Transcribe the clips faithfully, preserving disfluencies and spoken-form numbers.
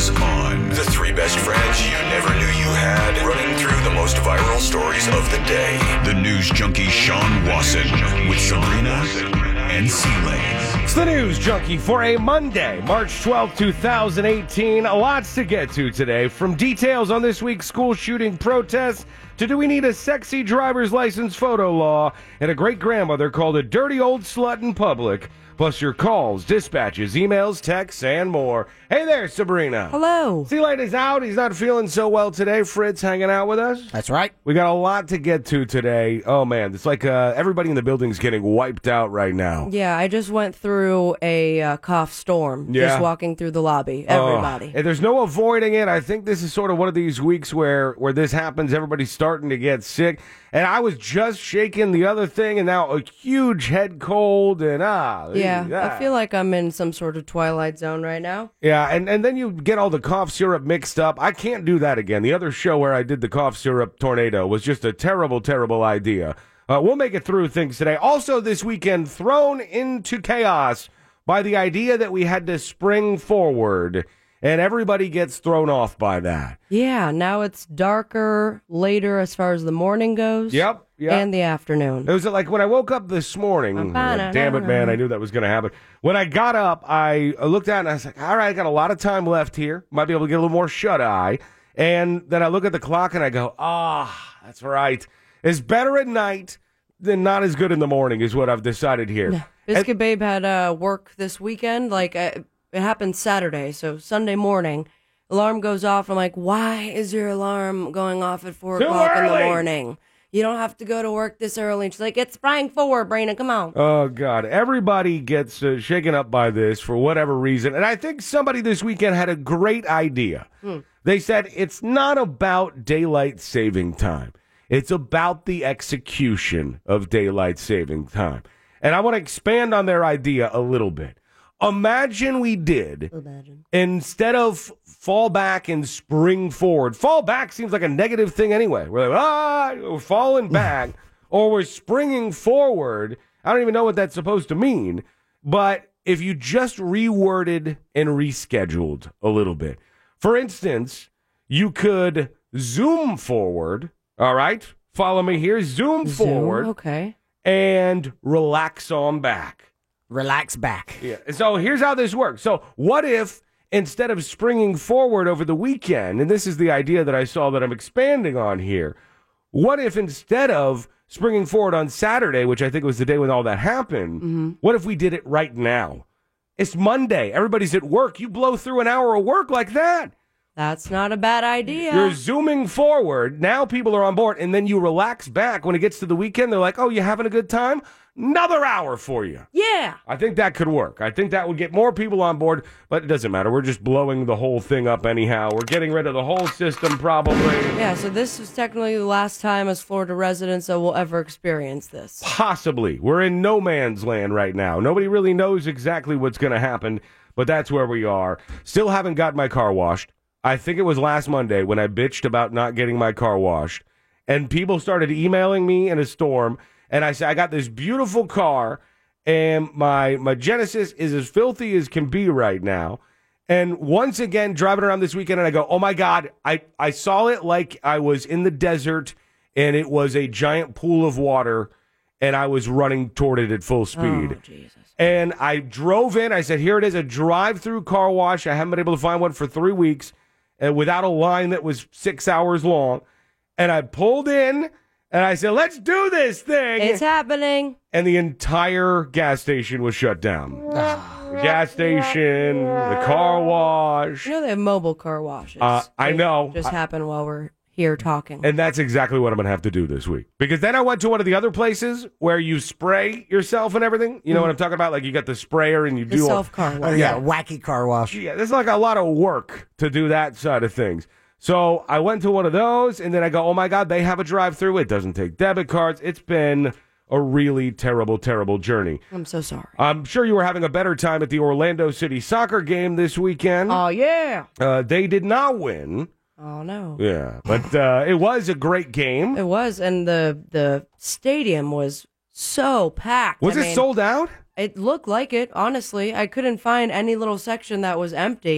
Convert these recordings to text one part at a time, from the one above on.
is on. The three best friends you never knew you had, running through the most viral stories of the day. The news junkie Sean Wasson with Sabrina and C-Lane. It's the News Junkie for a Monday, March twelfth, twenty eighteen. Lots to get to today, from details on this week's school shooting protests to do we need a sexy driver's license photo law and a great-grandmother called a dirty old slut in public. Plus your calls, dispatches, emails, texts, and more. Hey there, Sabrina. Hello. C-Lane is out. He's not feeling so well today. Fritz hanging out with us. That's right. We got a lot to get to today. Oh, man. It's like uh, everybody in the building's getting wiped out right now. Yeah, I just went through a uh, cough storm. Yeah. Just walking through the lobby. Everybody. Oh, and there's no avoiding it. I think this is sort of one of these weeks where, where this happens. Everybody's starting to get sick. And I was just shaking the other thing, and now a huge head cold, and ah. Yeah, ah. I feel like I'm in some sort of twilight zone right now. Yeah, and, and then you get all the cough syrup mixed up. I can't do that again. The other show where I did the cough syrup tornado was just a terrible, terrible idea. Uh, we'll make it through things today. Also this weekend, thrown into chaos by the idea that we had to spring forward, and everybody gets thrown off by that. Yeah, now it's darker later as far as the morning goes. Yep, yep. And the afternoon. It was like when I woke up this morning, I'm like, damn it, man, I knew that was going to happen. When I got up, I looked out and I was like, all right, I got a lot of time left here. Might be able to get a little more shut-eye. And then I look at the clock and I go, ah, oh, that's right. It's better at night than not as good in the morning is what I've decided here. Yeah. Biscuit and, Babe had uh, work this weekend. Like, uh, it happened Saturday, so Sunday morning. Alarm goes off. I'm like, why is your alarm going off at four Too o'clock in the early. morning? You don't have to go to work this early. And she's like, it's sprang forward, Brina, come on. Oh, God. Everybody gets uh, shaken up by this for whatever reason. And I think somebody this weekend had a great idea. Hmm. They said it's not about daylight saving time. It's about the execution of daylight saving time. And I want to expand on their idea a little bit. Imagine we did, Imagine. instead of fall back and spring forward. Fall back seems like a negative thing anyway. We're like, ah, we're falling back, or we're springing forward. I don't even know what that's supposed to mean. But if you just reworded and rescheduled a little bit. For instance, you could zoom forward, all right? Follow me here. Zoom, Zoom forward. Okay. And relax on back. Relax back. Yeah. So here's how this works. So what if instead of springing forward over the weekend, and this is the idea that I saw that I'm expanding on here, what if instead of springing forward on Saturday, which I think was the day when all that happened, mm-hmm. what if we did it right now? It's Monday. Everybody's at work. You blow through an hour of work like that. That's not a bad idea. You're zooming forward. Now people are on board, and then you relax back. When it gets to the weekend, they're like, oh, you having a good time? Another hour for you. Yeah. I think that could work. I think that would get more people on board, but it doesn't matter. We're just blowing the whole thing up anyhow. We're getting rid of the whole system probably. Yeah, so this is technically the last time as Florida residents that will ever experience this. Possibly. We're in no man's land right now. Nobody really knows exactly what's going to happen, but that's where we are. Still haven't got my car washed. I think it was last Monday when I bitched about not getting my car washed, and people started emailing me in a storm. And I said, I got this beautiful car, and my my Genesis is as filthy as can be right now. And once again, driving around this weekend, and I go, oh, my God, I, I saw it like I was in the desert, and it was a giant pool of water, and I was running toward it at full speed. Oh, Jesus. And I drove in. I said, here it is, a drive-through car wash. I haven't been able to find one for three weeks, and without a line that was six hours long. And I pulled in. And I said, let's do this thing. It's happening. And the entire gas station was shut down. The gas station, the car wash. You know they have mobile car washes. Uh, I They know. Just I, happened while we're here talking. And that's exactly what I'm going to have to do this week. Because then I went to one of the other places where you spray yourself and everything. You know mm. what I'm talking about? Like you got the sprayer and you the do self-car wash. Oh, yeah, wacky car wash. Yeah, there's like a lot of work to do that side of things. So I went to one of those, and then I go, oh, my God, they have a drive-through. It doesn't take debit cards. It's been a really terrible, terrible journey. I'm so sorry. I'm sure you were having a better time at the Orlando City soccer game this weekend. Oh, yeah. Uh, they did not win. Oh, no. Yeah, but uh, it was a great game. It was, and the the stadium was so packed. Was I it mean, sold out? It looked like it, honestly. I couldn't find any little section that was empty.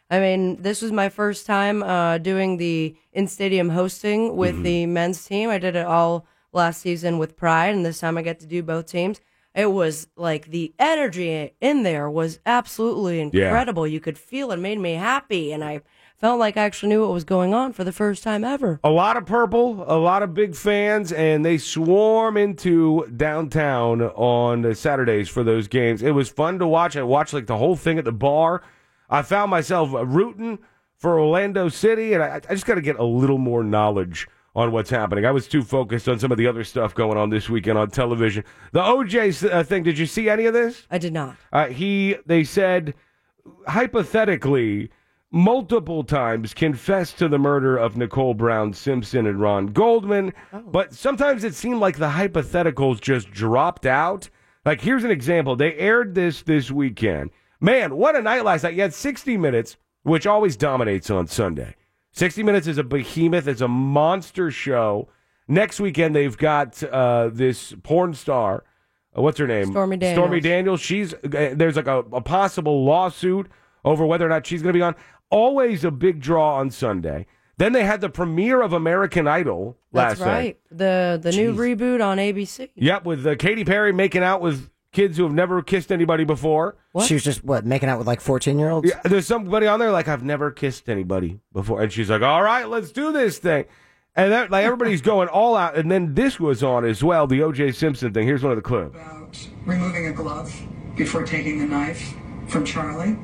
I mean, this was my first time uh, doing the in-stadium hosting with Mm-hmm. the men's team. I did it all last season with Pride, and this time I get to do both teams. It was like the energy in there was absolutely incredible. You could feel it, made me happy, and I felt like I actually knew what was going on for the first time ever. A lot of purple, a lot of big fans, and they swarm into downtown on the Saturdays for those games. It was fun to watch. I watched like the whole thing at the bar. I found myself rooting for Orlando City, and I, I just got to get a little more knowledge on what's happening. I was too focused on some of the other stuff going on this weekend on television. The O J uh, thing, did you see any of this? I did not. Uh, he, they said, hypothetically, multiple times confessed to the murder of Nicole Brown Simpson and Ron Goldman, Oh. but sometimes it seemed like the hypotheticals just dropped out. Like, here's an example. They aired this this weekend. Man, what a night last night. You had sixty minutes, which always dominates on Sunday. sixty minutes is a behemoth. It's a monster show. Next weekend, they've got uh, this porn star. Uh, what's her name? Stormy Daniels. Stormy Daniels. She's uh, there's like a, a possible lawsuit over whether or not she's going to be on. Always a big draw on Sunday. Then they had the premiere of American Idol last That's right. night. The the new reboot on A B C. Yep, with uh, Katy Perry making out with kids who have never kissed anybody before. What? She was just, what, making out with like fourteen-year-olds? Yeah, there's somebody on there like, I've never kissed anybody before. And she's like, all right, let's do this thing. And that, like everybody's going all out. And then this was on as well, the O J Simpson thing. Here's one of the clips. About removing a glove before taking the knife from Charlie.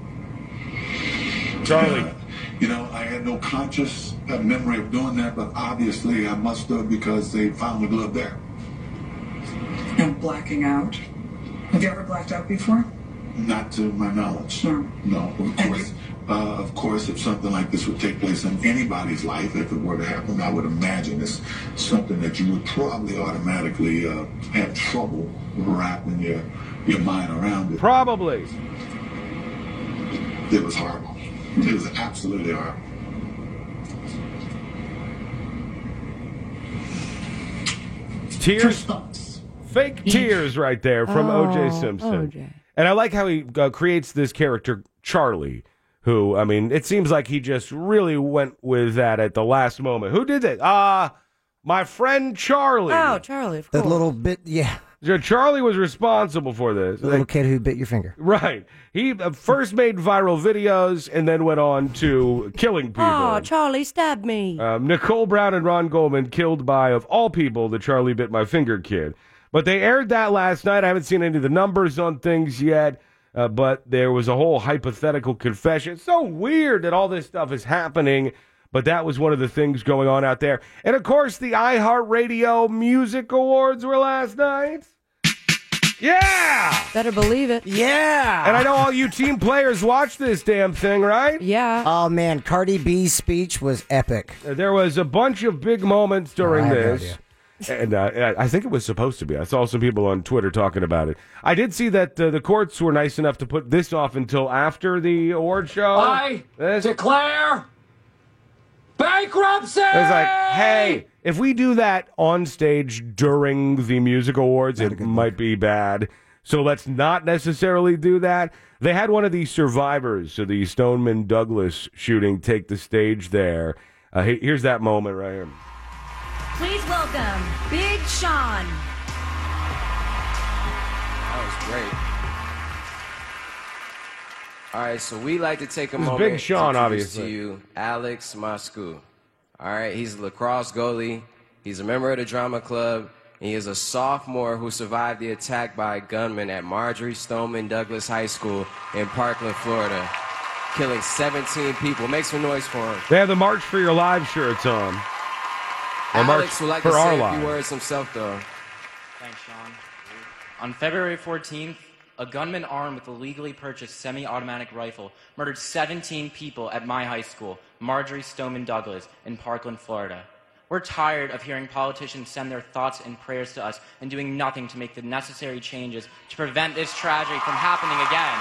Charlie. Uh, you know, I had no conscious uh, memory of doing that, but obviously I must have because they found the glove there. And blacking out. Have you ever blacked out before? Not to my knowledge. No. No, of course. Uh, of course, if something like this would take place in anybody's life, if it were to happen, I would imagine it's something that you would probably automatically uh, have trouble wrapping your, your mind around it. Probably. It was horrible. It was absolutely horrible. Tears. First thoughts. Fake tears right there from O J Oh, Simpson. O J. And I like how he uh, creates this character, Charlie, who, I mean, it seems like he just really went with that at the last moment. Who did that? Ah, uh, my friend Charlie. Oh, Charlie, of The course. little bit, yeah. Yeah, Charlie was responsible for this. The little Like, kid who bit your finger. right. He uh, first made viral videos and then went on to killing people. Oh, Charlie stabbed me. Um, Nicole Brown and Ron Goldman killed by, of all people, the Charlie Bit My Finger kid. But they aired that last night. I haven't seen any of the numbers on things yet, uh, but there was a whole hypothetical confession. It's so weird that all this stuff is happening, but that was one of the things going on out there. And, of course, the iHeartRadio Music Awards were last night. Yeah! Better believe it. Yeah! And I know all you team players watched this damn thing, right? Yeah. Oh, man, Cardi B's speech was epic. There was a bunch of big moments during I have no this. idea. And uh, I think it was supposed to be. I saw some people on Twitter talking about it. I did see that uh, the courts were nice enough to put this off until after the award show. I This- declare bankruptcy! It's like, hey, if we do that on stage during the music awards, it might be bad. So let's not necessarily do that. They had one of the survivors of the Stoneman Douglas shooting take the stage there. Uh, he- here's that moment right here. Please welcome Big Sean. That was great. All right, so we like to take a This is moment Big Sean, to introduce obviously. to you Alex Moscou. All right, he's a lacrosse goalie. He's a member of the drama club. And he is a sophomore who survived the attack by a gunman at Marjorie Stoneman Douglas High School in Parkland, Florida, killing seventeen people. Make some noise for him. They have the March for Your Lives shirts on. Or March Alex would like for to Our say a Lives. few words himself, though. Thanks, Sean. On February fourteenth, a gunman armed with a legally purchased semi-automatic rifle murdered seventeen people at my high school, Marjorie Stoneman Douglas, in Parkland, Florida. We're tired of hearing politicians send their thoughts and prayers to us and doing nothing to make the necessary changes to prevent this tragedy from happening again.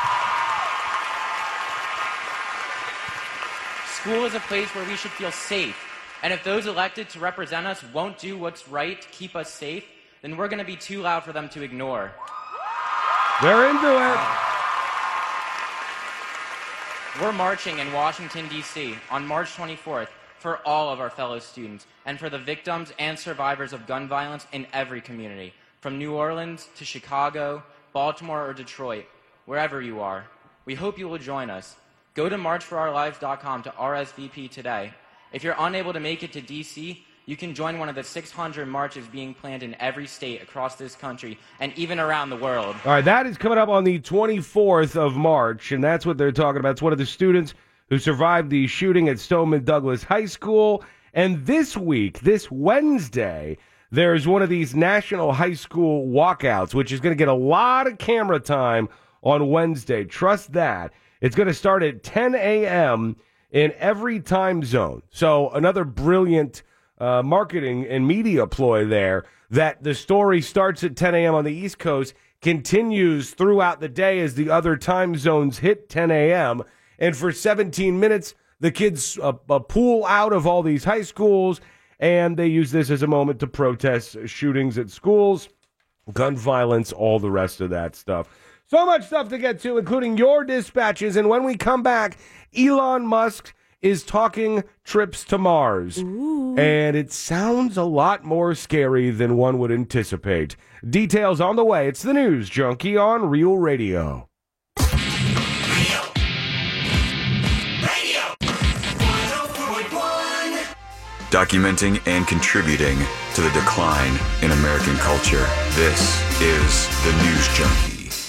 School is a place where we should feel safe. And if those elected to represent us won't do what's right to keep us safe, then we're going to be too loud for them to ignore. They're into it. We're marching in Washington, D C on March twenty-fourth for all of our fellow students and for the victims and survivors of gun violence in every community, from New Orleans to Chicago, Baltimore, or Detroit, wherever you are. We hope you will join us. Go to march for our lives dot com to R S V P today. If you're unable to make it to D C, you can join one of the six hundred marches being planned in every state across this country and even around the world. All right, that is coming up on the twenty-fourth of March, and that's what they're talking about. It's one of the students who survived the shooting at Stoneman Douglas High School. And this week, this Wednesday, there's one of these national high school walkouts, which is going to get a lot of camera time on Wednesday. Trust that. It's going to start at ten a.m. in every time zone. So another brilliant uh, marketing and media ploy there, that the story starts at ten a.m. on the East Coast, continues throughout the day as the other time zones hit ten a.m., and for seventeen minutes, the kids uh, uh, pull out of all these high schools, and they use this as a moment to protest shootings at schools, gun violence, all the rest of that stuff. So much stuff to get to, including your dispatches. And when we come back, Elon Musk is talking trips to Mars. Ooh. And it sounds a lot more scary than one would anticipate. Details on the way. It's the News Junkie on Real Radio. Real Radio. one oh four point one. Documenting and contributing to the decline in American culture. This is the News Junkie.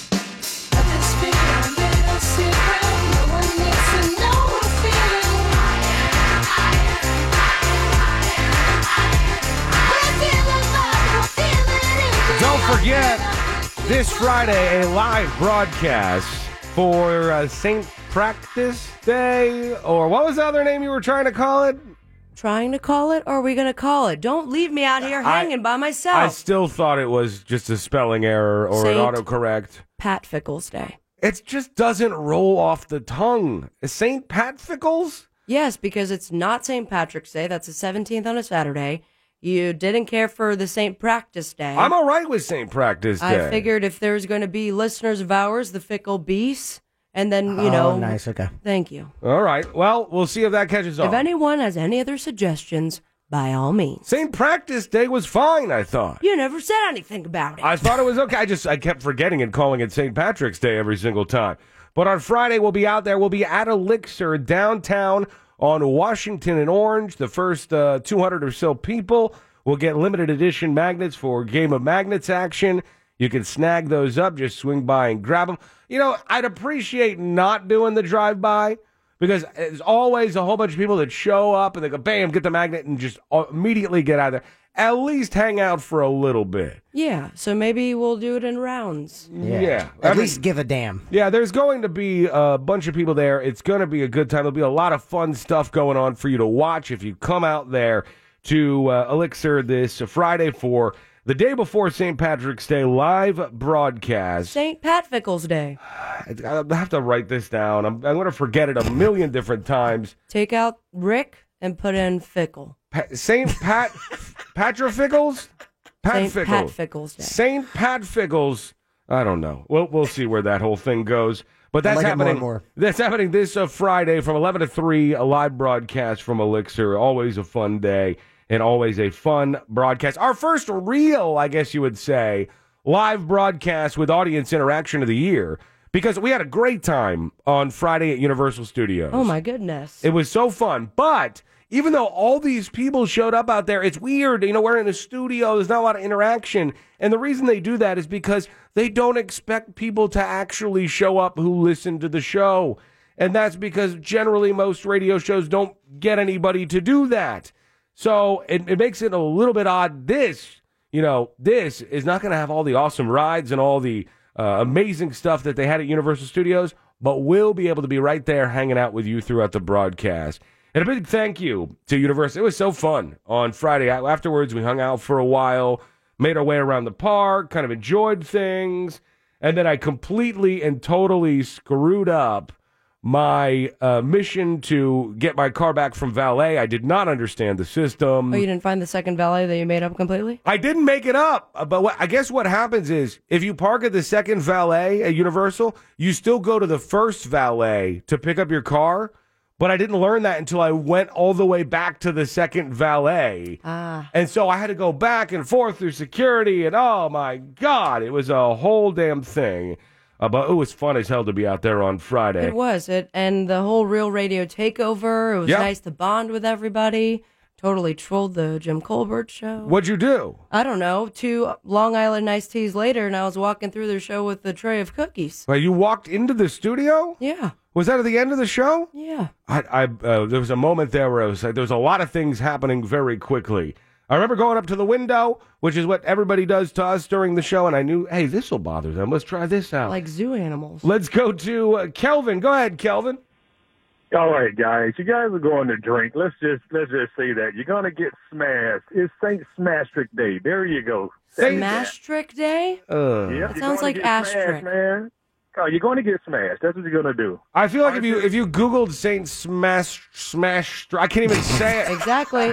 Don't forget, this Friday, a live broadcast for uh, Saint Practice Day, or what was the other name you were trying to call it? Trying to call it, or are we going to call it? Don't leave me out here hanging I, by myself. I still thought it was just a spelling error or Saint an autocorrect. Pat Fickles Day. It just doesn't roll off the tongue. Saint Pat Fickles? Yes, because it's not Saint Patrick's Day. That's the seventeenth on a Saturday. You didn't care for the Saint Practice Day. I'm all right with Saint Practice Day. I figured if there's going to be listeners of ours, the Fickle Beasts, and then, you know. Oh, nice, okay. Thank you. All right. Well, we'll see if that catches on. If anyone has any other suggestions, by all means. Saint Practice Day was fine, I thought. You never said anything about it. I thought it was okay. I just I kept forgetting and calling it Saint Patrick's Day every single time. But on Friday, we'll be out there. We'll be at Elixir downtown on Washington and Orange. The first uh, two hundred or so people will get limited edition magnets for Game of Magnets action. You can snag those up. Just swing by and grab them. You know, I'd appreciate not doing the drive-by, because there's always a whole bunch of people that show up and they go, bam, get the magnet and just immediately get out of there. At least hang out for a little bit. Yeah, so maybe we'll do it in rounds. Yeah. yeah. At I mean, least give a damn. Yeah, there's going to be a bunch of people there. It's going to be a good time. There'll be a lot of fun stuff going on for you to watch if you come out there to uh, Elixir this Friday for the day before Saint Patrick's Day live broadcast. Saint Pat Fickles Day. I have to write this down. I'm, I'm going to forget it a million different times. Take out Rick and put in Fickle. Pa- Saint Pat Patra Fickles? Pat Saint Fickles. Pat Fickles Day. Saint Pat Fickles. I don't know. We'll we'll see where that whole thing goes. But that's like happening. More more. That's happening this uh, Friday from eleven to three. A live broadcast from Elixir. Always a fun day and always a fun broadcast. Our first real, I guess you would say, live broadcast with audience interaction of the year, because we had a great time on Friday at Universal Studios. Oh my goodness! It was so fun, but even though all these people showed up out there, it's weird. You know, we're in a studio. There's not a lot of interaction. And the reason they do that is because they don't expect people to actually show up who listen to the show. And that's because generally most radio shows don't get anybody to do that. So it, it makes it a little bit odd. This, you know, this is not going to have all the awesome rides and all the uh, amazing stuff that they had at Universal Studios, but we'll be able to be right there hanging out with you throughout the broadcast. And a big thank you to Universal. It was so fun on Friday. Afterwards, we hung out for a while, made our way around the park, kind of enjoyed things. And then I completely and totally screwed up my uh, mission to get my car back from valet. I did not understand the system. Oh, you didn't find the second valet that you made up completely? I didn't make it up. uh, But what, I guess what happens is if you park at the second valet at Universal, you still go to the first valet to pick up your car. But I didn't learn that until I went all the way back to the second valet. Ah. And so I had to go back and forth through security. And oh, my God, it was a whole damn thing. Uh, but it was fun as hell to be out there on Friday. It was. It And the whole Real Radio takeover, it was Yep. nice to bond with everybody. Totally trolled the Jim Colbert show. What'd you do? I don't know. Two Long Island iced teas later, and I was walking through their show with a tray of cookies. Well, you walked into the studio? Yeah. Was that at the end of the show? Yeah. I, I uh, there was a moment there where I was like, there was a lot of things happening very quickly. I remember going up to the window, which is what everybody does to us during the show, and I knew, hey, this will bother them. Let's try this out. Like zoo animals. Let's go to uh, Kelvin. Go ahead, Kelvin. All right, guys. You guys are going to drink. Let's just let's just say that you're going to get smashed. It's Saint Smastrick Day. There you go. Smastrick Day? Uh, Yep, That you're sounds gonna like get asterisk. smashed, man. Oh, you're going to get smashed. That's what you're going to do. I feel like if you if you Googled Saint Smash Smash, I can't even say it. Exactly.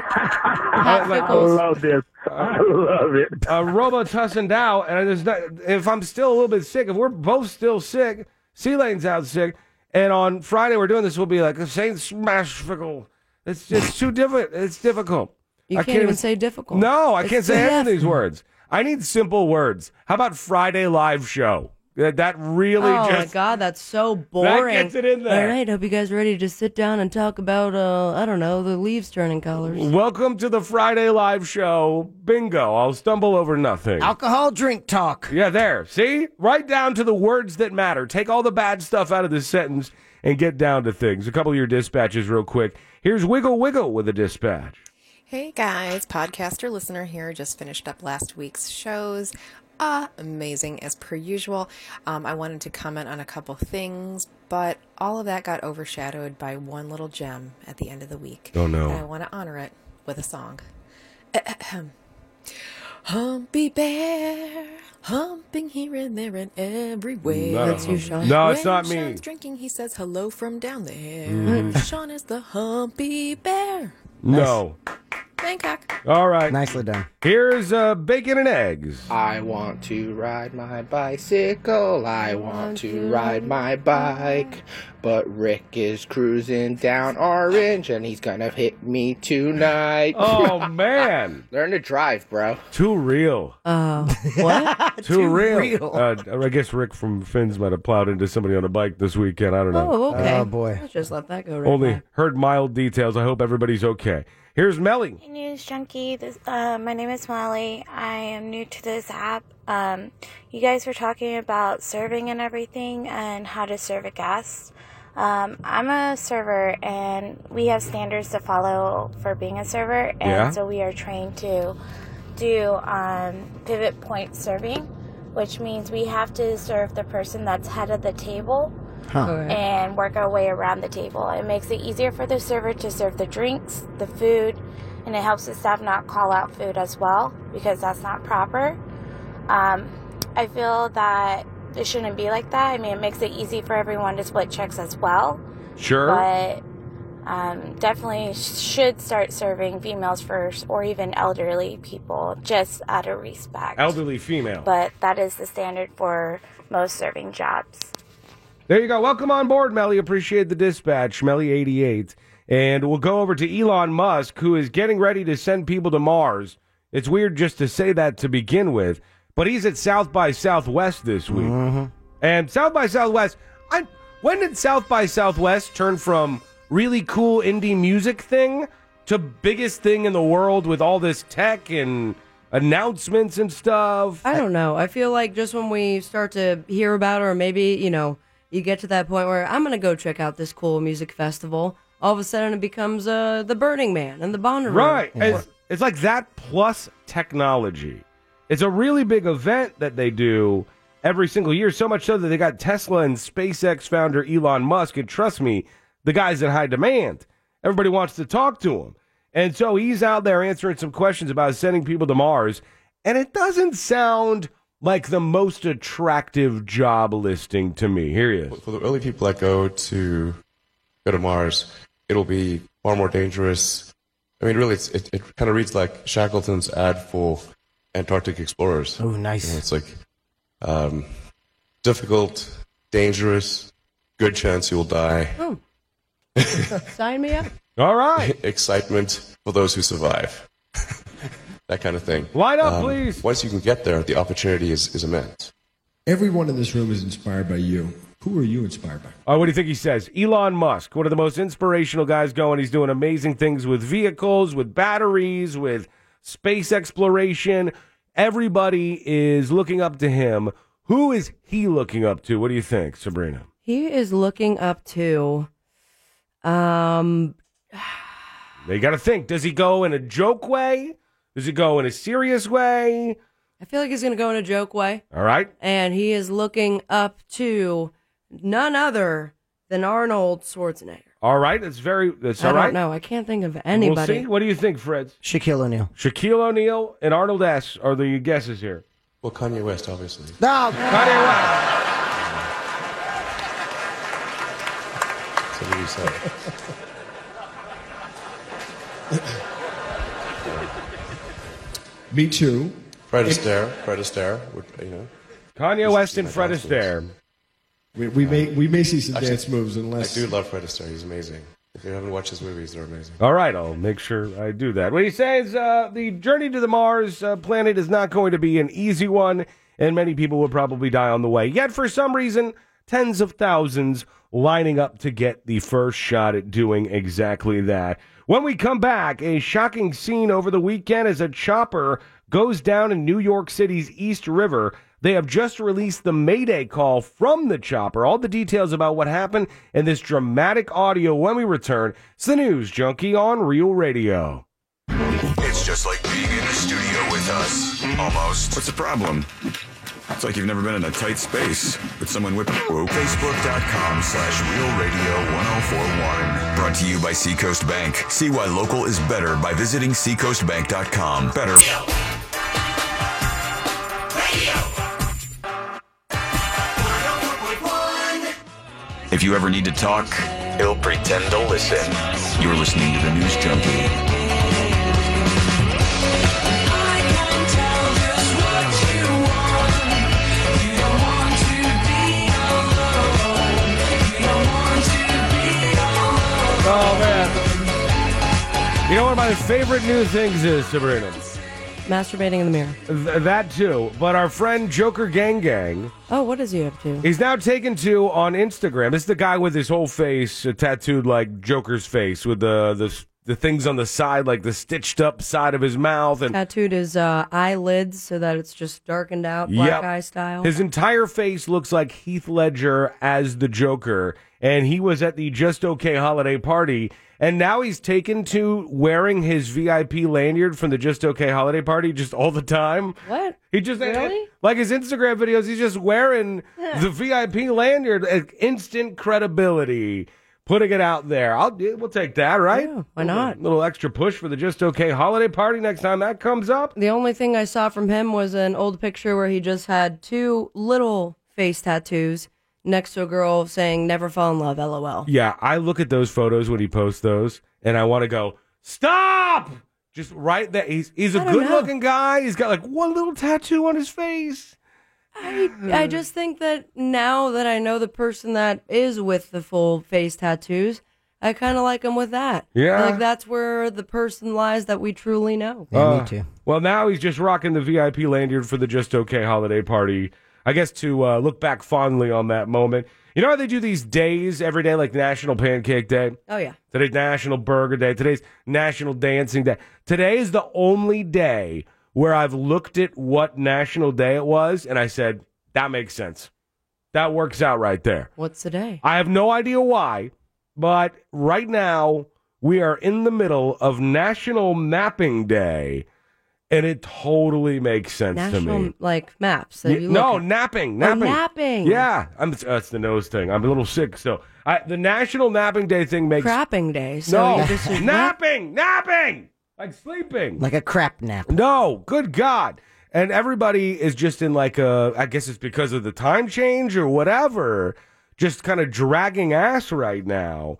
Uh, like, I love this. I love it. uh, Robitussin Dow, and there's not, if I'm still a little bit sick, if we're both still sick, C-Lane's out sick, and on Friday we're doing this, we'll be like Saint Smash Fickle. It's just too difficult. It's difficult. You I can't, even say difficult. No, I It's can't say the any of F. these words. I need simple words. How about Friday live show? That that really Oh, just my God, that's so boring. gets it in there. All right, hope you guys are ready to sit down and talk about, uh, I don't know, the leaves turning colors. Welcome to the Friday live show. Bingo. I'll stumble over nothing. Alcohol drink talk. Yeah, there. See? Right down to the words that matter. Take all the bad stuff out of this sentence and get down to things. A couple of your dispatches real quick. Here's Wiggle Wiggle with a dispatch. Hey guys, podcaster listener here. Just finished up last week's shows. Uh, amazing as per usual. Um, I wanted to comment on a couple things, but all of that got overshadowed by one little gem at the end of the week. Oh, no. And I want to honor it with a song. Ahem. Humpy bear, humping here and there and everywhere. Not a That's you, hump. Sean. No, it's When not me. Sean's drinking, he says hello from down there. Mhm. Sean is the humpy bear. No. Bangkok. All right. Nicely done. Here's uh, bacon and eggs. I want to ride my bicycle. I want to ride my bike. But Rick is cruising down Orange and he's gonna hit me tonight. Oh, man. Learn to drive, bro. Too real. Uh, what? Too, Too real. real. Uh, I guess Rick from Finn's might have plowed into somebody on a bike this weekend. I don't know. Oh, okay. Oh, boy. Let's just let that go right Only by. heard mild details. I hope everybody's okay. Here's Melly. Hey, News Junkie. This, uh, my name is Molly. I am new to this app. Um, you guys were talking about serving and everything and how to serve a guest. Um, I'm a server and we have standards to follow for being a server. And Yeah. so we are trained to do um, pivot point serving, which means we have to serve the person that's head of the table. Huh. Okay. And work our way around the table. It makes it easier for the server to serve the drinks, the food, and it helps the staff not call out food as well because that's not proper. Um, I feel that it shouldn't be like that. I mean, it makes it easy for everyone to split checks as well. Sure. But um, definitely should start serving females first or even elderly people just out of respect. Elderly female. But that is the standard for most serving jobs. There you go. Welcome on board, Melly. Appreciate the dispatch, Melly eighty-eight. And we'll go over to Elon Musk, who is getting ready to send people to Mars. It's weird just to say that to begin with, but he's at South by Southwest this week. Mm-hmm. And South by Southwest, I, when did South by Southwest turn from really cool indie music thing to biggest thing in the world with all this tech and announcements and stuff? I don't know. I feel like just when we start to hear about it, or maybe, you know, you get to that point where I'm going to go check out this cool music festival, all of a sudden it becomes uh, the Burning Man and the Bonnaroo. Right. It's, it's like that plus technology. It's a really big event that they do every single year, so much so that they got Tesla and SpaceX founder Elon Musk, and trust me, the guy's in high demand. Everybody wants to talk to him. And so he's out there answering some questions about sending people to Mars, and it doesn't sound like the most attractive job listing to me. Here he is. For the early people that go to go to Mars, it'll be far more dangerous. I mean, really, it's, it, it kind of reads like Shackleton's ad for Antarctic explorers. Oh, nice. You know, it's like um, difficult, dangerous, good chance you'll die. Oh. Sign me up. All right. Excitement for those who survive. That kind of thing. Line up, Um, please. Once you can get there, the opportunity is, is immense. Everyone in this room is inspired by you. Who are you inspired by? Oh, what do you think he says? Elon Musk, one of the most inspirational guys going. He's doing amazing things with vehicles, with batteries, with space exploration. Everybody is looking up to him. Who is he looking up to? What do you think, Sabrina? He is looking up to, um, You got to think. Does he go in a joke way? Does he go in a serious way? I feel like he's going to go in a joke way. All right. And he is looking up to none other than Arnold Schwarzenegger. All right. That's very, that's I all don't right. know. I can't think of anybody. We'll see. What do you think, Fred? Shaquille O'Neal. Shaquille O'Neal and Arnold S. are the guesses here. Well, Kanye West, obviously. No. Kanye West. So what do you say? Me too. Fred Astaire. Fred Astaire. Would, you know. Kanye West and Fred Astaire. We, we may we may see some Actually, dance moves unless I do love Fred Astaire. He's amazing. If you haven't watched his movies, they're amazing. All right, I'll make sure I do that. What he says, uh, the journey to the Mars uh, planet is not going to be an easy one, and many people will probably die on the way. Yet, for some reason, tens of thousands lining up to get the first shot at doing exactly that. When we come back, a shocking scene over the weekend as a chopper goes down in New York City's East River. They have just released the Mayday call from the chopper. All the details about what happened in this dramatic audio when we return. It's the News Junkie on Real Radio. It's just like being in the studio with us. Almost. What's the problem? It's like you've never been in a tight space with someone whipping. Facebook.com slash Real Radio ten forty-one. Brought to you by Seacoast Bank. See why local is better by visiting seacoast bank dot com. Better. If you ever need to talk, he'll pretend to listen. You're listening to the News Junkie. Oh, man. You know what my favorite new things is, Sabrina? Masturbating in the mirror. Th- that too. But our friend Joker Gang Gang. Oh, what is he up to? He's now taken to on Instagram. This is the guy with his whole face uh, tattooed like Joker's face with the, the the things on the side, like the stitched up side of his mouth. And Tattooed his uh, eyelids so that it's just darkened out, black Yep. eye style. His entire face looks like Heath Ledger as the Joker. And he was at the Just Okay holiday party. And now he's taken to wearing his V I P lanyard from the Just Okay holiday party just all the time. What? He just, Really? like his Instagram videos, he's just wearing the V I P lanyard. uh, Instant credibility. Putting it out there. I'll, we'll take that, right? Yeah, why not? A little extra push for the Just Okay holiday party next time that comes up. The only thing I saw from him was an old picture where he just had two little face tattoos next to a girl saying, never fall in love, LOL. Yeah, I look at those photos when he posts those, and I want to go, stop! Just right there. He's, he's a I don't know. good-looking guy. He's got like one little tattoo on his face. I, I just think that now that I know the person that is with the full face tattoos, I kind of like him with that. Yeah. Like that's where the person lies that we truly know. Uh, Well, now he's just rocking the V I P lanyard for the Just Okay holiday party. I guess to uh, look back fondly on that moment. You know how they do these days every day, like National Pancake Day? Oh, yeah. Today's National Burger Day. Today's National Dancing Day. Today is the only day where I've looked at what National Day it was, and I said, that makes sense. That works out right there. What's the day? I have no idea why, but right now we are in the middle of National Mapping Day, and it totally makes sense to National, me. like, maps. That Y- you no, look at. napping, Oh, napping. napping. Yeah, I'm, that's the nose thing. I'm a little sick, so I, the National Napping Day thing makes Crapping day. So no you just napping, napping, like sleeping, Like a crap nap. No, good God. And everybody is just in like a, I guess it's because of the time change or whatever, just kind of dragging ass right now.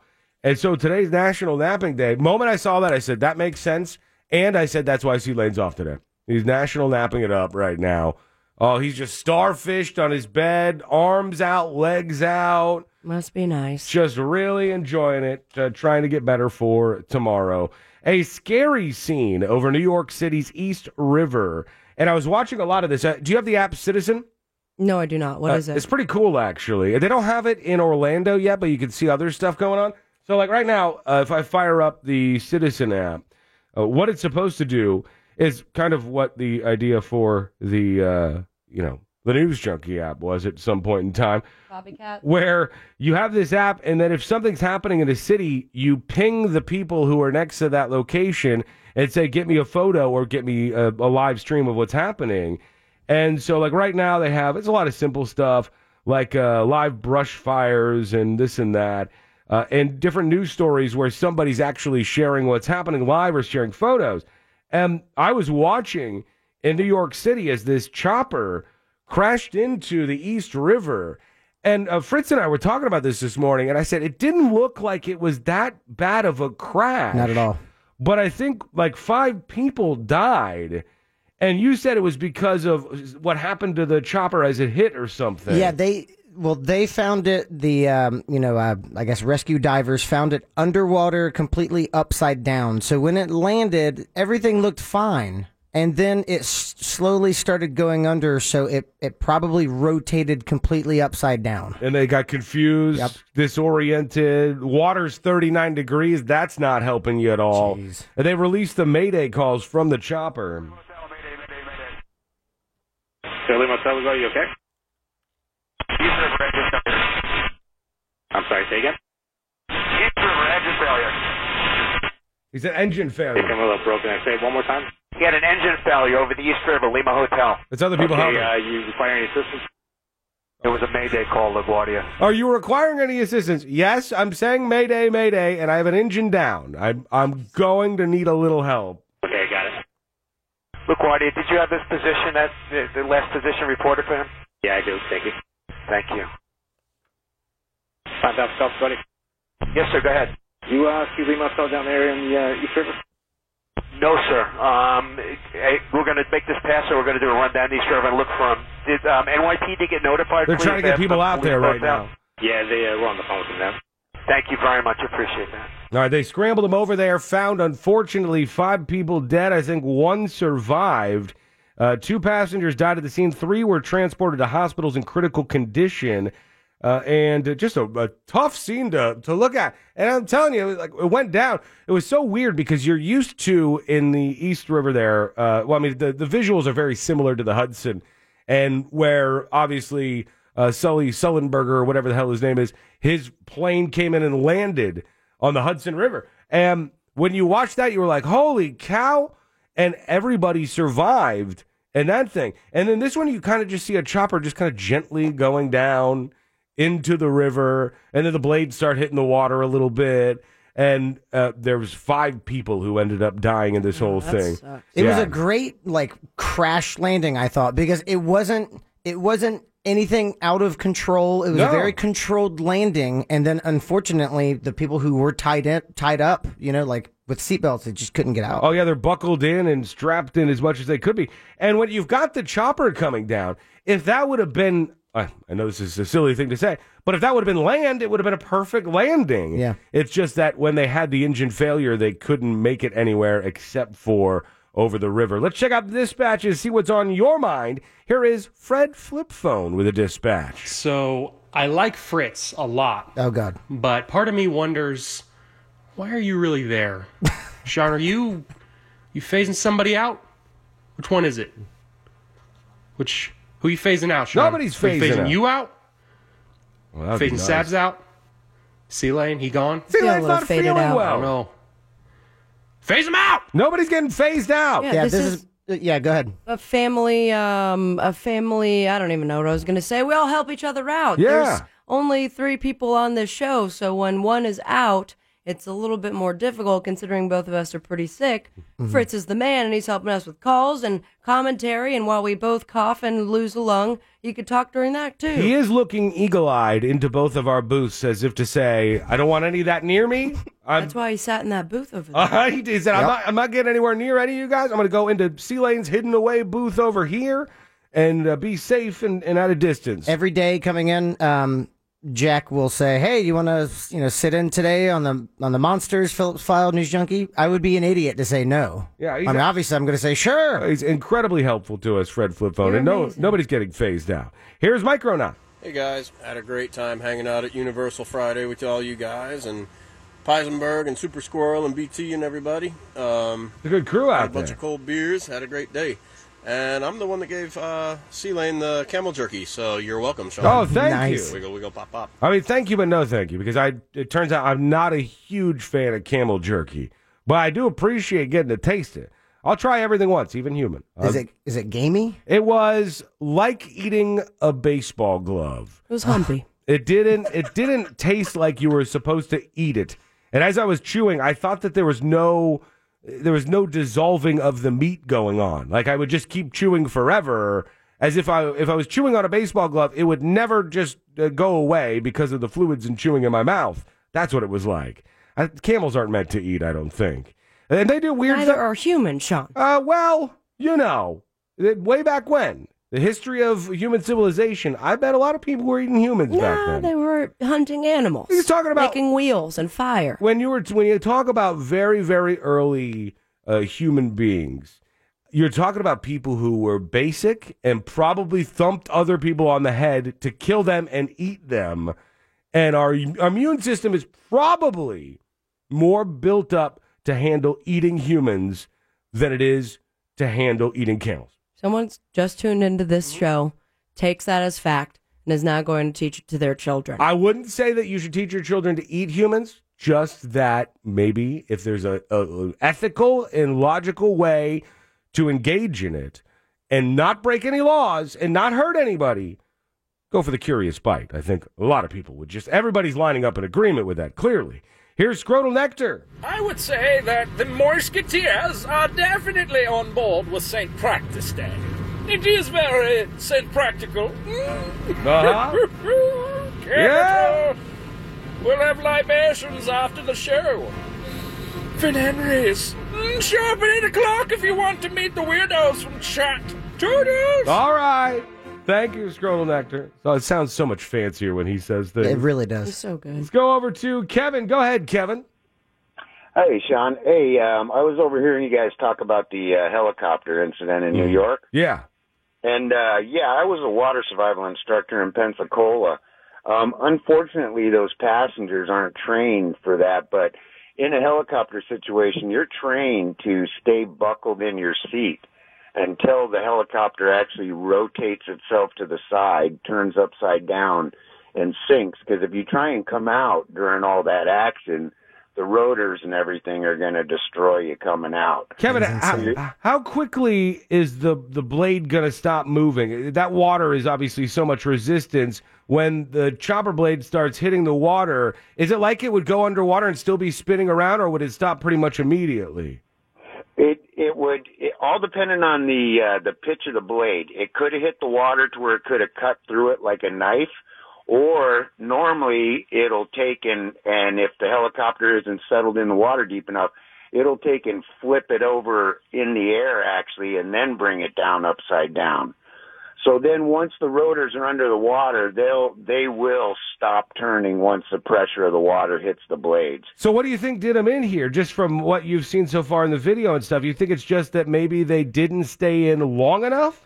And so today's National Napping Day. Moment I saw that, I said, that makes sense. And I said, that's why C-Lane's off today. He's national napping it up right now. Oh, he's just starfished on his bed, arms out, legs out. Must be nice. Just really enjoying it, uh, trying to get better for tomorrow. A scary scene over New York City's East River. And I was watching a lot of this. Uh, do you have the app Citizen? No, I do not. What uh, is it? It's pretty cool, actually. They don't have it in Orlando yet, but you can see other stuff going on. So, like right now, uh, if I fire up the Citizen app, uh, what it's supposed to do is kind of what the idea for the, uh, you know, the News Junkie app was at some point in time. Copycat. Where you have this app, and then if something's happening in a city, you ping the people who are next to that location and say, get me a photo or get me a, a live stream of what's happening. And so, like, right now they have, it's a lot of simple stuff, like uh, live brush fires and this and that, uh, and different news stories where somebody's actually sharing what's happening live or sharing photos. And I was watching in New York City as this chopper crashed into the East River. And uh, Fritz and I were talking about this this morning, and I said it didn't look like it was that bad of a crash. Not at all. But I think like five people died. And you said it was because of what happened to the chopper as it hit or something. Yeah, they well they found it. The um, you know uh, I guess rescue divers found it underwater, completely upside down. So when it landed, everything looked fine, and then it s- slowly started going under. So it it probably rotated completely upside down. And they got confused, Yep. disoriented. Water's thirty-nine degrees. That's not helping you at all. Jeez. And they released the Mayday calls from the chopper. Philly Motel, are you okay? I'm sorry, say again? East River, engine failure. He said engine failure. I'm a little broken. I say it one more time. He had an engine failure over the East River, Lima Hotel. It's other people okay, helping. uh, you require any assistance? It was a Mayday call, LaGuardia. Are you requiring any assistance? Yes, I'm saying Mayday, Mayday, and I have an engine down. I'm, I'm going to need a little help. Okay, got it. LaGuardia, did you have this position, that the, the last position reported for him? Yeah, I do. Thank you. Thank you. Find out stuff, buddy. Yes, sir. Go ahead. You uh, see Lima Hotel down there in the uh, East River? No, sir. Um, hey, we're going to make this pass, or we're going to do a run down the East River and look for him. Did um, N Y P D get notified? They're Please trying to get ask people them out when we there close right out. now. Yeah, they, uh, we're on the phone with them now. Thank you very much. Appreciate that. All right, they scrambled them over there, found, unfortunately, five people dead. I think one survived. Uh, two passengers died at the scene. Three were transported to hospitals in critical condition. Uh, and uh, just a, a tough scene to, to look at. And I'm telling you, like it went down. It was so weird because you're used to in the East River there. Uh, well, I mean, the, the visuals are very similar to the Hudson, and where obviously uh, Sully Sullenberger or whatever the hell his name is, his plane came in and landed on the Hudson River. And when you watch that, you were like, "Holy cow!" And everybody survived in that thing. And then this one, you kind of just see a chopper just kind of gently going down into the river, and then the blades start hitting the water a little bit, and uh, there was five people who ended up dying in this whole thing. It was Yeah. a great like crash landing, I thought, because it wasn't it wasn't anything out of control. It was No. a very controlled landing, and then unfortunately, the people who were tied in, tied up, you know, like with seatbelts, they just couldn't get out. Oh, yeah, they're buckled in and strapped in as much as they could be. And when you've got the chopper coming down, if that would have been, I I know this is a silly thing to say, but if that would have been land, it would have been a perfect landing. Yeah. It's just that when they had the engine failure, they couldn't make it anywhere except for over the river. Let's check out the dispatches, see what's on your mind. Here is Fred Flipphone with a dispatch. So I like Fritz a lot. Oh, God. But part of me wonders, why are you really there? Sean, are you you phasing somebody out? Which one is it? Which who you phasing out, Sean? Nobody's Are you phasing phasing out. you out? Well, that'd be phasing nice. Sabs out? C-Lane, he gone? C-Lane's not feeling I well. don't know. Phase him out! Nobody's getting phased out. Yeah, this is- Yeah, go ahead. A family, um, a family, I don't even know what I was going to say. We all help each other out. Yeah. There's only three people on this show, so when one is out, it's a little bit more difficult considering both of us are pretty sick. Mm-hmm. Fritz is the man, and he's helping us with calls and commentary, and while we both cough and lose a lung, he could talk during that, too. He is looking eagle-eyed into both of our booths as if to say, I don't want any of that near me. I'm, That's why he sat in that booth over there. uh, he he said, I'm, not, I'm not getting anywhere near any of you guys. I'm going to go into C-Lane's hidden away booth over here and uh, be safe and, and at a distance. Every day coming in, um, Jack will say, "Hey, you want to, you know, sit in today on the on the Monsters Phillips File News Junkie?" I would be an idiot to say no. Yeah, I mean, obviously, I'm going to say sure. He's incredibly helpful to us, Fred Flip Phone, You're and no amazing. nobody's getting phased out. Here's Micro now. Hey guys, had a great time hanging out at Universal Friday with all you guys and Peisenberg and Super Squirrel and B T and everybody. Um, a good crew out had a bunch there. of cold beers. Had a great day. And I'm the one that gave uh, C-Lane the camel jerky, so you're welcome, Sean. Oh, thank Nice. you. Wiggle, wiggle, pop, pop. I mean, thank you, but no thank you, because I. It turns out I'm not a huge fan of camel jerky, but I do appreciate getting to taste it. I'll try everything once, even human. Is Uh, it is it gamey? It was like eating a baseball glove. It was humpy. It didn't. It didn't taste like you were supposed to eat it. And as I was chewing, I thought that there was no. There was no dissolving of the meat going on. Like I would just keep chewing forever, as if I if I was chewing on a baseball glove, it would never just uh, go away because of the fluids and chewing in my mouth. That's what it was like. I, camels aren't meant to eat, I don't think. And they do weird Neither stuff. are humans, Sean. Uh, well, you know, it- way back when, the history of human civilization, I bet a lot of people were eating humans back No, then. they were hunting animals. He's talking about making wheels and fire. When you were when you talk about very very early uh, human beings, you're talking about people who were basic and probably thumped other people on the head to kill them and eat them, and our, our immune system is probably more built up to handle eating humans than it is to handle eating camels. Someone's just tuned into this show, takes that as fact, and is now going to teach it to their children. I wouldn't say that you should teach your children to eat humans, just that maybe if there's a, a ethical and logical way to engage in it and not break any laws and not hurt anybody, go for the curious bite. I think a lot of people would just, everybody's lining up in agreement with that, clearly. Here's Scrotal Nectar. I would say that the Morsketeers are definitely on board with Saint Practice Day. It is very Saint Practical. Uh-huh. Yeah. We'll have libations after the show. Finn Henry's. Mm, show up at eight o'clock if you want to meet the weirdos from chat. Toodles! All right. Thank you, Scrotal Nectar. Oh, it sounds so much fancier when he says things. It really does. It's so good. Let's go over to Kevin. Go ahead, Kevin. Hey, Sean. Hey, um, I was overhearing you guys talk about the uh, helicopter incident in New York. Yeah. And, uh, yeah, I was a water survival instructor in Pensacola. Um, unfortunately, those passengers aren't trained for that, but in a helicopter situation, you're trained to stay buckled in your seat until the helicopter actually rotates itself to the side, turns upside down, and sinks. Because if you try and come out during all that action, the rotors and everything are going to destroy you coming out. Kevin, how, how quickly is the, the blade going to stop moving? That water is obviously so much resistance. When the chopper blade starts hitting the water, is it like it would go underwater and still be spinning around, or would it stop pretty much immediately? It it would it, all depending on the uh, the pitch of the blade. It could have hit the water to where it could have cut through it like a knife, or normally it'll take and and if the helicopter isn't settled in the water deep enough, it'll take and flip it over in the air actually, and then bring it down upside down. So then once the rotors are under the water, they'll they will stop turning once the pressure of the water hits the blades. So what do you think did them in here, just from what you've seen so far in the video and stuff? You think it's just that maybe they didn't stay in long enough?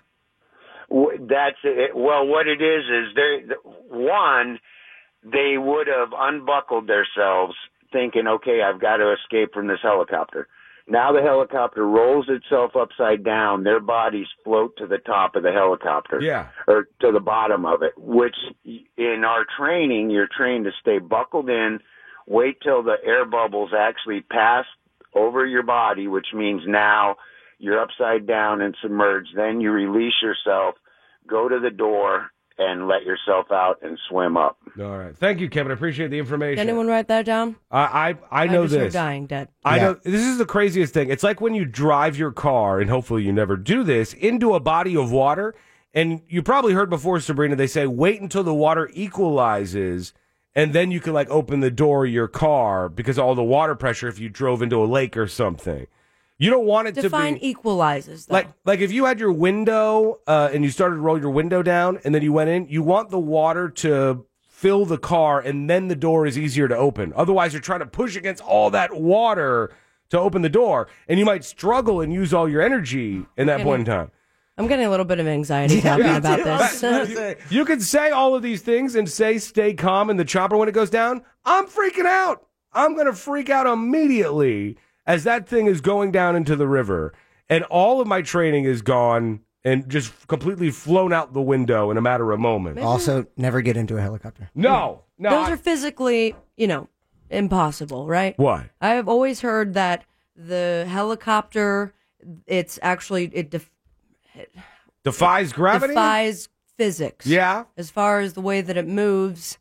That's it. Well, what it is is they one, they would have unbuckled themselves thinking, okay, I've got to escape from this helicopter. Now the helicopter rolls itself upside down. Their bodies float to the top of the helicopter. Yeah. Or to the bottom of it, which in our training, you're trained to stay buckled in, wait till the air bubbles actually pass over your body, which means now you're upside down and submerged. Then you release yourself, go to the door, and let yourself out and swim up. All right. Thank you, Kevin. I appreciate the information. Did anyone write that down? I I, I know just heard this. dying dead. I Yeah. know this is the craziest thing. It's like when you drive your car, and hopefully you never do this, into a body of water. And you probably heard before, Sabrina, they say wait until the water equalizes, and then you can like open the door of your car because of all the water pressure if you drove into a lake or something. You don't want it Define to be equalizes, though. like like if you had your window uh, and you started to roll your window down and then you went in, you want the water to fill the car and then the door is easier to open. Otherwise, you're trying to push against all that water to open the door, and you might struggle and use all your energy in that Yeah. point in time. I'm getting a little bit of anxiety talking Yeah, about I was gonna this. say, you can say all of these things and say stay calm in the chopper when it goes down. I'm freaking out. I'm going to freak out immediately as that thing is going down into the river. And all of my training is gone and just completely flown out the window in a matter of moments. Also, never get into a helicopter. No, no. Those I- are physically, you know, impossible, right? Why? I've always heard that the helicopter, it's actually, it, def- it Defies gravity? defies physics. Yeah. As far as the way that it moves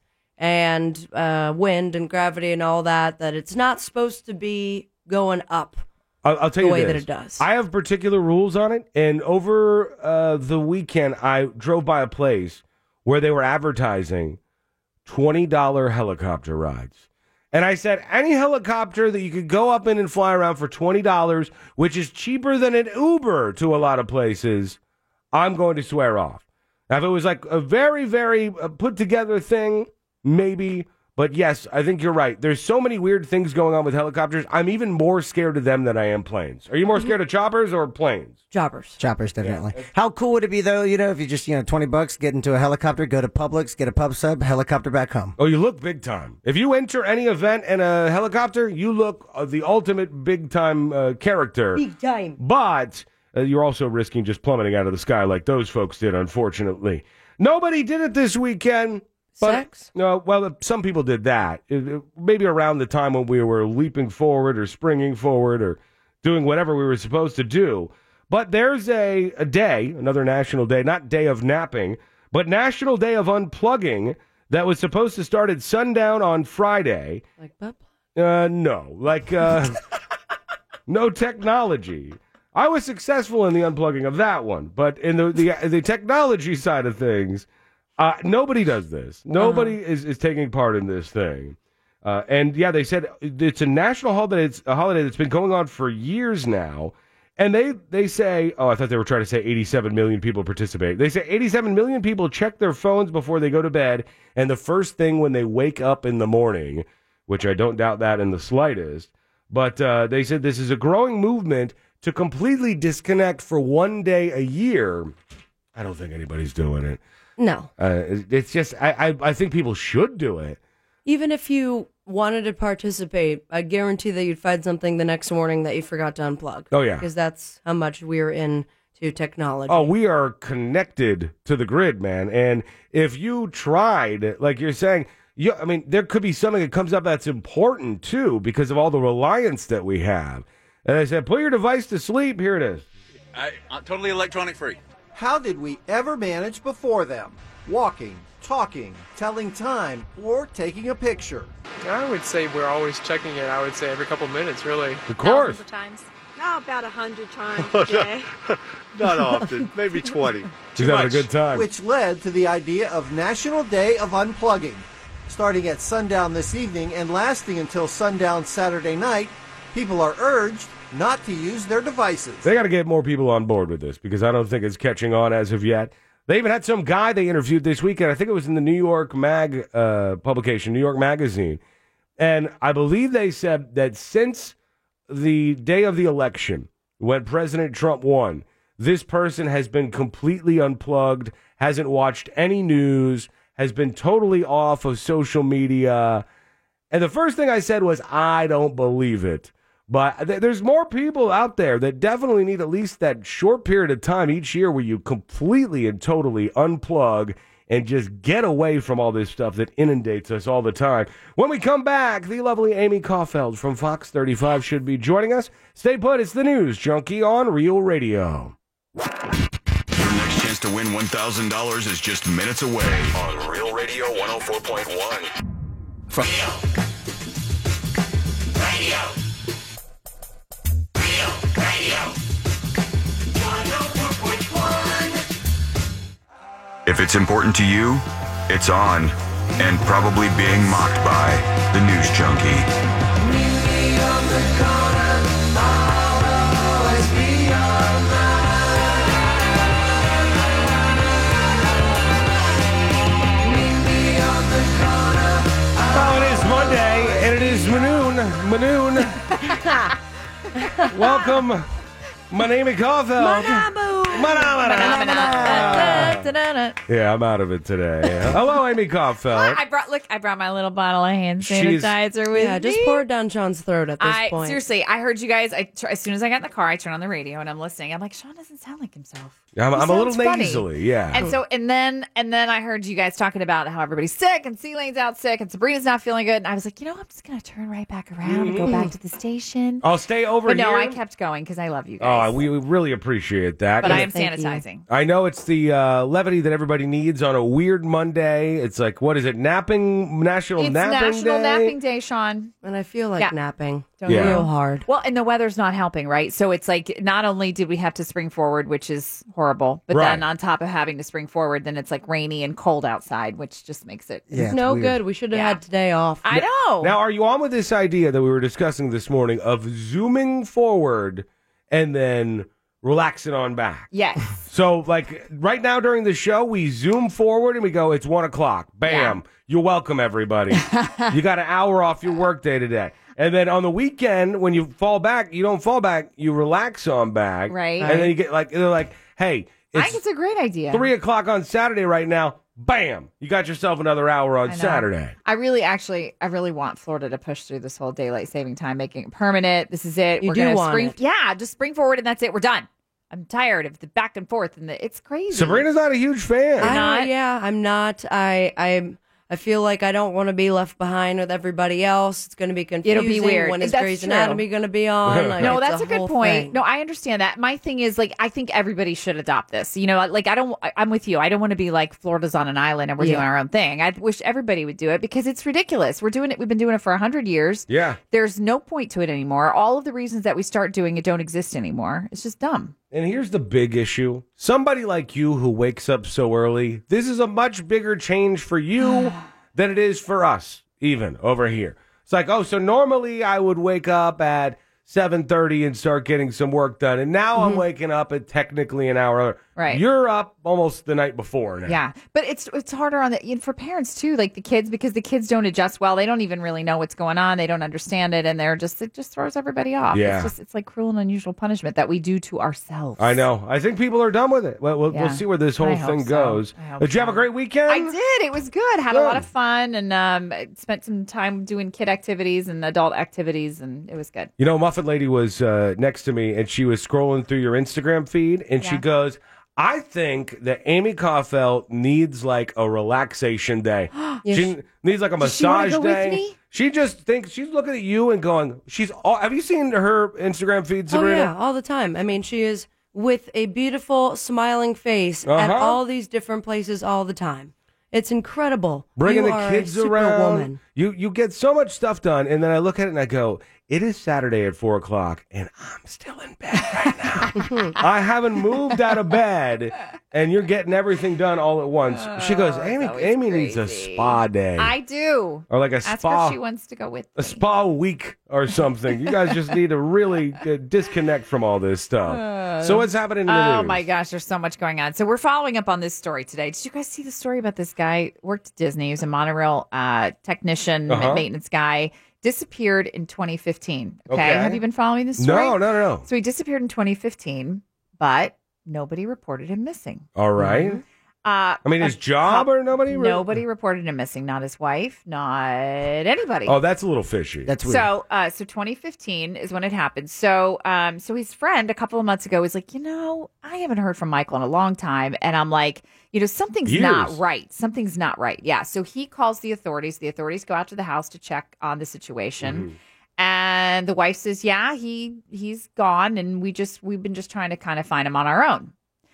and uh, wind and gravity and all that, that it's not supposed to be going up. I'll, I'll tell the you way this. that it does. I have particular rules on it, and over uh, the weekend, I drove by a place where they were advertising twenty dollars helicopter rides. And I said, any helicopter that you could go up in and fly around for twenty dollars, which is cheaper than an Uber to a lot of places, I'm going to swear off. Now, if it was like a very, very uh, put together thing, maybe. But yes, I think you're right. There's so many weird things going on with helicopters. I'm even more scared of them than I am planes. Are you more scared of choppers or planes? Choppers. Choppers, definitely. How cool would it be, though, you know, if you just, you know, twenty bucks, get into a helicopter, go to Publix, get a pub sub, helicopter back home. Oh, you look big time. If you enter any event in a helicopter, you look uh, the ultimate big time uh, character. Big time. But uh, you're also risking just plummeting out of the sky like those folks did, unfortunately. Nobody did it this weekend. But, Sex? No, well, some people did that. It- it- maybe around the time when we were leaping forward or springing forward or doing whatever we were supposed to do. But there's a, a day, another national day, not day of napping, but National Day of Unplugging that was supposed to start at sundown on Friday. Like butt Uh, no, like uh, no technology. I was successful in the unplugging of that one, but in the the, the technology side of things, uh, nobody does this. Nobody is, is taking part in this thing. Uh, and yeah, they said it's a national holiday. It's a holiday that's been going on for years now. And they, they say, oh, I thought they were trying to say eighty-seven million people participate. They say eighty-seven million people check their phones before they go to bed. And the first thing when they wake up in the morning, which I don't doubt that in the slightest, but uh, they said this is a growing movement to completely disconnect for one day a year. I don't think anybody's doing it. No. Uh, it's just, I, I, I think people should do it. Even if you wanted to participate, I guarantee that you'd find something the next morning that you forgot to unplug. Oh, yeah. Because that's how much we're into technology. Oh, we are connected to the grid, man. And if you tried, like you're saying, you, I mean, there could be something that comes up that's important, too, because of all the reliance that we have. And I said, put your device to sleep. Here it is. I, I'm totally electronic free. How did we ever manage before them? Walking, talking, telling time, or taking a picture? I would say we're always checking it. I would say every couple minutes, really. Of course. times. No, about a hundred times Oh, a day. Not often, maybe twenty. She's having a good time. Which led to the idea of National Day of Unplugging. Starting at sundown this evening and lasting until sundown Saturday night, people are urged not to use their devices. They got to get more people on board with this because I don't think it's catching on as of yet. They even had some guy they interviewed this weekend. I think it was in the New York Mag uh, publication, New York Magazine. And I believe they said that since the day of the election, when President Trump won, this person has been completely unplugged, hasn't watched any news, has been totally off of social media. And the first thing I said was, I don't believe it. But th- there's more people out there that definitely need at least that short period of time each year where you completely and totally unplug and just get away from all this stuff that inundates us all the time. When we come back, the lovely Amy Caulfield from Fox thirty-five should be joining us. Stay put. It's the News Junkie on Real Radio. Your next chance chance to win one thousand dollars is just minutes away on Real Radio one oh four point one. From Radio. Radio. Real Radio. one oh four point one. If it's important to you, it's on. And probably being mocked by the News Junkie. Meet me on the corner. I'll always be your man. Meet me on the corner. Oh, it is Monday, and it is Manoon. Manoon. Welcome, my name is Caulfield. Yeah, I'm out of it today. Hello, Amy Caulfield. I brought look. I brought my little bottle of hand She's- sanitizer with Yeah, me. just pour it down Sean's throat at this I point. seriously, I heard you guys. I tr- as soon as I got in the car, I turned on the radio and I'm listening. I'm like, Sean doesn't sound like himself. I'm, He I'm a little sounds funny. nasally, yeah. And so, and then, and then I heard you guys talking about how everybody's sick and C-Lane's out sick and Sabrina's not feeling good. And I was like, you know, I'm just gonna turn right back around and go back to the station. I'll stay over but here. no, I kept going because I love you guys. Oh, we we really appreciate that. but I am Thank you. sanitizing. I know it's the uh, levity that everybody needs on a weird Monday. It's like, what is it? Napping National It's Napping National Day. Napping Day, Sean. And I feel like Yeah. napping. Don't Yeah. Real hard. Well, and the weather's not helping, right? So it's like not only did we have to spring forward, which is horrible, but Right. then on top of having to spring forward, then it's like rainy and cold outside, which just makes it Yeah, it's no weird. good. We should have Yeah. had today off. I know. Now, are you on with this idea that we were discussing this morning of zooming forward and then relaxing on back? Yes. So, like, right now during the show, we zoom forward and we go, it's one o'clock. Bam. You're welcome, everybody. You got an hour off your workday today. And then on the weekend, when you fall back, you don't fall back, you relax on back. Right. And then you get, like, they're like, hey, I it's think it's a great idea. three o'clock on Saturday right now. Bam. You got yourself another hour on I know. Saturday. I really, actually, I really want Florida to push through this whole daylight saving time, making it permanent. This is it. You We're do gonna want spring, it. yeah, just spring forward and that's it. We're done. I'm tired of the back and forth and the, it's crazy. Sabrina's not a huge fan. I, not? Yeah, I'm not. I I I feel like I don't want to be left behind with everybody else. It's going to be confusing. It'll be weird. When is That's Grey's true. Anatomy going to be on? Like, No, it's that's a, good whole point. thing. No, I understand that. My thing is like I think everybody should adopt this. You know, like I don't. I- I'm with you. I don't want to be like Florida's on an island and we're Yeah. doing our own thing. I wish everybody would do it because it's ridiculous. We're doing it. We've been doing it for a hundred years. Yeah. There's no point to it anymore. All of the reasons that we start doing it don't exist anymore. It's just dumb. And here's the big issue. Somebody like you who wakes up so early, this is a much bigger change for you than it is for us, even over here. It's like, oh, so normally I would wake up at seven thirty and start getting some work done. And now I'm waking up at technically an hour earlier. Right. You're up almost the night before now. Yeah, but it's it's harder on the and for parents too, like the kids, because the kids don't adjust well. They don't even really know what's going on. They don't understand it, and they're just it just throws everybody off. Yeah. It's just it's like cruel and unusual punishment that we do to ourselves. I know. I think people are done with it. Well, we'll, Yeah. we'll see where this I whole hope thing so. goes. I hope Did you have a so. great weekend? I did. It was good. Had a lot Good. of fun, and um, spent some time doing kid activities and adult activities, and it was good. You know, Muffin Lady was uh, next to me, and she was scrolling through your Instagram feed, and she Yeah. goes, I think that Amy Caulfield needs like a relaxation day. She needs like a Does she wanna massage go with day. me? She just thinks she's looking at you and going, she's all, have you seen her Instagram feed, Sabrina? Oh, yeah, all the time. I mean, she is with a beautiful, smiling face at Uh-huh. all these different places all the time. It's incredible. Bringing You the are kids a around. superwoman. You you get so much stuff done, and then I look at it and I go, it is Saturday at four o'clock, and I'm still in bed right now. I haven't moved out of bed, and you're getting everything done all at once. She goes, Amy, Amy needs a spa day. I do. Or like a Ask spa. her if she wants to go with a spa week or something. You guys just need to really uh, disconnect from all this stuff. So what's happening in the Oh news? my gosh, there's so much going on. So we're following up on this story today. Did you guys see the story about this guy worked at Disney? He was a monorail uh, technician, Uh-huh. maintenance guy. Disappeared in twenty fifteen. Okay? Okay. Have you been following this story? No, no, no, no. So he disappeared in twenty fifteen, but nobody reported him missing. All right. Uh, I mean, his a job cou- or nobody? re- Nobody reported him missing. Not his wife. Not anybody. Oh, that's a little fishy. That's weird. So, uh, so twenty fifteen is when it happened. So, um, so his friend a couple of months ago was like, you know, I haven't heard from Michael in a long time, and I'm like, you know, something's Years. not right. Something's not right. Yeah. So he calls the authorities. The authorities go out to the house to check on the situation. And the wife says, yeah, he he's gone, and we just we've been just trying to kind of find him on our own.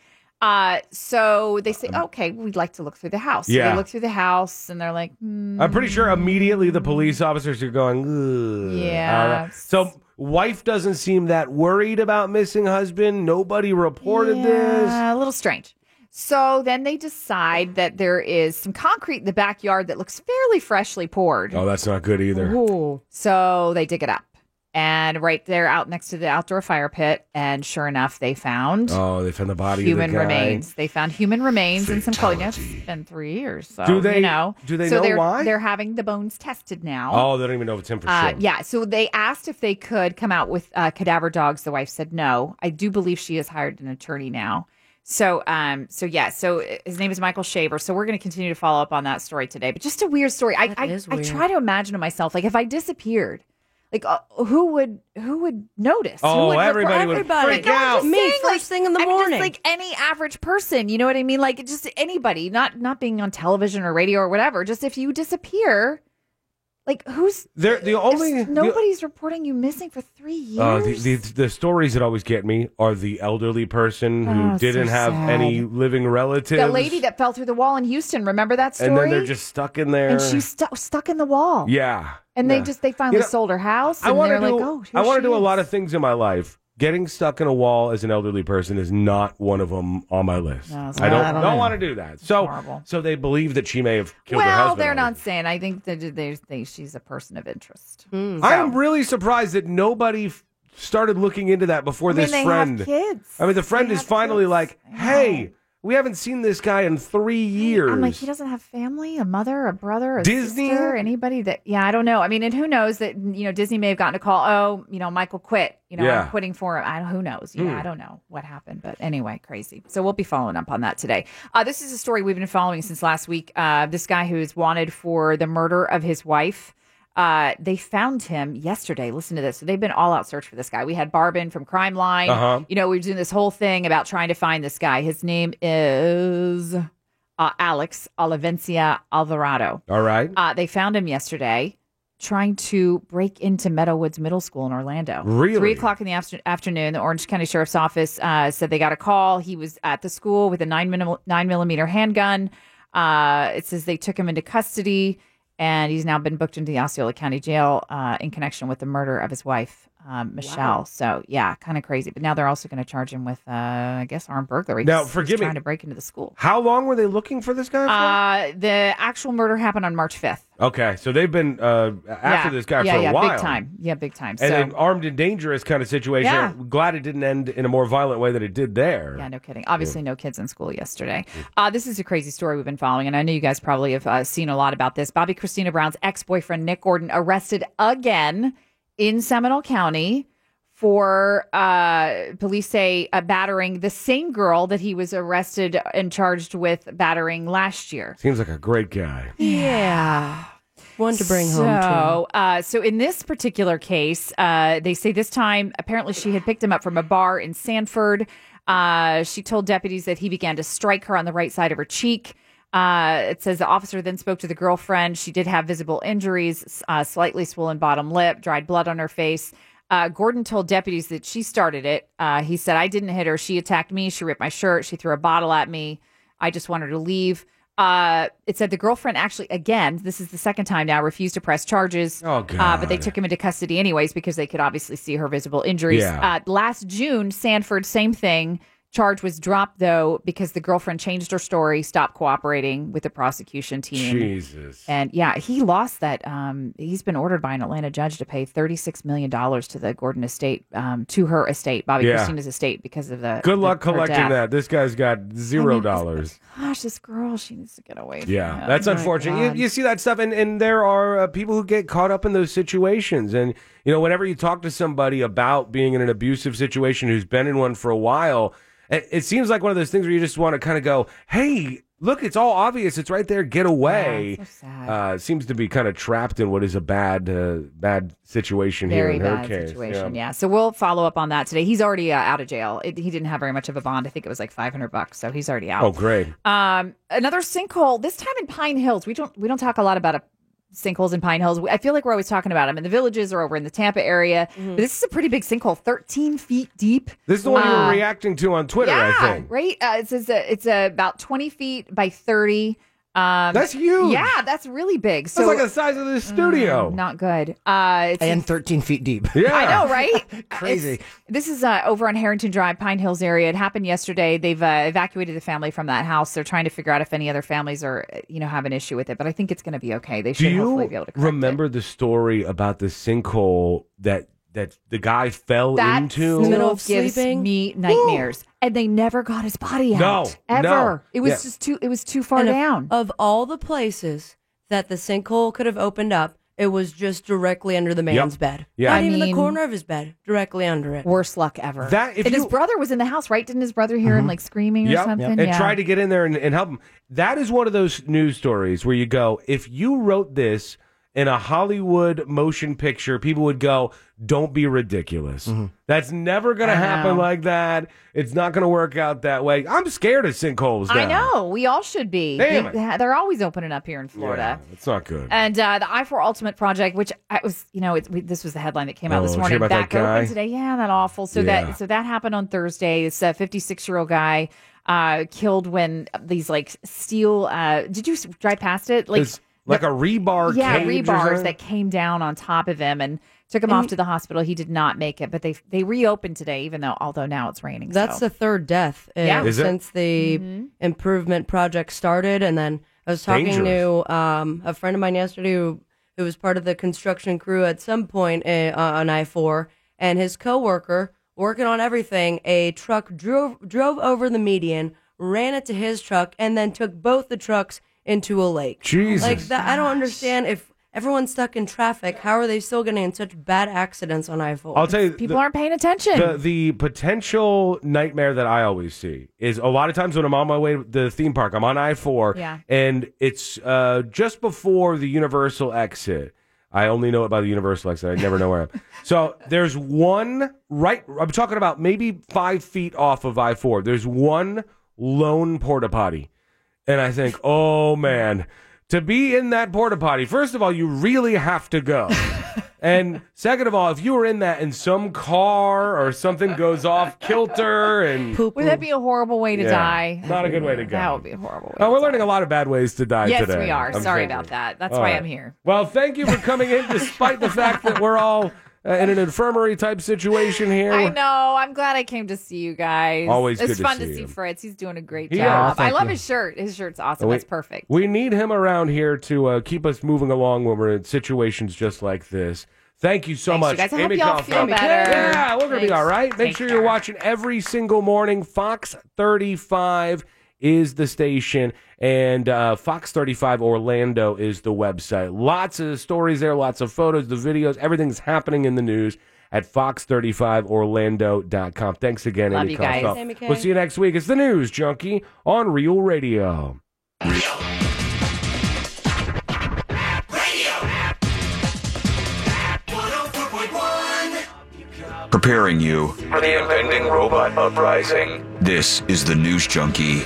Uh, so they say, okay, we'd like to look through the house. So Yeah. they look through the house and they're like, hmm, I'm pretty sure immediately the police officers are going, ugh. Yeah. All right. So wife doesn't seem that worried about missing husband. Nobody reported this. yeah, a little strange. So then they decide that there is some concrete in the backyard that looks fairly freshly poured. Oh, that's not good either. Ooh. So they dig it up. And right there out next to the outdoor fire pit. And sure enough, they found Oh, they found the body human of the guy. remains. They found human remains and some clothing. It's been three years. So, Do they- you know. do they so know they're, why? They're having the bones tested now. Oh, they don't even know if it's him for Uh, sure. yeah, so they asked if they could come out with uh, cadaver dogs. The wife said no. I do believe she has hired an attorney now. So, um, so yeah, so his name is Michael Shaver. So we're going to continue to follow up on that story today. But just a weird story. I, I, is I weird. try to imagine to myself, like if I disappeared, like uh, who would who would notice? Oh, who would report- everybody would everybody. freak No, I'm out. just Me, saying, first like, thing in the I mean, morning. just like any average person, you know what I mean? Like just anybody, not not being on television or radio or whatever. Just if you disappear. Like who's They're the only There's- nobody's reporting you missing for three years. Uh, the, the the stories that always get me are the elderly person who Oh, so didn't have sad. any living relatives. the lady that fell through the wall in Houston. Remember that story? and then they're just stuck in there. and she's stu- stuck in the wall. yeah. and yeah. they just they finally You know, sold her house. I And want they're to do. like, oh, I want to do a is. lot of things in my life. Getting stuck in a wall as an elderly person is not one of them on my list. No, it's I don't not. don't, I don't want to do that. So horrible. so they believe that she may have killed her Well, husband. they're already. not saying. I think that they think she's a person of interest. I am really surprised that nobody f- started looking into that before I mean, this they friend. have kids. I mean, the friend They is have finally kids. like, "Hey, we haven't seen this guy in three years." I'm like, he doesn't have family, a mother, a brother, a Disney? sister, anybody that, yeah, I don't know. I mean, and who knows that, you know, Disney may have gotten a call. Oh, you know, Michael quit. You know, Yeah. I'm quitting for him. I don't, who knows? You know, Hmm. I don't know what happened. But anyway, crazy. So we'll be following up on that today. Uh, this is a story we've been following since last week. Uh, this guy who is wanted for the murder of his wife. Uh, they found him yesterday. Listen to this. So they've been all out search for this guy. We had Barbin from Crime Line. Uh-huh. You know, we were doing this whole thing about trying to find this guy. His name is uh, Alex Olivencia Alvarado. All right. Uh, they found him yesterday trying to break into Meadowwoods Middle School in Orlando. Really? Three o'clock in the after- afternoon, the Orange County Sheriff's Office uh, said they got a call. He was at the school with a nine, minim- nine millimeter handgun. Uh, it says they took him into custody, and he's now been booked into the Osceola County Jail uh, in connection with the murder of his wife, um, Michelle. Wow. So, yeah, kind of crazy. But now they're also going to charge him with, uh, I guess, armed burglary. Now, He's- he's forgive me. trying to break into the school. How long were they looking for this guy for? Uh, the actual murder happened on March fifth. Okay, so they've been uh, after yeah. this guy yeah, for a yeah, while. big time. Yeah, big time. And so, an armed and dangerous kind of situation. Yeah. Glad it didn't end in a more violent way than it did there. yeah, no kidding. Obviously, no kids in school yesterday. Uh, this is a crazy story we've been following, and I know you guys probably have uh, seen a lot about this. Bobby Christina Brown's ex-boyfriend, Nick Gordon, arrested again in Seminole County for, uh, police say, uh, battering the same girl that he was arrested and charged with battering last year. Seems like a great guy. Yeah. One to bring so, home, too. Uh, so in this particular case, uh, they say this time, apparently she had picked him up from a bar in Sanford. Uh, she told deputies that he began to strike her on the right side of her cheek. Uh, it says the officer then spoke to the girlfriend. She did have visible injuries, uh, slightly swollen bottom lip, dried blood on her face. Uh, Gordon told deputies that she started it. Uh, he said, I didn't hit her. She attacked me. She ripped my shirt. She threw a bottle at me. I just wanted to leave. Uh, it said the girlfriend actually, again, this is the second time now, refused to press charges. Oh, God. Uh, but they took him into custody anyways because they could obviously see her visible injuries. Yeah. Uh, last June, Sanford, same thing. Charge was dropped, though, because the girlfriend changed her story, stopped cooperating with the prosecution team. Jesus. And yeah, he lost that. Um, he's been ordered by an Atlanta judge to pay thirty-six million dollars to the Gordon estate, um, to her estate, Bobby Yeah. Christina's estate, because of the. Good luck the- her collecting death. that. This guy's got zero dollars. Gosh, this girl, she needs to get away from Yeah, him. that's My unfortunate. God. You, you see that stuff, and, and there are uh, people who get caught up in those situations. And, you know, whenever you talk to somebody about being in an abusive situation who's been in one for a while, it, it seems like one of those things where you just want to kind of go, hey, look, it's all obvious. It's right there. Get away. Yeah, so sad. Uh, seems to be kind of trapped in what is a bad uh, bad situation Very here in her bad case. situation, yeah. So we'll follow up on that today. He's already uh, out of jail. It, he didn't have very much of a bond. I think it was like five hundred bucks. So he's already out. Oh, great. Um, another sinkhole. This time in Pine Hills. We don't we don't talk a lot about a sinkholes in Pine Hills. I feel like we're always talking about them in the villages or over in the Tampa area. But this is a pretty big sinkhole, thirteen feet deep. This is the one you Uh, were reacting to on Twitter, yeah, I think. right? Uh, it says uh, it's uh, about twenty feet by thirty. Um, That's huge. Yeah, that's really big. So, That's like the size of this studio. Mm, not good. Uh, it's, And thirteen feet deep. Yeah. I know, right? Crazy. It's- this is uh, over on Harrington Drive, Pine Hills area. It happened yesterday. They've uh, evacuated the family from that house. They're trying to figure out if any other families are, you know, have an issue with it. But I think it's going to be okay. They Do should you hopefully be able to correct remember the story about the sinkhole that that the guy fell That into? still gives me nightmares. And they never got his body out. No, ever. no. It was Yeah. just too. It was too far And of- down. Of, all the places that the sinkhole could have opened up, it was just directly under the man's Yep. bed. Yeah. Not I even the mean- corner of his bed, directly under it. Worst luck ever. That- if and his you- brother was in the house, right? Didn't his brother hear him like screaming or Yep. something? And Yeah. tried to get in there and, and help him. That is one of those news stories where you go, if you wrote this in a Hollywood motion picture, people would go, don't be ridiculous. That's never going to I happen know. like that. It's not going to work out that way. I'm scared of sinkholes now. I know. We all should be. Damn They- They're always opening up here in Florida. Yeah, it's not good. And uh, the I four Ultimate Project, which I was, you know, it's, we, this was the headline that came out Oh, this did you morning. hear about that Back guy? open today. Yeah, that awful. So Yeah. that so that happened on Thursday. This uh, fifty-six-year-old guy uh, killed when these like steel. Uh, did you s- drive past it? Like It's like a rebar yeah, cage or rebars something? that came down on top of him and took him And- off to the hospital. He did not make it, but they they reopened today, even though although now it's raining. That's so. the third death uh, Yeah. Is it? since the Mhm. improvement project started. And then I was talking Dangerous. to um, a friend of mine yesterday who, who was part of the construction crew at some point uh, on I four, and his coworker working on everything. A truck drove drove over the median, ran it to his truck, and then took both the trucks into a lake. Jesus. Like that, I don't understand if. Everyone's stuck in traffic. How are they still getting in such bad accidents on I four? I'll tell you, People the- aren't paying attention. The the potential nightmare that I always see is a lot of times when I'm on my way to the theme park, I'm on I four, Yeah. and it's uh, just before the Universal exit. I only know it by the Universal exit. I never know where I'm. So there's one right. I'm talking about maybe five feet off of I four. There's one lone porta potty, and I think, oh man. To be in that porta potty, first of all, you really have to go. And second of all, if you were in that and some car or something goes off kilter and Would that be a horrible way to Yeah, die? not a good way to go. That would be a horrible way. Oh, we're learning a lot of bad ways to die Yes, today. we are. I'm Sorry thinking. about that. That's All why right. I'm here. Well, thank you for coming in, despite the fact that we're all uh, in an infirmary type situation here. I know. I'm glad I came to see you guys. Always it's good to fun see to see you. Fritz. He's doing a great He job. is. I Thank love you. his shirt. His shirt's awesome. We- That's perfect. We need him around here to uh, keep us moving along when we're in situations just like this. Thank you so Thanks, much. you guys. I hope Amy y'all Kaufman. feel better. Yeah, we're going to be Thanks. all right. Make Thanks, sure you're Kara. watching every single morning. Fox thirty-five is the station, and uh, Fox thirty-five Orlando is the website. Lots of stories there, lots of photos, the videos, everything's happening in the news at fox thirty-five orlando dot com. Thanks again, Love Amy you guys. Kaufman. Amy Kay. We'll see you next week. It's the News Junkie on Real Radio. Preparing you for the impending robot uprising. This is the News Junkie.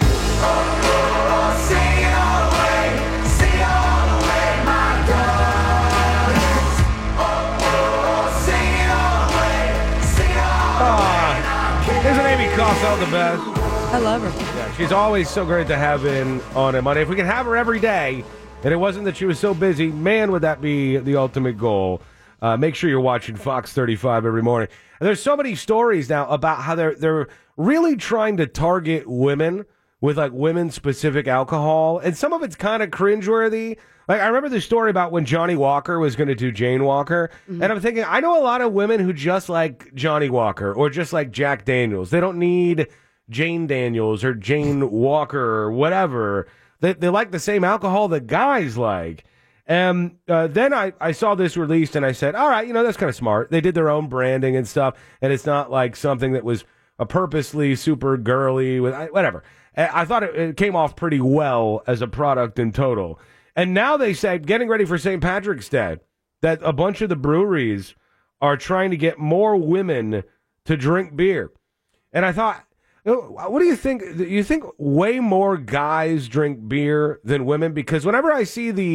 Isn't Amy Kaufman the best? I love her. Yeah, she's always so great to have in on a Monday. If we could have her every day, and it wasn't that she was so busy, man, would that be the ultimate goal. Uh, make sure you're watching Fox thirty-five every morning. And there's so many stories now about how they're they're really trying to target women with like women specific alcohol, and some of it's kind of cringeworthy. Like I remember the story about when Johnny Walker was going to do Jane Walker, and I'm thinking I know a lot of women who just like Johnny Walker or just like Jack Daniels. They don't need Jane Daniels or Jane Walker or whatever. They they like the same alcohol that guys like. And uh, then I, I saw this released and I said, all right, you know, that's kind of smart. They did their own branding and stuff, and it's not like something that was a purposely super girly with I- whatever. I I thought it, it came off pretty well as a product in total. And now they said, getting ready for Saint Patrick's Day, that a bunch of the breweries are trying to get more women to drink beer. And I thought, what do you think? You think way more guys drink beer than women? Because whenever I see the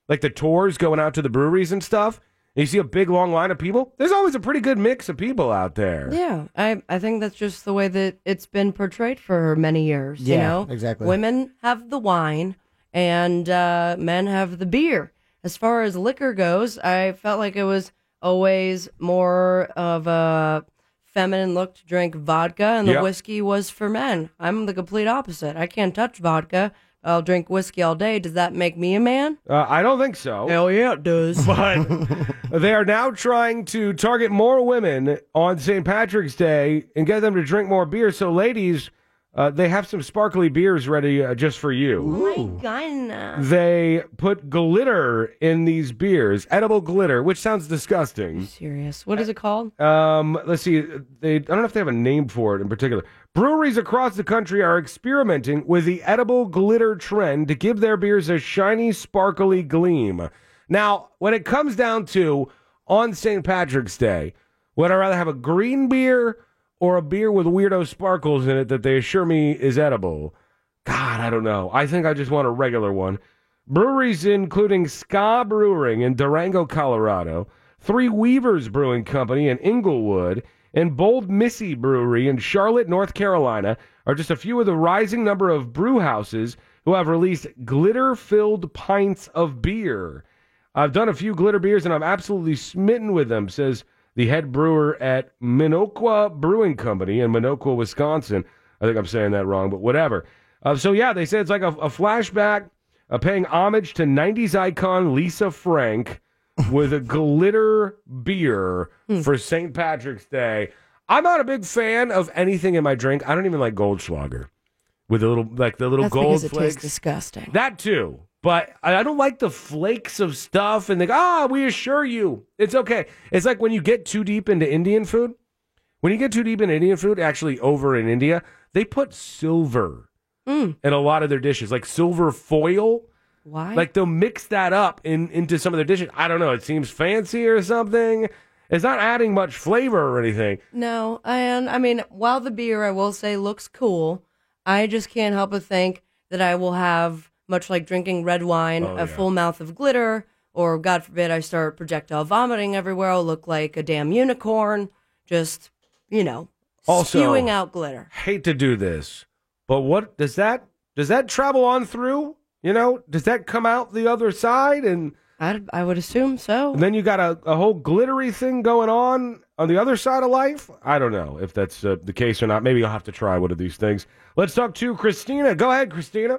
like the tours going out to the breweries and stuff, and you see a big long line of people, there's always a pretty good mix of people out there. Yeah, I I think that's just the way that it's been portrayed for many years. Yeah, you know, exactly. Women have the wine, and uh, men have the beer. As far as liquor goes, I felt like it was always more of a feminine look to drink vodka, and the Yep. whiskey was for men. I'm the complete opposite. I can't touch vodka. I'll drink whiskey all day. Does that make me a man? Uh, I don't think so. Hell yeah, it does. But they are now trying to target more women on Saint Patrick's Day and get them to drink more beer. So, ladies, uh, they have some sparkly beers ready uh, just for you. Oh my God. They put glitter in these beers, edible glitter, which sounds disgusting. Serious. What is it called? Um, let's see. They I don't know if they have a name for it in particular. Breweries across the country are experimenting with the edible glitter trend to give their beers a shiny, sparkly gleam. Now, when it comes down to on Saint Patrick's Day, would I rather have a green beer or a beer with weirdo sparkles in it that they assure me is edible? God, I don't know. I think I just want a regular one. Breweries including Ska Brewing in Durango, Colorado, Three Weavers Brewing Company in Inglewood, and Bold Missy Brewery in Charlotte, North Carolina are just a few of the rising number of brew houses who have released glitter-filled pints of beer. I've done a few glitter beers, and I'm absolutely smitten with them, says the head brewer at Minocqua Brewing Company in Minocqua, Wisconsin. I think I'm saying that wrong, but whatever. Uh, so, yeah, they say it's like a, a flashback, uh, paying homage to nineties icon Lisa Frank with a glitter beer for Saint Patrick's Day. I'm not a big fan of anything in my drink. I don't even like Goldschlager with the little, like the little That's gold because it flakes. tastes disgusting. That too. But I I don't like the flakes of stuff and they go, ah, we assure you. It's okay. It's like when you get too deep into Indian food. When you get too deep into Indian food, actually over in India, they put silver Mm. in a lot of their dishes, like silver foil. Why? Like they'll mix that up in into some of their dishes. I don't know. It seems fancy or something. It's not adding much flavor or anything. No, and I mean, while the beer, I will say, looks cool, I just can't help but think that I will have, much like drinking red wine, Oh, a yeah. full mouth of glitter, or God forbid I start projectile vomiting everywhere. I'll look like a damn unicorn, just, you know, Also, spewing out glitter. Hate to do this, but what does that does that travel on through? You know, does that come out the other side? And I I would assume so. And then you got a, a whole glittery thing going on on the other side of life? I don't know if that's uh, the case or not. Maybe I'll have to try one of these things. Let's talk to Christina. Go ahead, Christina.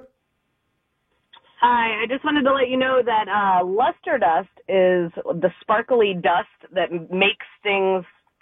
Hi, I just wanted to let you know that uh, luster dust is the sparkly dust that makes things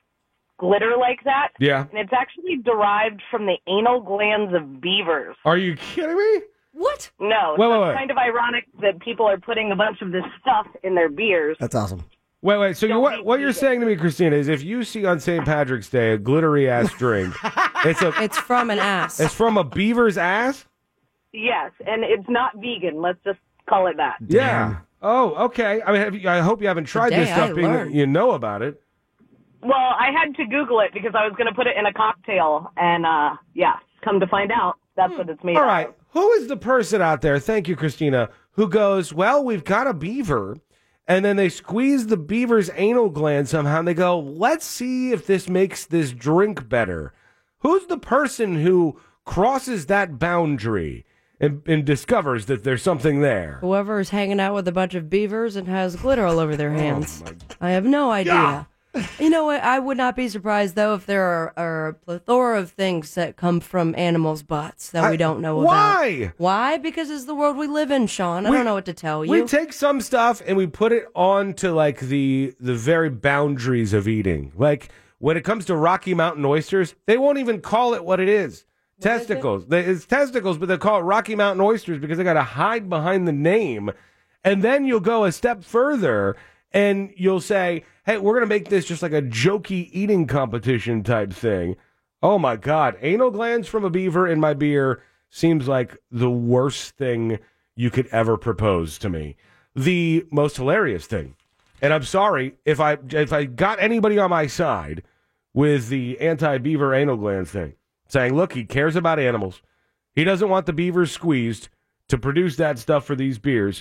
glitter like that. Yeah. And it's actually derived from the anal glands of beavers. Are you kidding me? What? No. Wait, so wait, it's wait. kind of ironic that people are putting a bunch of this stuff in their beers. That's awesome. Wait, wait. So you, what, what you're saying to me, Christina, is if you see on Saint Patrick's Day a glittery ass drink, it's a It's from an ass. it's from a beaver's ass? Yes, and it's not vegan. Let's just call it that. Yeah. Oh, okay. I mean, have you, I hope you haven't tried this Today stuff, I being that learned. you know about it. Well, I had to Google it because I was going to put it in a cocktail, and uh, yeah, come to find out, that's what it's made All of. right. Who is the person out there, thank you, Christina, who goes, well, we've got a beaver, and then they squeeze the beaver's anal gland somehow, and they go, let's see if this makes this drink better. Who's the person who crosses that boundary and, and discovers that there's something there? Whoever is hanging out with a bunch of beavers and has glitter all over their Oh, hands. I have no idea. You know what? I would not be surprised, though, if there are, are a plethora of things that come from animals' butts that I- we don't know why? about. Why? Because it's the world we live in, Sean. I We- don't know what to tell you. We take some stuff and we put it on to like the the very boundaries of eating. Like when it comes to Rocky Mountain oysters, they won't even call it what it is. testicles. They, it's testicles, but they call it Rocky Mountain oysters because they got to hide behind the name. And then you'll go a step further and you'll say, hey, we're going to make this just like a jokey eating competition type thing. Oh my God. Anal glands from a beaver in my beer seems like the worst thing you could ever propose to me. The most hilarious thing. And I'm sorry if I if I got anybody on my side with the anti-beaver anal glands thing, saying, look, he cares about animals. He doesn't want the beavers squeezed to produce that stuff for these beers.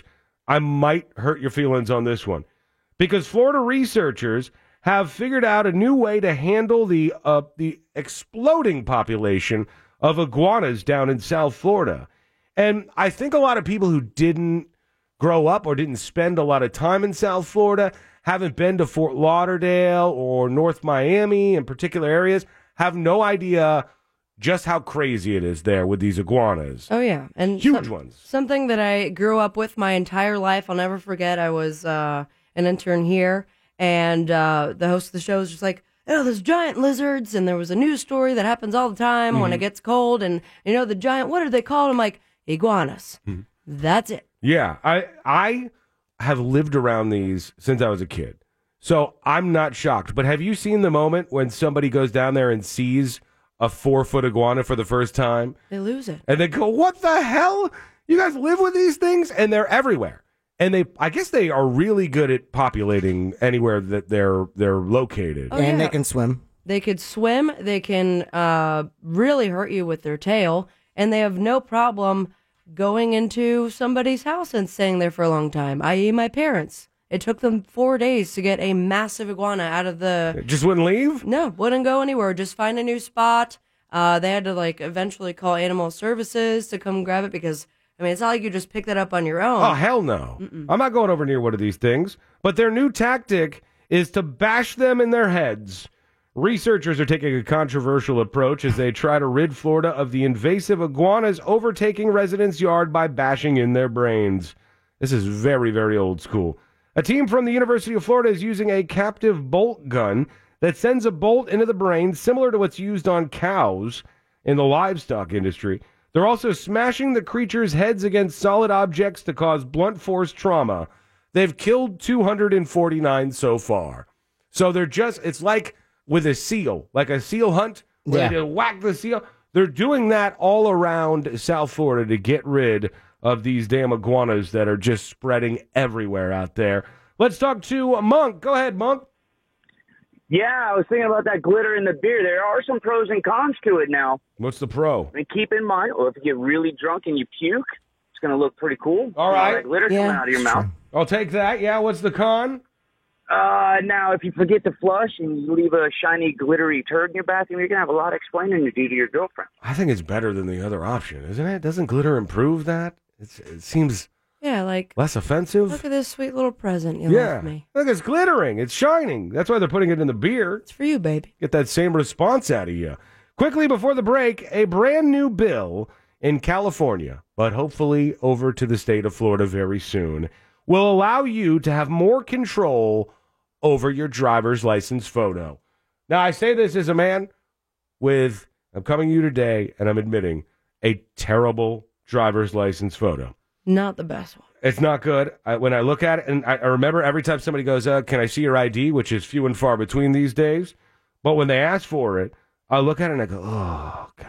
I might hurt your feelings on this one. Because Florida researchers have figured out a new way to handle the uh, the exploding population of iguanas down in South Florida. And I think a lot of people who didn't grow up or didn't spend a lot of time in South Florida, haven't been to Fort Lauderdale or North Miami in particular areas, have no idea just how crazy it is there with these iguanas. Oh, yeah. And huge some- ones. Something that I grew up with my entire life. I'll never forget. I was uh, an intern here, and uh, the host of the show was just like, oh, there's giant lizards, and there was a news story that happens all the time when Mhm. it gets cold, and, you know, the giant, what are they called? I'm like, iguanas. Mhm. That's it. Yeah, I I have lived around these since I was a kid. So I'm not shocked. But have you seen the moment when somebody goes down there and sees a four-foot iguana for the first time? They lose it. And they go, what the hell? You guys live with these things? And they're everywhere. And they, I guess they are really good at populating anywhere that they're they're located. Oh, And they yeah. can swim. They could swim. They can uh, really hurt you with their tail, and they have no problem going into somebody's house and staying there for a long time, that is my parents. It took them four days to get a massive iguana out of the... It just wouldn't leave? No, wouldn't go anywhere. Just find a new spot. Uh, they had to, like, eventually call animal services to come grab it because, I mean, it's not like you just pick that up on your own. Oh, hell no. Mm-mm. I'm not going over near one of these things. But their new tactic is to bash them in their heads. Researchers are taking a controversial approach as they try to rid Florida of the invasive iguanas overtaking residents' yard by bashing in their brains. This is very, very old school. A team from the University of Florida is using a captive bolt gun that sends a bolt into the brain similar to what's used on cows in the livestock industry. They're also smashing the creatures' heads against solid objects to cause blunt force trauma. They've killed two hundred forty-nine so far. So they're just, it's like with a seal, like a seal hunt, where Yeah. they whack the seal. They're doing that all around South Florida to get rid of these damn iguanas that are just spreading everywhere out there. Let's talk to Monk. Go ahead, Monk. Yeah, I was thinking about that glitter in the beer. There are some pros and cons to it now. What's the pro? I mean, keep in mind, well, if you get really drunk and you puke, it's going to look pretty cool. All You know, right. that glitter coming out of your mouth. I'll take that. Yeah, what's the con? Uh, now, if you forget to flush and you leave a shiny, glittery turd in your bathroom, you're going to have a lot of explaining to do to your girlfriend. I think it's better than the other option, isn't it? Doesn't glitter improve that? It's, it seems Yeah, like, less offensive. look at this sweet little present you Yeah. left me. Look, it's glittering. It's shining. That's why they're putting it in the beer. It's for you, baby. Get that same response out of you. Quickly before the break, a brand new bill in California, but hopefully over to the state of Florida very soon, will allow you to have more control over your driver's license photo. Now, I say this as a man with, I'm coming to you today, and I'm admitting, a terrible driver's license photo. Not the best one. It's not good. I, when I look at it, and I, I remember every time somebody goes, uh, can I see your I D, which is few and far between these days. But when they ask for it, I look at it and I go, oh, God.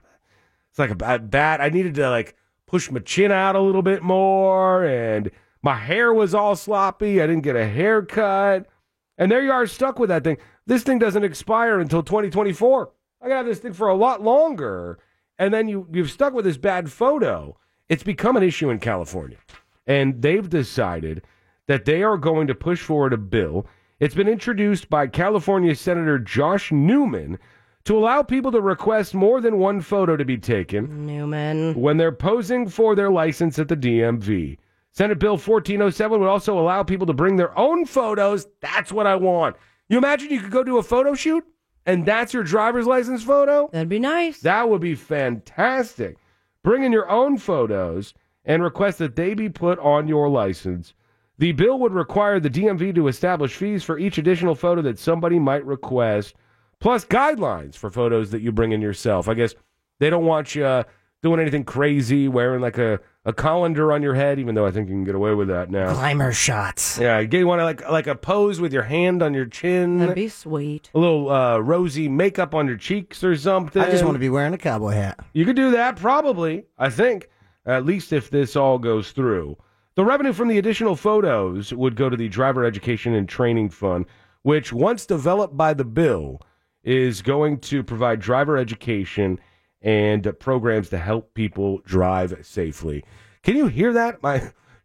It's like a bad, bad. I needed to, like, push my chin out a little bit more, and my hair was all sloppy. I didn't get a haircut. And there you are, stuck with that thing. This thing doesn't expire until twenty twenty-four. I got to have this thing for a lot longer. And then you, you've stuck with this bad photo. It's become an issue in California. And they've decided that they are going to push forward a bill. It's been introduced by California Senator Josh Newman to allow people to request more than one photo to be taken Newman. when they're posing for their license at the D M V. Senate Bill fourteen oh seven would also allow people to bring their own photos. That's what I want. You imagine you could go do a photo shoot and that's your driver's license photo? That'd be nice. That would be fantastic. Bring in your own photos and request that they be put on your license. The bill would require the D M V to establish fees for each additional photo that somebody might request, plus guidelines for photos that you bring in yourself. I guess they don't want you uh, doing anything crazy, wearing like a, a colander on your head, even though I think you can get away with that now. Glamour shots. Yeah, you want to like like a pose with your hand on your chin. That'd be sweet. A little uh, rosy makeup on your cheeks or something. I just want to be wearing a cowboy hat. You could do that, probably, I think, at least if this all goes through. The revenue from the additional photos would go to the Driver Education and Training Fund, which, once developed by the bill, is going to provide driver education and uh, programs to help people drive safely. Can you hear that? My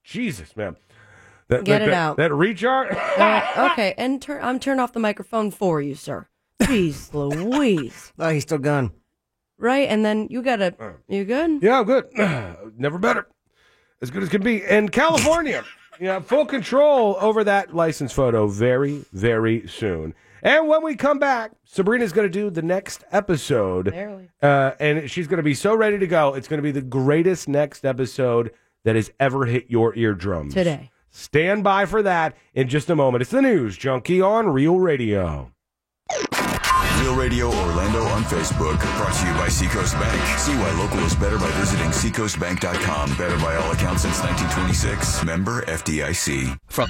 Jesus, man. That, Get that, it that, out. That recharge? Uh, okay, and turn. I'm turning off the microphone for you, sir. Jeez Louise. Oh, he's still gone. Right, and then you gotta. You good? Yeah, I'm good. Never better. As good as can be. In California, yeah, full control over that license photo very, very soon. And when we come back, Sabrina's going to do the next episode. Barely. Uh, and she's going to be so ready to go. It's going to be the greatest next episode that has ever hit your eardrums. Today. Stand by for that in just a moment. It's the News Junkie on Real Radio. Real Radio Orlando on Facebook. Brought to you by Seacoast Bank. See why local is better by visiting seacoast bank dot com. Better by all accounts since nineteen twenty-six. Member F D I C. From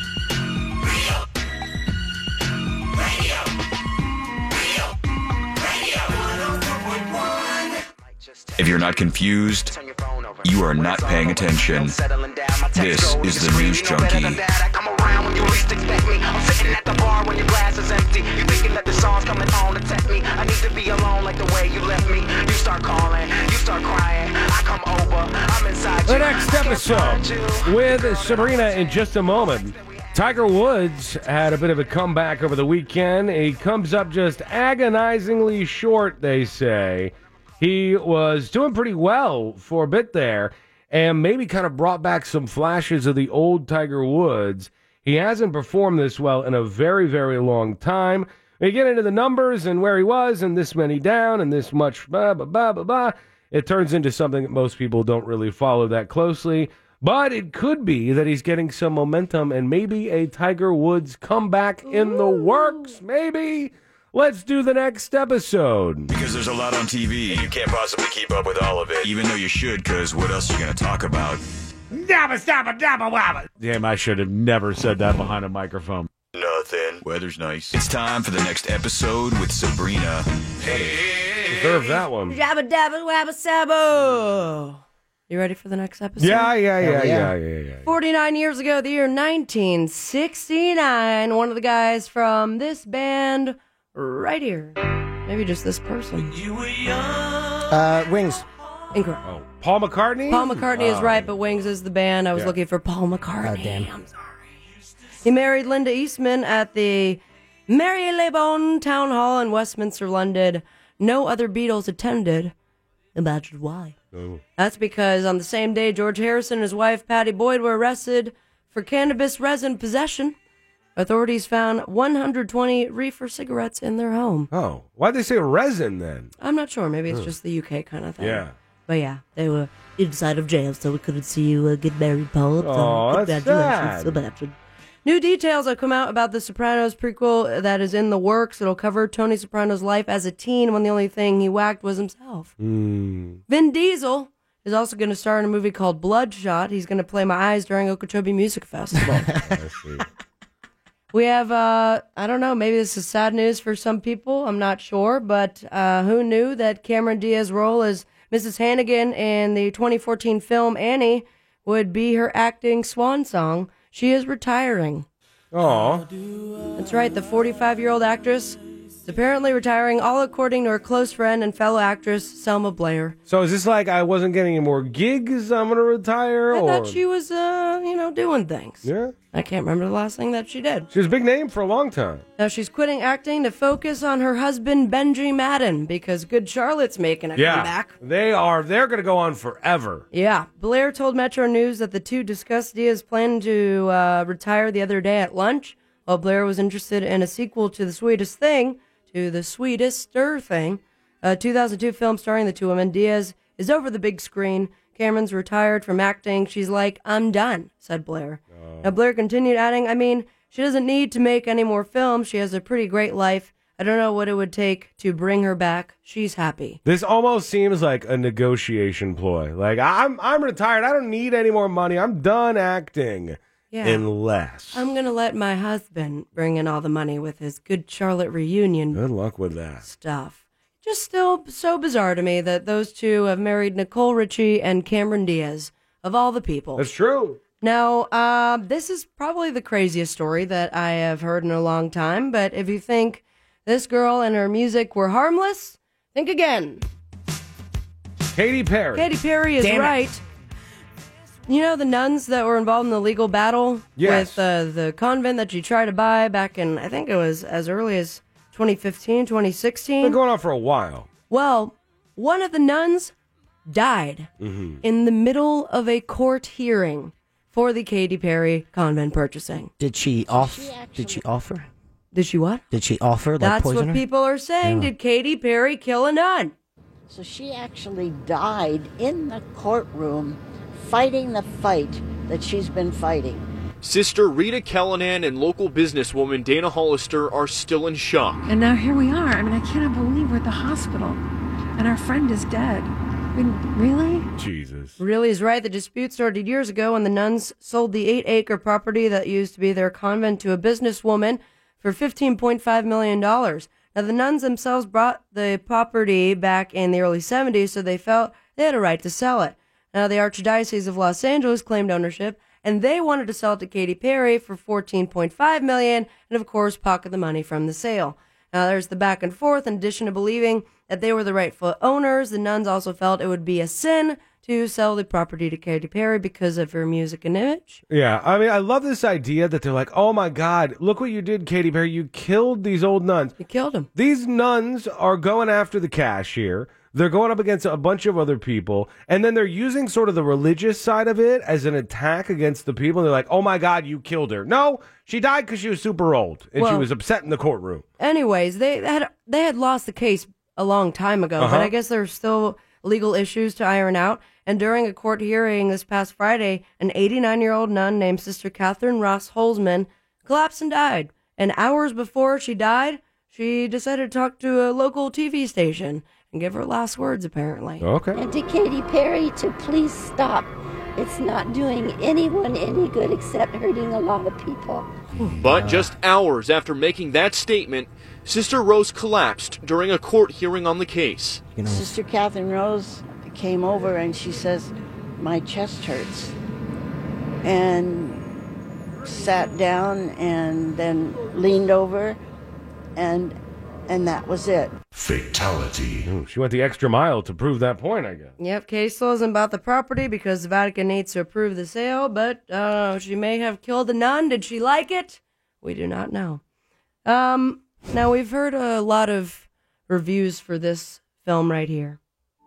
If you're not confused, you are not paying attention. This is the News Junkie. come around when you least expect me. I'm sitting at the bar when your glass is empty. You thinking that the song's coming on to tempt me. I need to be alone like the way you left me. You start calling, you start crying. I come over, I'm inside you. The next episode with Sabrina in just a moment. Tiger Woods had a bit of a comeback over the weekend. He comes up just agonizingly short, they say. He was doing pretty well for a bit there and maybe kind of brought back some flashes of the old Tiger Woods. He hasn't performed this well in a very, very long time. We get into the numbers and where he was and this many down and this much blah, blah, blah, blah, blah. It turns into something that most people don't really follow that closely. But it could be that he's getting some momentum and maybe a Tiger Woods comeback in the works. Maybe. Let's do the next episode. Because there's a lot on T V, and you can't possibly keep up with all of it. Even though you should, because what else are you going to talk about? Dabba, dabba, dabba, wabba. Damn, I should have never said that behind a microphone. Nothing. Weather's nice. It's time for the next episode with Sabrina. Hey. Deserve that one. Jabba dabba wabba sabo. You ready for the next episode? Yeah, yeah, yeah, yeah, yeah, yeah. forty-nine years ago, the year nineteen sixty-nine, one of the guys from this band right here. Maybe just this person. Uh, Wings. Incorrect. Oh, Paul McCartney? Paul McCartney is Oh. right, but Wings is the band. I was Yeah. looking for Paul McCartney. Oh, damn. I'm sorry. He married Linda Eastman at the Marylebone Town Hall in Westminster, London. No other Beatles attended. Imagine why. Oh. That's because on the same day, George Harrison and his wife, Patty Boyd, were arrested for cannabis resin possession. Authorities found one hundred twenty reefer cigarettes in their home. Oh, why'd they say resin then? I'm not sure. Maybe it's Huh. just the U K kind of thing. Yeah. But yeah, they were inside of jail, so we couldn't see you uh, get married, Paul. So Aw, that's congratulations. sad. Imagine. New details have come out about the Sopranos prequel that is in the works. It'll cover Tony Soprano's life as a teen when the only thing he whacked was himself. Mm. Vin Diesel is also going to star in a movie called Bloodshot. He's going to play My Eyes during Okeechobee Music Festival. I see. We have, uh, I don't know, maybe this is sad news for some people. I'm not sure. But uh, who knew that Cameron Diaz's role as Missus Hannigan in the twenty fourteen film Annie would be her acting swan song? She is retiring. Aw. That's right. The forty-five-year-old actress is apparently retiring, all according to her close friend and fellow actress, Selma Blair. So is this like I wasn't getting any more gigs, I'm going to retire? I or? thought she was, uh, you know, doing things. Yeah. I can't remember the last thing that she did. She was a big name for a long time. Now she's quitting acting to focus on her husband, Benji Madden, because Good Charlotte's making a Yeah. comeback. They are, they're going to go on forever. Yeah. Blair told Metro News that the two discussed Diaz's plan to uh, retire the other day at lunch, while Blair was interested in a sequel to The Sweetest Thing, to The Sweetester Thing, a two thousand two film starring the two women. Diaz is over the big screen. Cameron's retired from acting. She's like, I'm done, said Blair. Oh. Now, Blair continued adding, I mean, she doesn't need to make any more films. She has a pretty great life. I don't know what it would take to bring her back. She's happy. This almost seems like a negotiation ploy. Like, I'm I'm retired. I don't need any more money. I'm done acting. Yeah. Unless. I'm going to let my husband bring in all the money with his Good Charlotte reunion Good luck with that. stuff. Just still so bizarre to me that those two have married Nicole Richie and Cameron Diaz, of all the people. That's true. Now, uh, this is probably the craziest story that I have heard in a long time, but if you think this girl and her music were harmless, think again. Katy Perry. Katy Perry is Damn it. right. You know the nuns that were involved in the legal battle Yes. with uh, the convent that she tried to buy back in, I think it was as early as twenty fifteen, twenty sixteen. Been going on for a while. Well, one of the nuns died Mm-hmm. in the middle of a court hearing for the Katy Perry convent purchasing. Did she off? Did she offer? Did she what? Did she offer? Like That's poison what her? people are saying. Yeah. Did Katy Perry kill a nun? So she actually died in the courtroom fighting the fight that she's been fighting. Sister Rita Callanan and local businesswoman Dana Hollister are still in shock. And now here we are. I mean, I cannot believe we're at the hospital and our friend is dead. I mean, really? Jesus. Really is right. The dispute started years ago when the nuns sold the eight-acre property that used to be their convent to a businesswoman for fifteen point five million dollars. Now, the nuns themselves bought the property back in the early seventies, so they felt they had a right to sell it. Now, the Archdiocese of Los Angeles claimed ownership, and they wanted to sell it to Katy Perry for fourteen point five million dollars, and of course, pocket the money from the sale. Now, there's the back and forth. In addition to believing that they were the rightful owners, the nuns also felt it would be a sin to sell the property to Katy Perry because of her music and image. Yeah, I mean, I love this idea that they're like, oh my God, look what you did, Katy Perry. You killed these old nuns. You killed them. These nuns are going after the cash here. They're going up against a bunch of other people, and then they're using sort of the religious side of it as an attack against the people. They're like, oh my God, you killed her. No, she died because she was super old, and she Well- was upset in the courtroom. Anyways, they had they had lost the case a long time ago, Uh-huh. but I guess there's still legal issues to iron out. And during a court hearing this past Friday, an eighty-nine-year-old nun named Sister Catherine Ross Holzman collapsed and died. And hours before she died, she decided to talk to a local T V station and give her last words, apparently. Okay. And to Katy Perry to please stop. It's not doing anyone any good except hurting a lot of people. But just hours after making that statement, Sister Rose collapsed during a court hearing on the case. Sister Catherine Rose came over and she says, my chest hurts. And sat down and then leaned over and and that was it. Fatality. Ooh, she went the extra mile to prove that point, I guess. Yep, case law isn't about the property because the Vatican needs to approve the sale, but uh, she may have killed a nun. Did she like it? We do not know. Um, now, we've heard a lot of reviews for this film right here.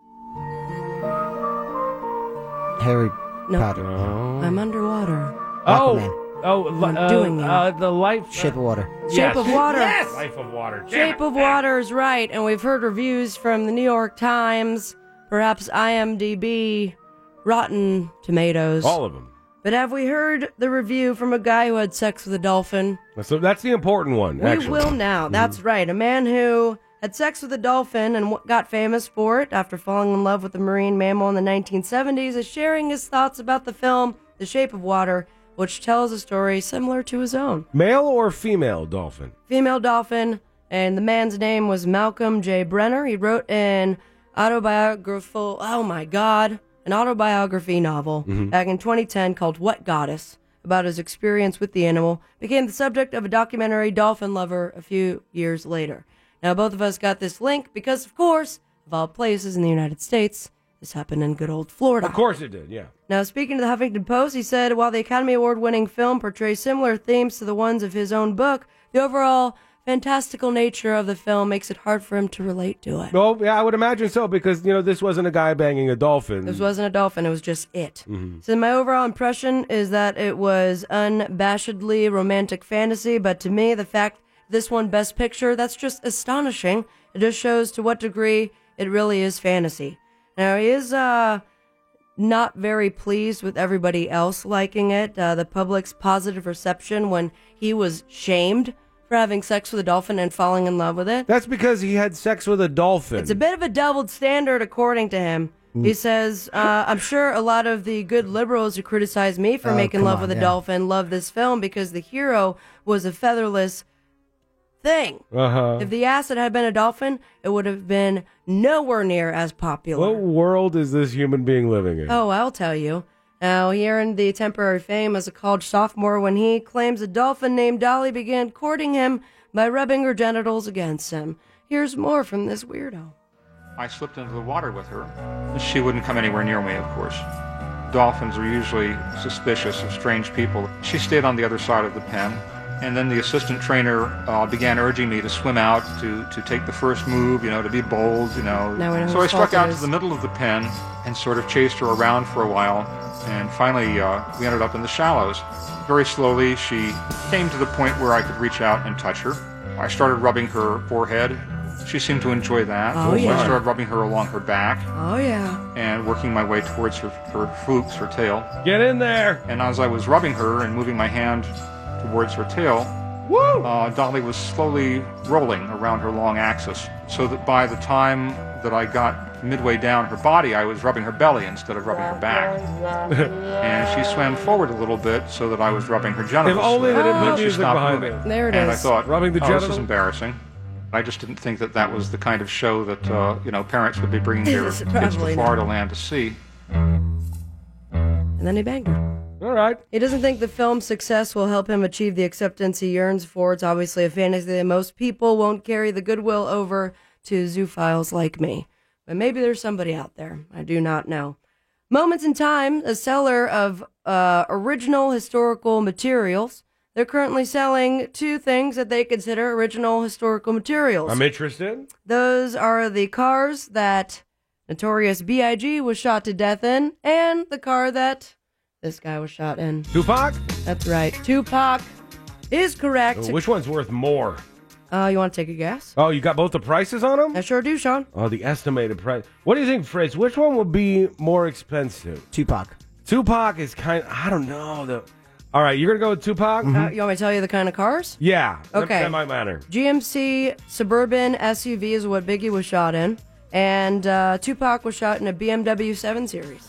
Harry No. Potter. I'm underwater. Oh, oh, I'm uh, doing it. uh, the life. Shape of Water. Shape of Water. Yes. Life of Water. Damn Shape it. of Water is right, and we've heard reviews from the New York Times, perhaps I M D B, Rotten Tomatoes. All of them. But have we heard the review from a guy who had sex with a dolphin? So that's the important one. We actually. will now. That's right. A man who had sex with a dolphin and w- got famous for it after falling in love with a marine mammal in the nineteen seventies is sharing his thoughts about the film The Shape of Water, which tells a story similar to his own. Male or female dolphin? Female dolphin, and the man's name was Malcolm J. Brenner. He wrote an autobiographical, oh my God, an autobiography novel Mhm. back in twenty ten called What Goddess, about his experience with the animal, became the subject of a documentary, Dolphin Lover, a few years later. Now, both of us got this link because, of course, of all places in the United States, this happened in good old Florida. Of course it did, yeah. Now, speaking to the Huffington Post, he said, while the Academy Award-winning film portrays similar themes to the ones of his own book, the overall fantastical nature of the film makes it hard for him to relate to it. Well, yeah, I would imagine so because, you know, this wasn't a guy banging a dolphin. This wasn't a dolphin, it was just it. Mhm. So my overall impression is that it was unabashedly romantic fantasy, but to me, the fact this won Best Picture, that's just astonishing. It just shows to what degree it really is fantasy. Now, he is uh, not very pleased with everybody else liking it. Uh, the public's positive reception when he was shamed for having sex with a dolphin and falling in love with it. That's because he had sex with a dolphin. It's a bit of a doubled standard, according to him. He says, uh, I'm sure a lot of the good liberals who criticize me for Oh, making come love on, with a yeah. dolphin love this film because the hero was a featherless thing. Uh-huh. If the acid had been a dolphin, it would have been nowhere near as popular. What world is this human being living in? Oh, I'll tell you. Now, he earned the temporary fame as a college sophomore when he claims a dolphin named Dolly began courting him by rubbing her genitals against him. Here's more from this weirdo. I slipped into the water with her. She wouldn't come anywhere near me, of course. dolphins are usually suspicious of strange people. She stayed on the other side of the pen. And then the assistant trainer uh, began urging me to swim out, to, to take the first move, you know, to be bold, you know. Now we know So I whose struck fault out it to is. the middle of the pen and sort of chased her around for a while. And finally, uh, we ended up in the shallows. Very slowly, she came to the point where I could reach out and touch her. I started rubbing her forehead. She seemed to enjoy that. Oh, so yeah. I started rubbing her along her back Oh, yeah. and working my way towards her, her flukes, her tail. Get in there! And as I was rubbing her and moving my hand towards her tail, Woo! Uh, Dolly was slowly rolling around her long axis, so that by the time that I got midway down her body, I was rubbing her belly instead of rubbing her back. And she swam forward a little bit so that I was rubbing her genitals. If only they didn't And put she music stopped behind moving. it. There it and is. I thought, Rubbing the oh, this genitals? is embarrassing. I just didn't think that that was the kind of show that uh, you know parents would be bringing their It's kids probably to not. Florida land to see. And then he banged her. All right. He doesn't think the film's success will help him achieve the acceptance he yearns for. It's obviously a fantasy that most people won't carry the goodwill over to zoophiles like me. But maybe there's somebody out there. I do not know. Moments in Time, a seller of uh, original historical materials. They're currently selling two things that they consider original historical materials. I'm interested. Those are the cars that Notorious B I G was shot to death in, and the car that this guy was shot in. Tupac? That's right. Tupac is correct. Oh, which one's worth more? Uh, you want to take a guess? Oh, you got both the prices on them? I sure do, Sean. Oh, the estimated price. What do you think, Fritz? Which one would be more expensive? Tupac. Tupac is kind of, I don't know. The, all right, you're going to go with Tupac? Uh, you want me to tell you the kind of cars? Yeah. that- Okay. That, might matter. G M C Suburban S U V is what Biggie was shot in, and uh, Tupac was shot in a B M W seven Series.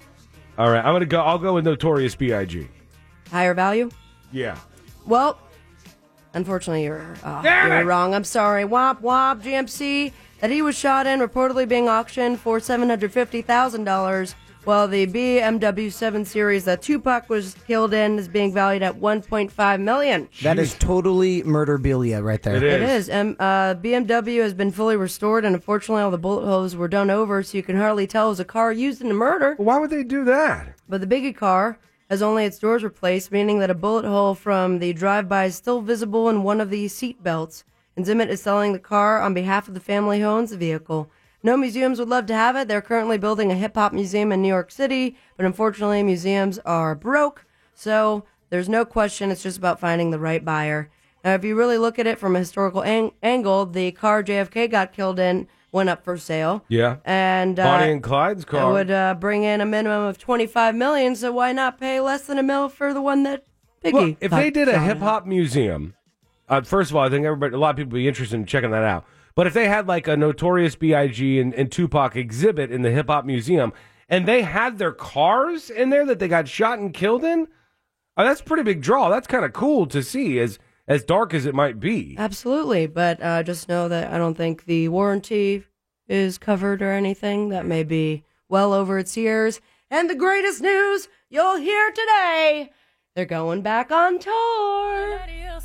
All right, I'm going to go, I'll go with Notorious B I G. Higher value? Yeah. Well, unfortunately, you're, uh, Damn you're it! wrong. I'm sorry. Womp womp. G M C that he was shot in reportedly being auctioned for seven hundred fifty thousand dollars, while the B M W seven Series that Tupac was killed in is being valued at one point five million dollars. That is totally murderabilia right there. It It is. Um, uh, B M W has been fully restored, and unfortunately, all the bullet holes were done over, so you can hardly tell it was a car used in the murder. Why would they do that? But the Biggie car has only its doors replaced, meaning that a bullet hole from the drive-by is still visible in one of the seat belts. And Zimmett is selling the car on behalf of the family who owns the vehicle. No museums would love to have it. They're currently building a hip-hop museum in New York City, but unfortunately, museums are broke, so there's no question. It's just about finding the right buyer. Now, if you really look at it from a historical ang- angle, the car J F K got killed in went up for sale. Yeah. And uh, Bonnie and Clyde's it car. would uh, bring in a minimum of twenty-five million dollars, so why not pay less than a mil for the one that Biggie Look, if got they did a shot in? hip hop museum, uh, first of all, I think everybody, a lot of people would be interested in checking that out. But if they had like a Notorious B I G and, and Tupac exhibit in the hip hop museum, and they had their cars in there that they got shot and killed in, uh, that's a pretty big draw. That's kind of cool to see, as as dark as it might be. Absolutely, but uh, just know that I don't think the warranty is covered or anything. That may be well over its years. And the greatest news you'll hear today, they're going back on tour.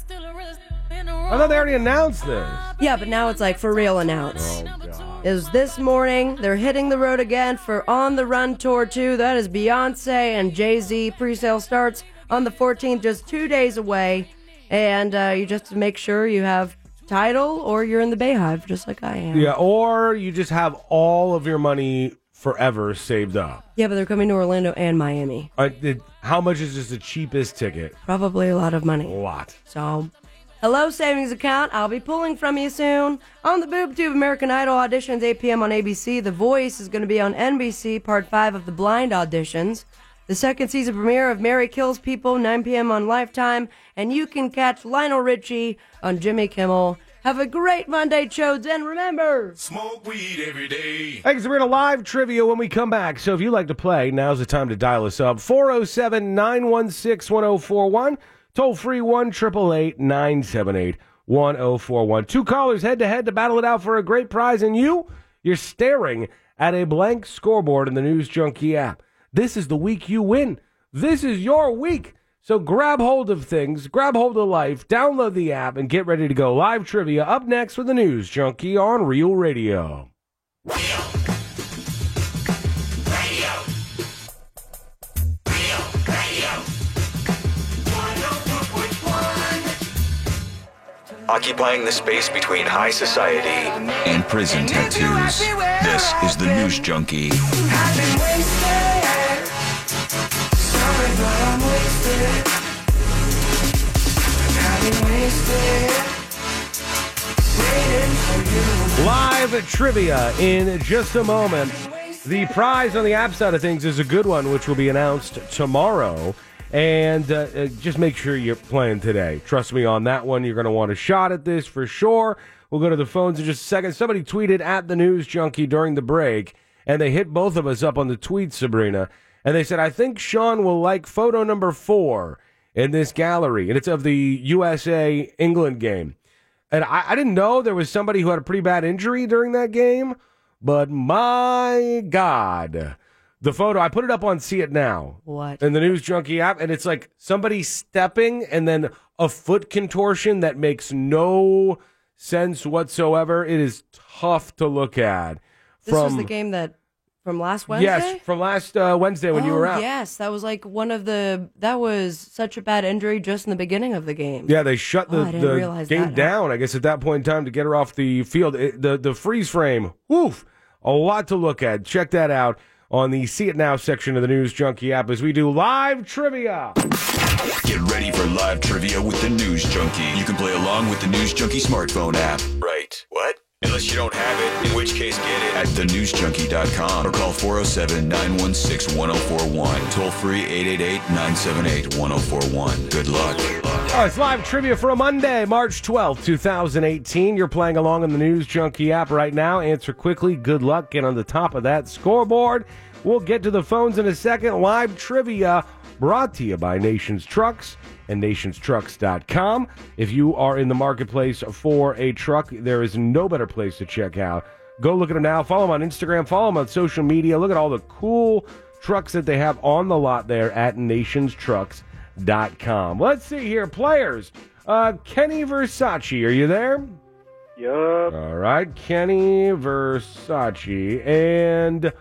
I thought they already announced this. Yeah, but now it's like for real announced. Oh, God. Is this morning. They're hitting the road again for On the Run Tour two. That is Beyonce and Jay-Z. Pre-sale starts on the fourteenth, just two days away. And uh, you just make sure you have Tidal or you're in the Bayhive, just like I am. Yeah, or you just have all of your money forever saved up. Yeah, but they're coming to Orlando and Miami. Uh, it, how much is just the cheapest ticket? Probably a lot of money. A lot. So, hello, savings account. I'll be pulling from you soon. On the BoobTube American Idol auditions, eight p.m. on A B C. The Voice is going to be on N B C, part five of the blind auditions. The second season premiere of Mary Kills People, nine p.m. on Lifetime. And you can catch Lionel Richie on Jimmy Kimmel. Have a great Monday, Chodes, and remember, smoke weed every day. Hey, we're in a live trivia when we come back. So if you'd like to play, now's the time to dial us up. four oh seven, nine one six, one oh four one. Toll free one eight eight eight, nine seven eight, one oh four one. Two callers head to head to battle it out for a great prize. And you, you're staring at a blank scoreboard in the News Junkie app. This is the week you win. This is your week. So grab hold of things, grab hold of life, download the app, and get ready to go. Live trivia up next with the News Junkie on Real Radio. occupying the space between high society and prison tattoos. This is the News Junkie. Live trivia in just a moment. The prize on the app side of things is a good one, which will be announced tomorrow. And uh, uh, just make sure you're playing today. Trust me on that one. You're going to want a shot at this for sure. We'll go to the phones in just a second. Somebody tweeted at the News Junkie during the break, and they hit both of us up on the tweet, Sabrina. And they said, I think Sean will like photo number four in this gallery. And it's of the U S A England game. And I, I didn't know there was somebody who had a pretty bad injury during that game. But my God, the photo, I put it up on See It Now. What? In the News Junkie app. And it's like somebody stepping and then a foot contortion that makes no sense whatsoever. It is tough to look at. This From, was the game that, from last Wednesday? Yes, from last uh, Wednesday when oh, you were out. Yes, that was like one of the, that was such a bad injury just in the beginning of the game. Yeah, they shut the, oh, I didn't the realize game that. down, I guess, at that point in time to get her off the field. It, the, the freeze frame, woof, a lot to look at. Check that out on the See It Now section of the News Junkie app as we do live trivia. Get ready for live trivia with the News Junkie. You can play along with the News Junkie smartphone app. Right. What? Unless you don't have it, in which case get it at the news junkie dot com or call four oh seven, nine one six, one oh four one. Toll free eight eight eight, nine seven eight, one oh four one. Good luck. Oh, it's live trivia for a Monday, March twelfth, twenty eighteen. You're playing along on the News Junkie app right now. Answer quickly. Good luck. Get on the top of that scoreboard. We'll get to the phones in a second. Live trivia brought to you by Nations Trucks and nations trucks dot com. If you are in the marketplace for a truck, there is no better place to check out. Go look at them now. Follow them on Instagram. Follow them on social media. Look at all the cool trucks that they have on the lot there at nations trucks dot com. Let's see here. Players. Uh, Kenny Versace, are you there? Yup. All right. Kenny Versace and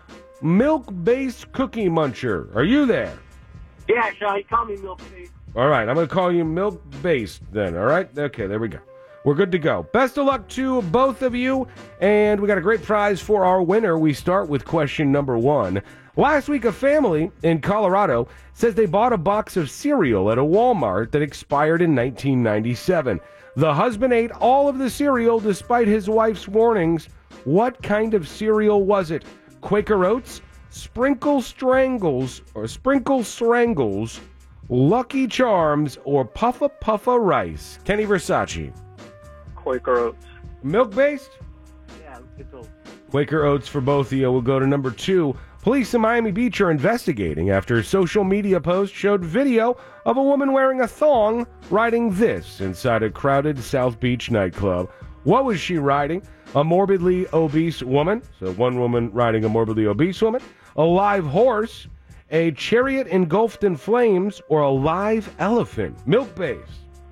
Milk-Based Cookie Muncher. Are you there? Yeah, Sean, you call me Milk-Based. All right, I'm going to call you Milk-Based then, all right? Okay, there we go. We're good to go. Best of luck to both of you, and we got a great prize for our winner. We start with question number one. Last week, a family in Colorado says they bought a box of cereal at a Walmart that expired in nineteen ninety-seven. The husband ate all of the cereal despite his wife's warnings. What kind of cereal was it? Quaker Oats, Sprinkle Strangles, or Sprinkle Strangles, Lucky Charms, or Puffa Puffa Rice? Kenny Versace. Quaker Oats. Milk-based? Yeah, it's oats. Quaker Oats for both of you. We'll go to number two. Police in Miami Beach are investigating after a social media post showed video of a woman wearing a thong riding this inside a crowded South Beach nightclub. What was she riding? A morbidly obese woman, so one woman riding a morbidly obese woman, a live horse, a chariot engulfed in flames, or a live elephant? Milk-based.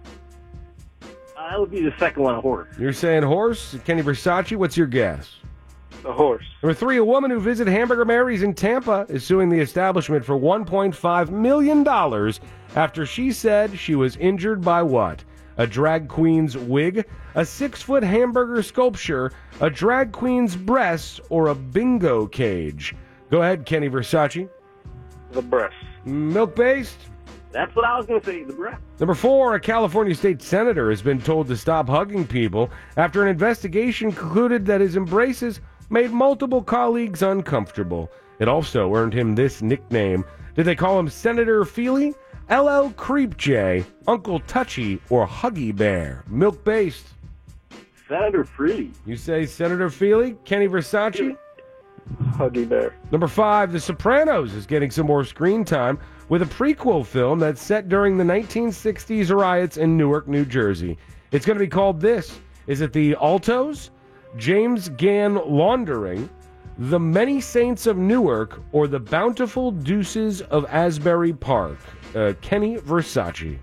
Uh, that would be the second one, a horse. You're saying horse? Kenny Versace, what's your guess? A horse. Number three, a woman who visited Hamburger Mary's in Tampa is suing the establishment for one point five million dollars after she said she was injured by what? A drag queen's wig, a six-foot hamburger sculpture, a drag queen's breasts, or a bingo cage? Go ahead, Kenny Versace. The breast. Milk-based? That's what I was going to say, the breast. Number four, a California state senator has been told to stop hugging people after an investigation concluded that his embraces made multiple colleagues uncomfortable. It also earned him this nickname. Did they call him Senator Feely, L L Creep J, Uncle Touchy, or Huggy Bear? Milk-based. Senator Feely. You say Senator Feely? Kenny Versace? Huggy Bear. Number five, The Sopranos is getting some more screen time with a prequel film that's set during the nineteen sixties riots in Newark, New Jersey. It's going to be called this. Is it The Altos, James Gann Laundering, The Many Saints of Newark, or The Bountiful Deuces of Asbury Park? Uh, Kenny Versace.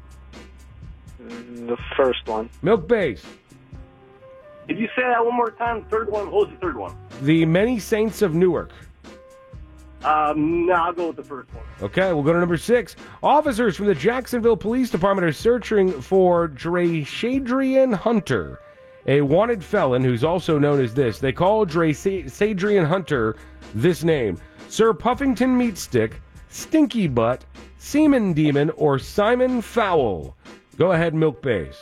The first one. Milk-based. Did you say that one more time? Third one? What was the third one? The Many Saints of Newark. Um, no, I'll go with the first one. Okay, we'll go to number six. Officers from the Jacksonville Police Department are searching for Dre Shadrian Hunter, a wanted felon who's also known as this. They call Dre Shadrian Hunter this name: Sir Puffington Meatstick, Stinky Butt, Seaman Demon, or Simon Fowl. Go ahead, Milk Base.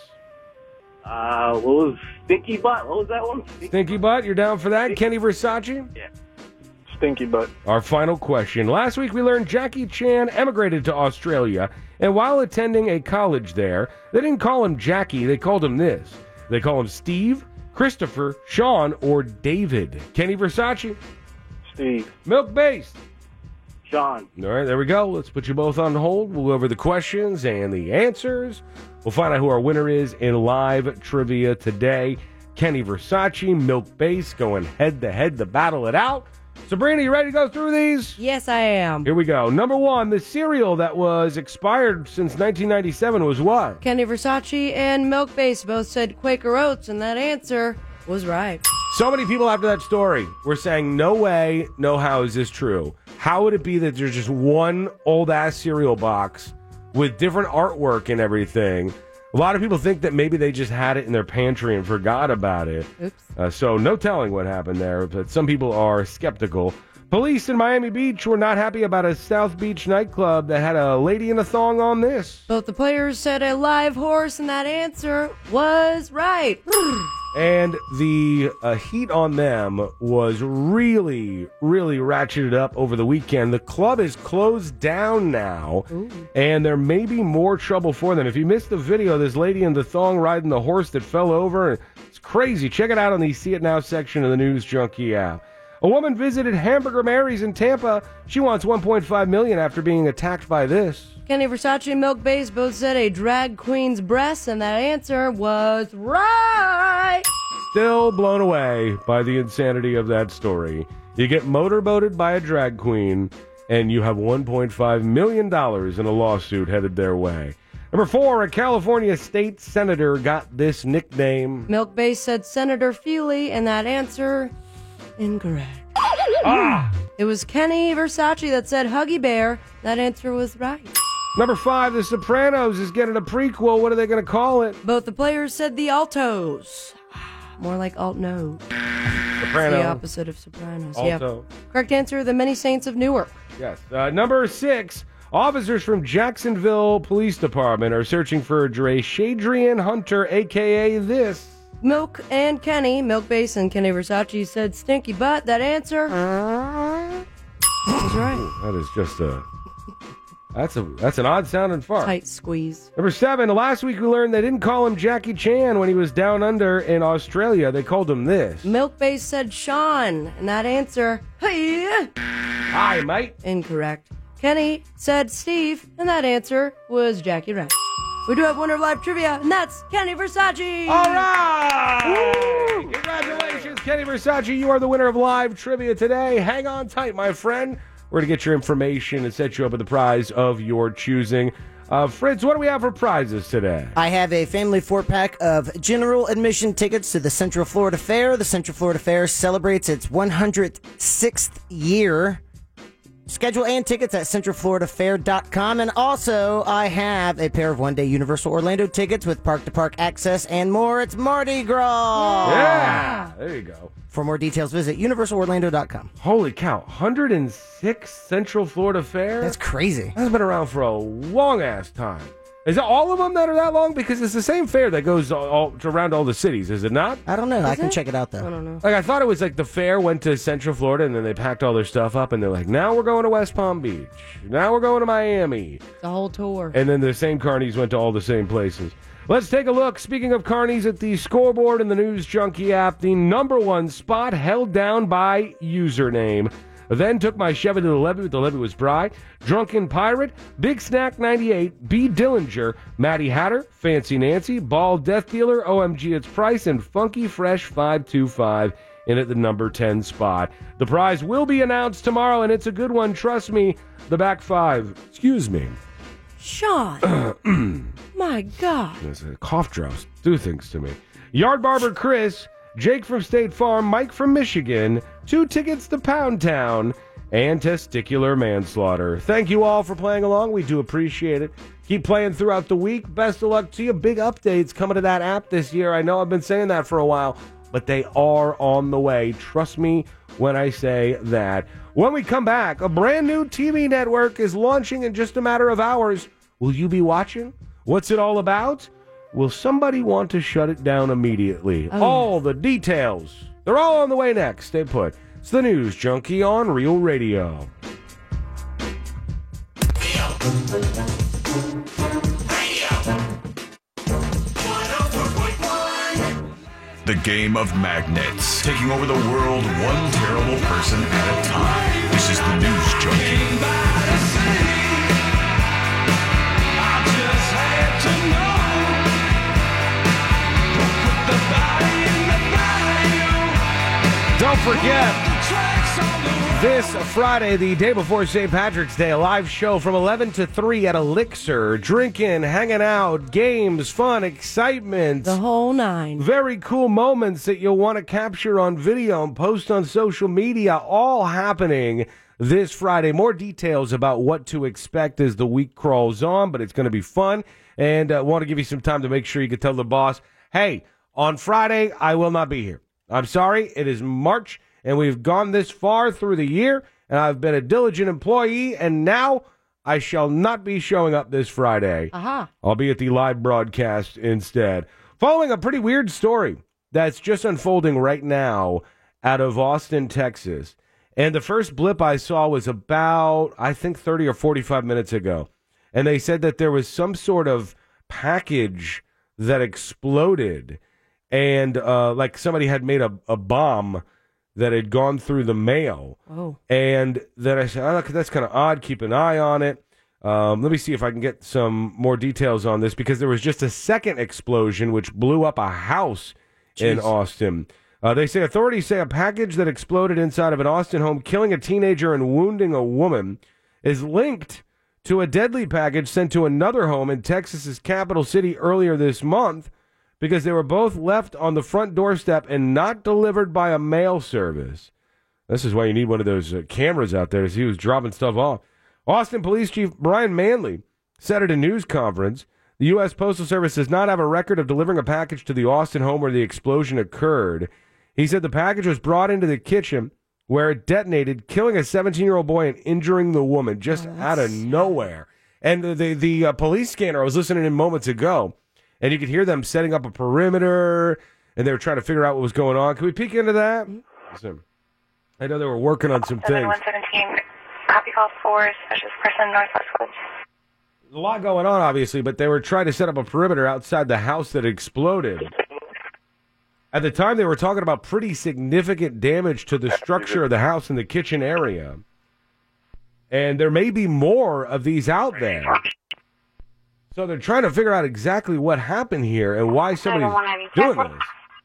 Uh, what was Stinky Butt? What was that one? Stinky Butt, you're down for that? Kenny Versace? Yeah. Stinky Butt. Our final question. Last week we learned Jackie Chan emigrated to Australia, and while attending a college there, they didn't call him Jackie, they called him this. They call him Steve, Christopher, Sean, or David. Kenny Versace? Steve. Milk Base? Sean. All right, there we go. Let's put you both on hold. We'll go over the questions and the answers. We'll find out who our winner is in live trivia today. Kenny Versace, Milk Base going head-to-head to battle it out. Sabrina, you ready to go through these? Yes, I am. Here we go. Number one, the cereal that was expired since nineteen ninety-seven was what? Kenny Versace and Milk Base both said Quaker Oats, and that answer was right. So many people after that story were saying, no way, no how is this true? How would it be that there's just one old-ass cereal box with different artwork and everything? A lot of people think that maybe they just had it in their pantry and forgot about it. Oops. Uh, so no telling what happened there, but some people are skeptical. Police in Miami Beach were not happy about a South Beach nightclub that had a lady in a thong on this. Both the players said a live horse, and that answer was right. And the uh, heat on them was really, really ratcheted up over the weekend. The club is closed down now, Ooh. and there may be more trouble for them. If you missed the video, this lady in the thong riding the horse that fell over, it's crazy. Check it out on the See It Now section of the News Junkie app. A woman visited Hamburger Mary's in Tampa. She wants one point five million dollars after being attacked by this. Kenny Versace and Milk Base both said a drag queen's breasts, and that answer was right. Still blown away by the insanity of that story. You get motorboated by a drag queen, and you have one point five million dollars in a lawsuit headed their way. Number four, a California state senator got this nickname. Milk Base said Senator Feely, and that answer, incorrect. Ah! It was Kenny Versace that said Huggy Bear. That answer was right. Number five, The Sopranos is getting a prequel. What are they going to call it? Both the players said The Altos. More like alt-no. Soprano. The opposite of Sopranos. Alto. Yeah. Correct answer, The Many Saints of Newark. Yes. Uh, number six, officers from Jacksonville Police Department are searching for Dre Shadrian Hunter, a k a this. Milk and Kenny, Milk Base and Kenny Versace said Stinky Butt. That answer was right. That is just a... That's a that's an odd sounding fart. Tight squeeze. Number seven, last week we learned they didn't call him Jackie Chan when he was down under in Australia. They called him this. Milk Base said Sean, and that answer, hey, hi, mate. Incorrect. Kenny said Steve, and that answer was Jackie Rat. We do have winner of live trivia, and that's Kenny Versace. All right! Woo! Congratulations, Kenny Versace. You are the winner of live trivia today. Hang on tight, my friend. We're going to get your information and set you up with the prize of your choosing. Uh, Fritz, what do we have for prizes today? I have a family four-pack of general admission tickets to the Central Florida Fair. The Central Florida Fair celebrates its one hundred sixth year. Schedule and tickets at central florida fair dot com. And also, I have a pair of one-day Universal Orlando tickets with park-to-park access and more. It's Mardi Gras! Yeah! There you go. For more details, visit universal orlando dot com. Holy cow, one hundred six Central Florida Fair? That's crazy. That's been around for a long-ass time. Is it all of them that are that long? Because it's the same fair that goes all, all, around all the cities, is it not? I don't know. Is I can it? check it out, though. I don't know. Like, I thought it was like the fair went to Central Florida, and then they packed all their stuff up, and they're like, now we're going to West Palm Beach. Now we're going to Miami. The whole tour. And then the same carnies went to all the same places. Let's take a look. Speaking of carnies, at the scoreboard in the News Junkie app, the number one spot held down by username. Then took my Chevy to the levee, the levee was dry. Drunken Pirate, Big Snack ninety-eight, B. Dillinger, Maddie Hatter, Fancy Nancy, Bald Death Dealer, O M G It's Price, and Funky Fresh five two five in at the number ten spot. The prize will be announced tomorrow, and it's a good one. Trust me, the back five. Excuse me. Sean. My God. There's a cough drops. Do things to me. Yard Barber Chris, Jake from State Farm, Mike from Michigan, two tickets to Pound Town, and testicular manslaughter. Thank you all for playing along. We do appreciate it. Keep playing throughout the week. Best of luck to you. Big updates coming to that app this year. I know I've been saying that for a while, but they are on the way. Trust me when I say that. When we come back, a brand new T V network is launching in just a matter of hours. Will you be watching? What's it all about? Will somebody want to shut it down immediately? Oh, all the details. They're all on the way next. Stay put. It's the News Junkie on Real Radio. The game of magnets, taking over the world one terrible person at a time. This is the News Junkie. Don't forget, this Friday, the day before Saint Patrick's Day, a live show from eleven to three at Elixir. Drinking, hanging out, games, fun, excitement. The whole nine. Very cool moments that you'll want to capture on video and post on social media, all happening this Friday. More details about what to expect as the week crawls on, but it's going to be fun. And I uh, want to give you some time to make sure you can tell the boss, hey, on Friday, I will not be here. I'm sorry, it is March, and we've gone this far through the year, and I've been a diligent employee, and now I shall not be showing up this Friday. Uh-huh. I'll be at the live broadcast instead. Following a pretty weird story that's just unfolding right now out of Austin, Texas. And the first blip I saw was about, I think, thirty or forty-five minutes ago. And they said that there was some sort of package that exploded. And uh, like somebody had made a, a bomb that had gone through the mail. Oh. And then I said, oh, that's kind of odd. Keep an eye on it. Um, let me see if I can get some more details on this, because there was just a second explosion which blew up a house Jeez. in Austin. Uh, they say authorities say a package that exploded inside of an Austin home, killing a teenager and wounding a woman, is linked to a deadly package sent to another home in Texas's capital city earlier this month, because they were both left on the front doorstep and not delivered by a mail service. This is why you need one of those uh, cameras out there to see who's dropping stuff off. Austin Police Chief Brian Manley said at a news conference, the U S Postal Service does not have a record of delivering a package to the Austin home where the explosion occurred. He said the package was brought into the kitchen where it detonated, killing a seventeen-year-old boy and injuring the woman just oh, out of nowhere. And the, the, the uh, police scanner, I was listening in moments ago, and you could hear them setting up a perimeter, and they were trying to figure out what was going on. Can we peek into that? Listen, I know they were working on some things. one seventeen, copy call four, specialist person, Northwest Woods. There's a lot going on, obviously, but they were trying to set up a perimeter outside the house that exploded. At the time, they were talking about pretty significant damage to the structure of the house in the kitchen area. And there may be more of these out there. So they're trying to figure out exactly what happened here and why somebody's doing this. All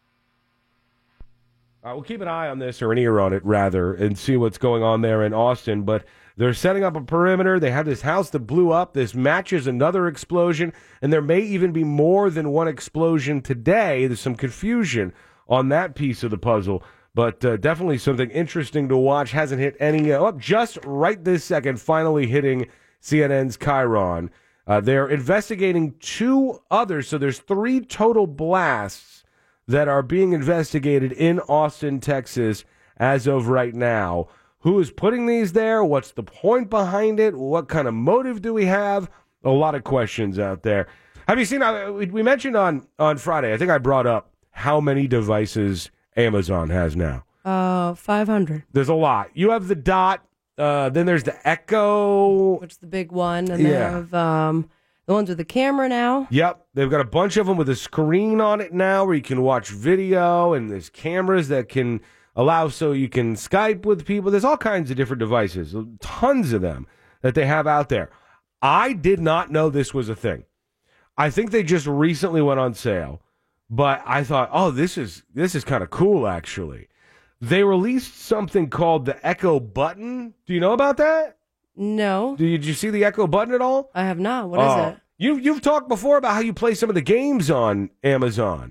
right, we'll keep an eye on this, or an ear on it, rather, and see what's going on there in Austin. But they're setting up a perimeter. They have this house that blew up. This matches another explosion, and there may even be more than one explosion today. There's some confusion on that piece of the puzzle, but uh, definitely something interesting to watch. Hasn't hit any, uh, oh, just right this second, finally hitting C N N's Chiron. Uh, they're investigating two others, so there's three total blasts that are being investigated in Austin, Texas, as of right now. Who is putting these there? What's the point behind it? What kind of motive do we have? A lot of questions out there. Have you seen, uh, we mentioned on, on Friday, I think I brought up how many devices Amazon has now. Uh, five hundred. There's a lot. You have the Dot. Uh, then there's the Echo, which is the big one, and they Yeah. have um, the ones with the camera now. Yep, they've got a bunch of them with a screen on it now where you can watch video, and there's cameras that can allow so you can Skype with people. There's all kinds of different devices, tons of them that they have out there. I did not know this was a thing. I think they just recently went on sale, but I thought, oh, this is this is kind of cool, actually. They released something called the Echo Button. Do you know about that? No. Did you see the Echo Button at all? I have not. What is Oh. it? You, you've talked before about how you play some of the games on Amazon.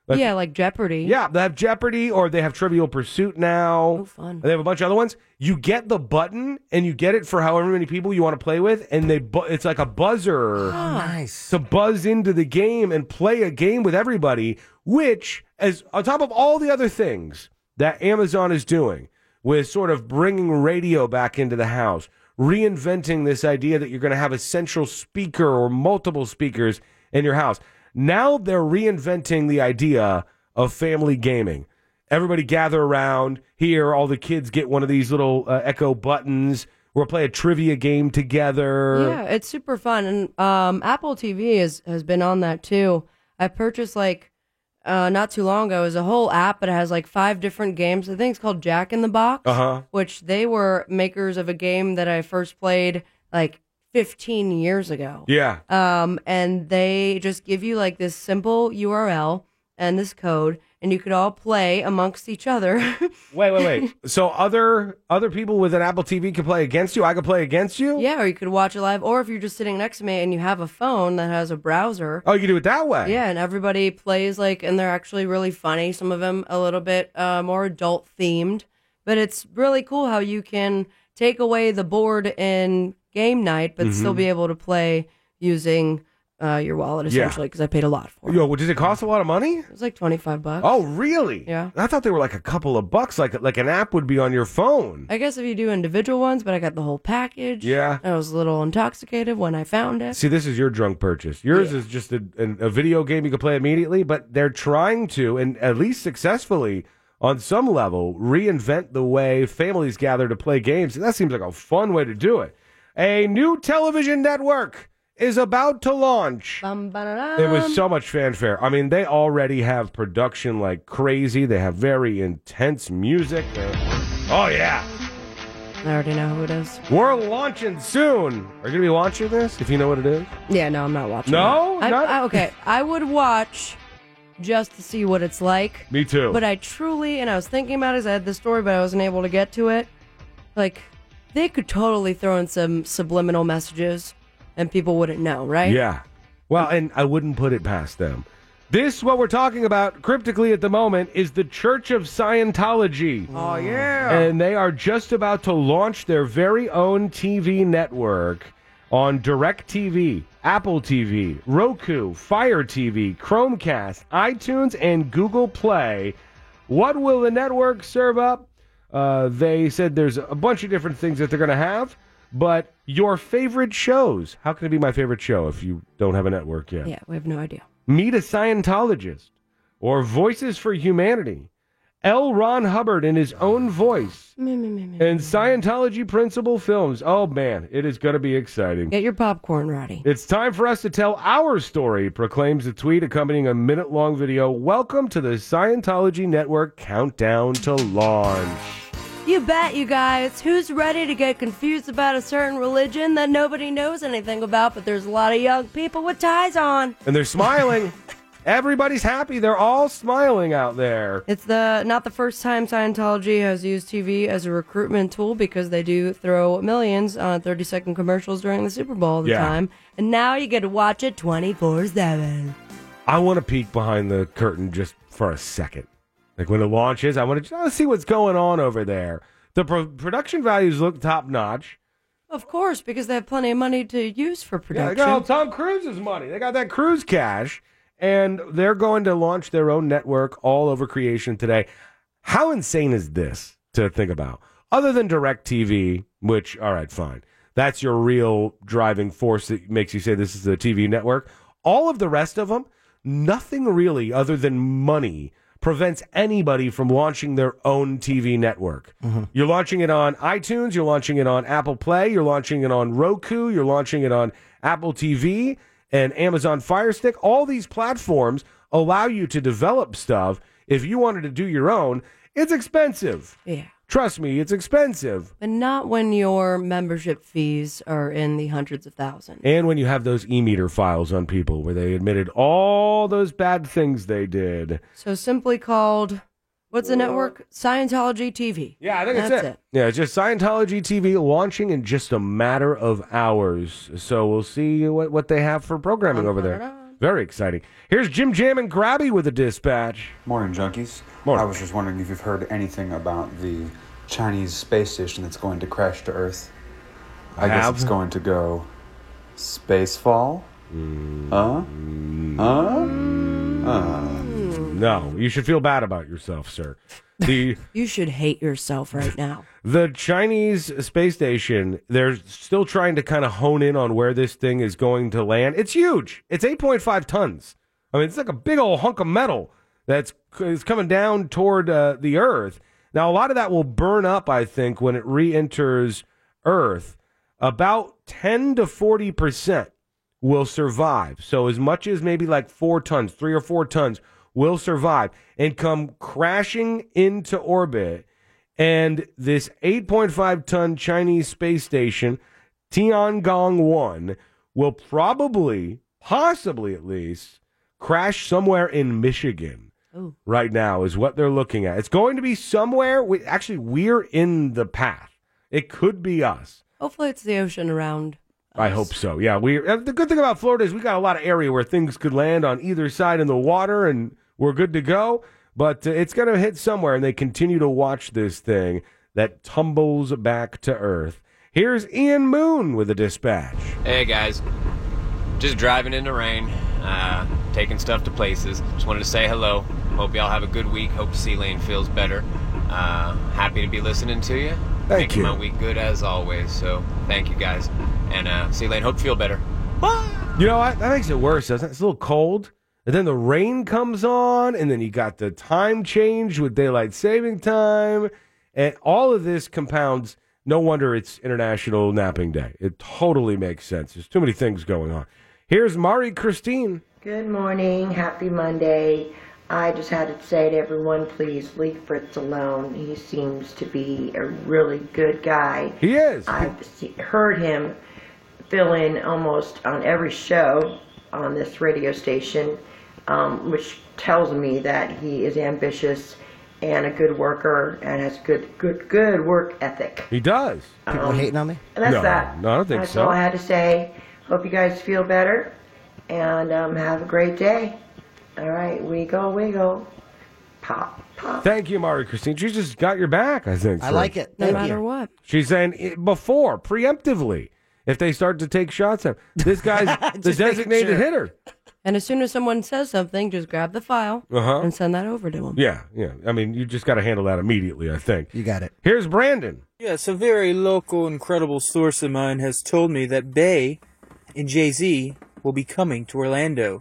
Like- yeah, like Jeopardy. Yeah, they have Jeopardy, or they have Trivial Pursuit now. Oh, fun. They have a bunch of other ones. You get the button, and you get it for however many people you want to play with, and they bu- it's like a buzzer. Oh, nice. To buzz into the game and play a game with everybody, which, as on top of all the other things that Amazon is doing, with sort of bringing radio back into the house, reinventing this idea that you're going to have a central speaker or multiple speakers in your house. Now they're reinventing the idea of family gaming. Everybody gather around here. All the kids get one of these little uh, Echo buttons. We'll play a trivia game together. Yeah, it's super fun. And um, Apple T V has, has been on that too. I purchased like uh, not too long ago. It was a whole app, but it has like five different games. I think it's called Jack in the Box, Uh-huh. which they were makers of a game that I first played like fifteen years ago. Yeah. Um, and they just give you like this simple U R L and this code, and you could all play amongst each other. Wait, wait, wait. So other other people with an Apple T V can play against you? I can play against you? Yeah, or you could watch it live, or if you're just sitting next to me and you have a phone that has a browser. Oh, you can do it that way? Yeah, and everybody plays like, and they're actually really funny. Some of them a little bit uh, more adult themed, but it's really cool how you can take away the board in game night, but still Mhm. be able to play using uh, your wallet Yeah. essentially, because I paid a lot for it. Yo, well, does it cost a lot of money? It was like twenty-five bucks. Oh, really? Yeah. I thought they were like a couple of bucks, like like an app would be on your phone. I guess if you do individual ones, but I got the whole package. Yeah. I was a little intoxicated when I found it. See, this is your drunk purchase. Yours is just a, a, a video game you can play immediately, but they're trying to, and at least successfully, on some level, reinvent the way families gather to play games. And that seems like a fun way to do it. A new television network is about to launch. Bum, ba-da-dum. It was so much fanfare. I mean, they already have production like crazy. They have very intense music. They're- oh, yeah. I already know who it is. We're launching soon. Are you going to be launching this, if you know what it is? Yeah, no, I'm not watching No? it. I, Not- I, okay, I would watch just to see what it's like. Me too. But I truly, and I was thinking about it as I had the story, but I wasn't able to get to it. Like, they could totally throw in some subliminal messages and people wouldn't know, right? Yeah. Well, and I wouldn't put it past them. This, what we're talking about cryptically at the moment, is the Church of Scientology. Oh, yeah. And they are just about to launch their very own T V network on DirecTV, Apple T V, Roku, Fire T V, Chromecast, iTunes, and Google Play. What will the network serve up? Uh, they said there's a bunch of different things that they're going to have, but your favorite shows. How can it be my favorite show if you don't have a network yet? Yeah, we have no idea. Meet a Scientologist, or Voices for Humanity, L. Ron Hubbard in his own voice, and Scientology Principal Films. Oh, man, it is going to be exciting. Get your popcorn ready. It's time for us to tell our story, proclaims a tweet accompanying a minute-long video. Welcome to the Scientology Network Countdown to Launch. You bet, you guys. Who's ready to get confused about a certain religion that nobody knows anything about, but there's a lot of young people with ties on? And they're smiling. Everybody's happy. They're all smiling out there. It's the not the first time Scientology has used T V as a recruitment tool, because they do throw millions on thirty-second commercials during the Super Bowl all the Yeah. time. And now you get to watch it twenty-four seven. I want to peek behind the curtain just for a second. Like when it launches, I want to just see what's going on over there. The pro- production values look top notch. Of course, because they have plenty of money to use for Yeah, production. they got all Tom Cruise's money. They got that cruise cash, and they're going to launch their own network all over creation today. How insane is this to think about? Other than DirecTV, which, all right, fine. That's your real driving force that makes you say this is a T V network. All of the rest of them, nothing really other than money prevents anybody from launching their own T V network. You're launching it on iTunes, you're launching it on Apple Play, you're launching it on Roku, you're launching it on Apple T V and Amazon Fire Stick. All these platforms allow you to develop stuff. If you wanted to do your own, it's expensive. Yeah. Trust me, it's expensive. But not when your membership fees are in the hundreds of thousands. And when you have those e-meter files on people where they admitted all those bad things they did. So simply called, what's the network? Scientology T V. Yeah, I think That's that's it. Yeah, it's just Scientology T V launching in just a matter of hours. So we'll see what, what they have for programming over there. Very exciting. Here's Jim Jam and Grabby with a dispatch. Morning, junkies. Morning. I was just wondering if you've heard anything about the Chinese space station that's going to crash to Earth. I guess Have? it's going to go spacefall. Mm. Uh? Uh? Uh? No, you should feel bad about yourself, sir. The You should hate yourself right now. the Chinese space station, they're still trying to kind of hone in on where this thing is going to land. It's huge. It's eight point five tons. I mean, it's like a big old hunk of metal that's is coming down toward uh, the Earth. Now, a lot of that will burn up, I think, when it re-enters Earth. About ten to forty percent will survive. So as much as maybe like four tons, three or four tons will survive and come crashing into orbit. And this eight point five ton Chinese space station, Tiangong one, will probably, possibly at least, crash somewhere in Michigan. Ooh. Right now is what they're looking at. It's going to be somewhere. We, actually, we're in the path. It could be us. Hopefully it's the ocean around. I hope so. Yeah, we. uh, The good thing about Florida is we got a lot of area where things could land on either side in the water, and we're good to go. But uh, it's going to hit somewhere, and they continue to watch this thing that tumbles back to Earth. Here's Ian Moon with a dispatch. Hey guys, just driving in the rain, uh, taking stuff to places. Just wanted to say hello. Hope y'all have a good week. Hope C-Lane feels better. Uh, happy to be listening to you. Thank Making you. my week good as always. So thank you guys. And uh, C-Lane, hope you feel better. You know what? That makes it worse, doesn't it? It's a little cold. And then the rain comes on, and then you got the time change with daylight saving time. And all of this compounds. No wonder it's International Napping Day. It totally makes sense. There's too many things going on. Here's Mari Christine. Good morning. Happy Monday. I just had to say to everyone, please leave Fritz alone. He seems to be a really good guy. He is. I've se- heard him fill in almost on every show on this radio station, um, which tells me that he is ambitious and a good worker and has good, good, good work ethic. He does. People hating on me? And that's no, that. No, I don't think That's so. all I had to say. Hope you guys feel better and um, have a great day. All right, wiggle, wiggle, pop, pop. Thank you, Mari Christine. She just got your back, I think. I sir. like it. No Thank matter you. what. She's saying it before, preemptively, if they start to take shots at him. This guy's the Just making designated sure. hitter. And as soon as someone says something, just grab the file Uh-huh. and send that over to him. Yeah, yeah. I mean, you just got to handle that immediately, I think. You got it. Here's Brandon. Yes, a very local, incredible source of mine has told me that Bey and Jay-Z will be coming to Orlando.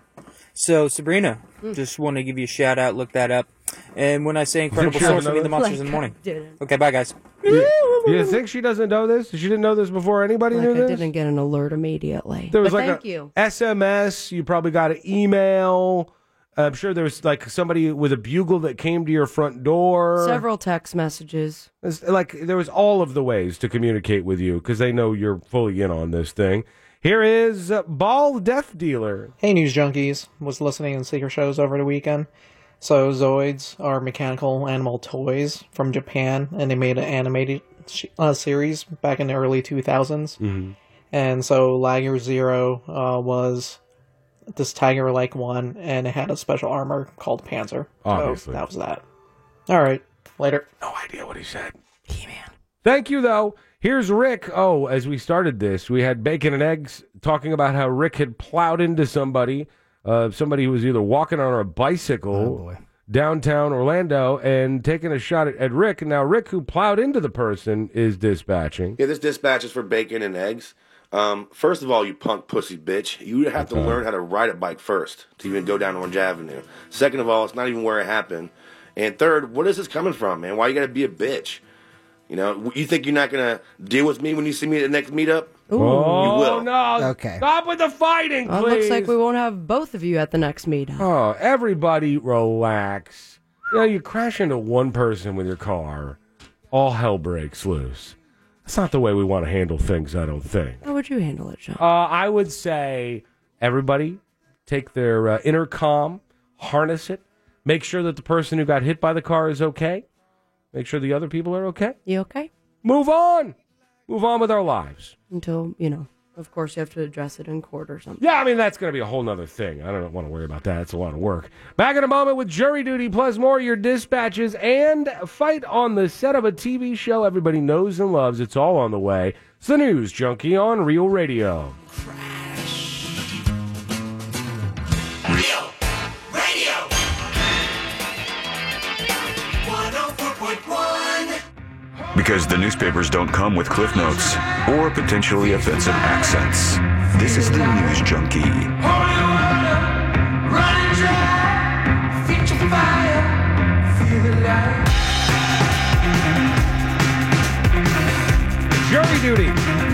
So, Sabrina, just want to give you a shout out, look that up. And when I say incredible sure source, I know mean the that? Monsters in the Like Morning. I didn't. Okay, bye guys. You, you think she doesn't know this? She didn't know this before anybody Like knew I this? didn't get an alert immediately. There was but like thank a you. S M S. You probably got an email. I'm sure there was like somebody with a bugle that came to your front door. Several text messages. It's like there was all of the ways to communicate with you because they know you're fully in on this thing. Here is uh, Ball Death Dealer. Hey, News Junkies. Was listening to Secret Shows over the weekend. So, Zoids are mechanical animal toys from Japan, and they made an animated sh- uh, series back in the early two thousands. Mm-hmm. And so, Lager Zero uh, was this tiger-like one, and it had a special armor called Panzer. Obviously. So, that was that. All right. Later. No idea what he said. He-Man. Thank you, though. Here's Rick. Oh, as we started this, we had Bacon and Eggs talking about how Rick had plowed into somebody, uh, somebody who was either walking on a bicycle downtown Orlando and taking a shot at, at Rick. And now Rick, who plowed into the person, is dispatching. Yeah, this dispatch is for Bacon and Eggs. Um, first of all, you punk pussy bitch, you have to Okay. learn how to ride a bike first to even go down Orange Avenue. Second of all, it's not even where it happened. And third, what is this coming from, man? Why you gotta be a bitch? You know, you think you're not gonna deal with me when you see me at the next meetup? Ooh. Oh, You will. no. Okay. Stop with the fighting, Well, it please. looks like we won't have both of you at the next meetup. Oh, everybody relax. You know, you crash into one person with your car, all hell breaks loose. That's not the way we want to handle things, I don't think. How would you handle it, Sean? Uh, I would say everybody take their uh, intercom, harness it, make sure that the person who got hit by the car is okay, make sure the other people are okay. You okay? Move on. Move on with our lives. Until, you know, of course, you have to address it in court or something. Yeah, I mean, that's going to be a whole nother thing. I don't want to worry about that. It's a lot of work. Back in a moment with Jury Duty, plus more your dispatches and a fight on the set of a T V show everybody knows and loves. It's all on the way. It's the News Junkie on Real Radio. Real Radio one oh four point one. Because the newspapers don't come with cliff notes or potentially offensive accents. This is the News Junkie. Running dry, feature fire, feel the light. Jury Duty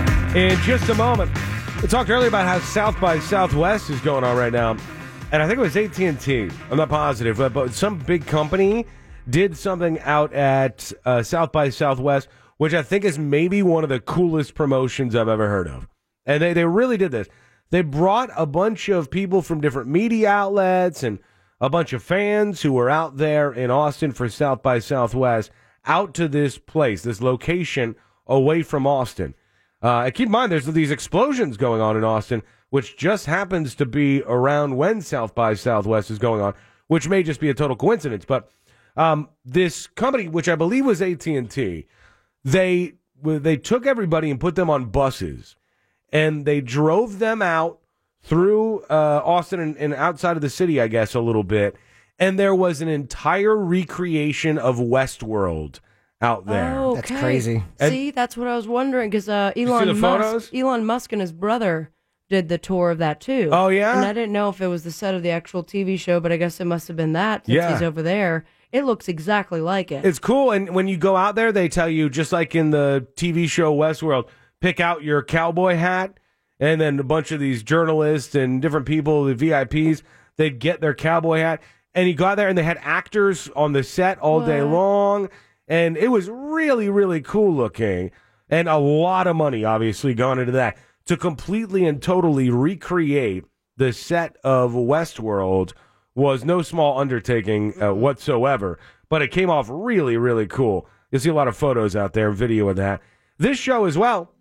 in just a moment. We talked earlier about how South by Southwest is going on right now, and I think it was A T and T. I'm not positive, but, but some big company did something out at uh, South by Southwest, which I think is maybe one of the coolest promotions I've ever heard of. And they, they really did this. They brought a bunch of people from different media outlets and a bunch of fans who were out there in Austin for South by Southwest out to this place, this location away from Austin. Uh, and keep in mind, there's these explosions going on in Austin, which just happens to be around when South by Southwest is going on, which may just be a total coincidence. But um, this company, which I believe was A T and T, they they took everybody and put them on buses, and they drove them out through uh, Austin and, and outside of the city, I guess, a little bit. And there was an entire recreation of Westworld out there. Oh, That's okay. crazy. See, that's what I was wondering, because uh, see the Elon photos? Musk, Elon Musk and his brother did the tour of that too. Oh, yeah? And I didn't know if it was the set of the actual T V show, but I guess it must have been that since Yeah. he's over there. It looks exactly like it. It's cool, and when you go out there, they tell you, just like in the T V show Westworld, pick out your cowboy hat, and then a bunch of these journalists and different people, the V I Ps, they'd get their cowboy hat, and you go out there, and they had actors on the set all day What? long, and it was really, really cool looking, and a lot of money, obviously, gone into that, to completely and totally recreate the set of Westworld was no small undertaking uh, whatsoever, but it came off really, really cool. You'll see a lot of photos out there, video of that. This show as well.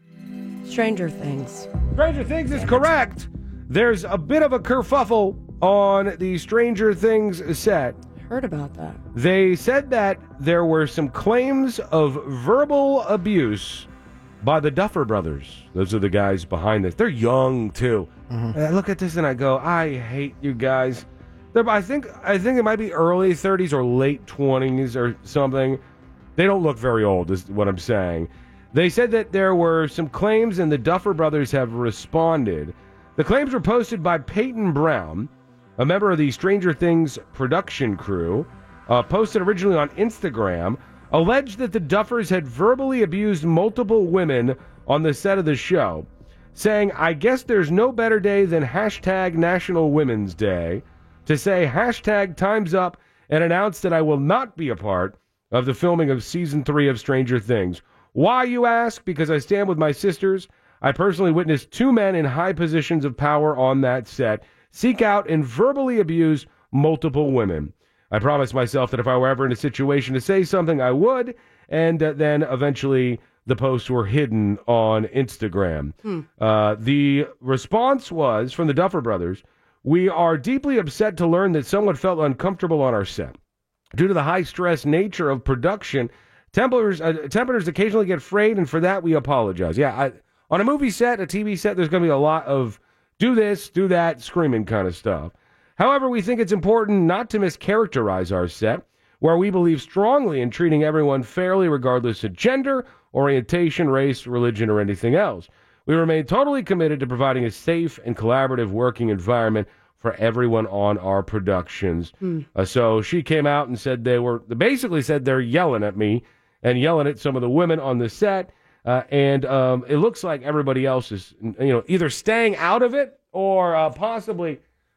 Stranger Things. Stranger Things is correct. There's a bit of a kerfuffle on the Stranger Things set. Heard about that. They said that there were some claims of verbal abuse by the Duffer Brothers. Those are the guys behind this. They're young, too. And I look at this and I go, I hate you guys. They're, I think I think it might be early thirties or late twenties or something. They don't look very old, is what I'm saying. They said that there were some claims, and the Duffer Brothers have responded. The claims were posted by Peyton Brown, a member of the Stranger Things production crew, uh, posted originally on Instagram, alleged that the Duffers had verbally abused multiple women on the set of the show, saying, I guess there's no better day than hashtag National Women's Day to say hashtag time's up and announce that I will not be a part of the filming of season three of Stranger Things. Why, you ask? Because I stand with my sisters. I personally witnessed two men in high positions of power on that set seek out and verbally abuse multiple women. I promised myself that if I were ever in a situation to say something, I would, and uh, then eventually the posts were hidden on Instagram. Hmm. Uh, the response was, from the Duffer Brothers, we are deeply upset to learn that someone felt uncomfortable on our set. Due to the high-stress nature of production, temperatures, uh, temperatures occasionally get frayed, and for that, we apologize. Yeah, I, on a movie set, a T V set, there's going to be a lot of do this, do that, screaming kind of stuff. However, we think it's important not to mischaracterize our set, where we believe strongly in treating everyone fairly regardless of gender, orientation, race, religion, or anything else. We remain totally committed to providing a safe and collaborative working environment for everyone on our productions. Hmm. Uh, so she came out and said they were, basically said they're yelling at me and yelling at some of the women on the set. Uh, and um, it looks like everybody else is, you know, either staying out of it or uh, possibly,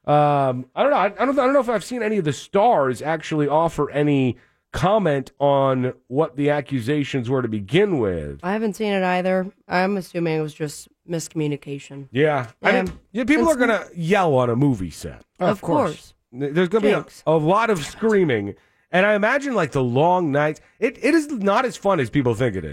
um, I don't know. I, I don't, I don't know if I've seen any of the stars actually offer any comment on what the accusations were to begin with. I haven't seen it either. I'm assuming it was just miscommunication. Yeah. I Yeah. mean, yeah, people are going to yell on a movie set. Of course. There's going to be a, a lot of screaming. And I imagine, like, the long nights. It, it is not as fun as people think it is.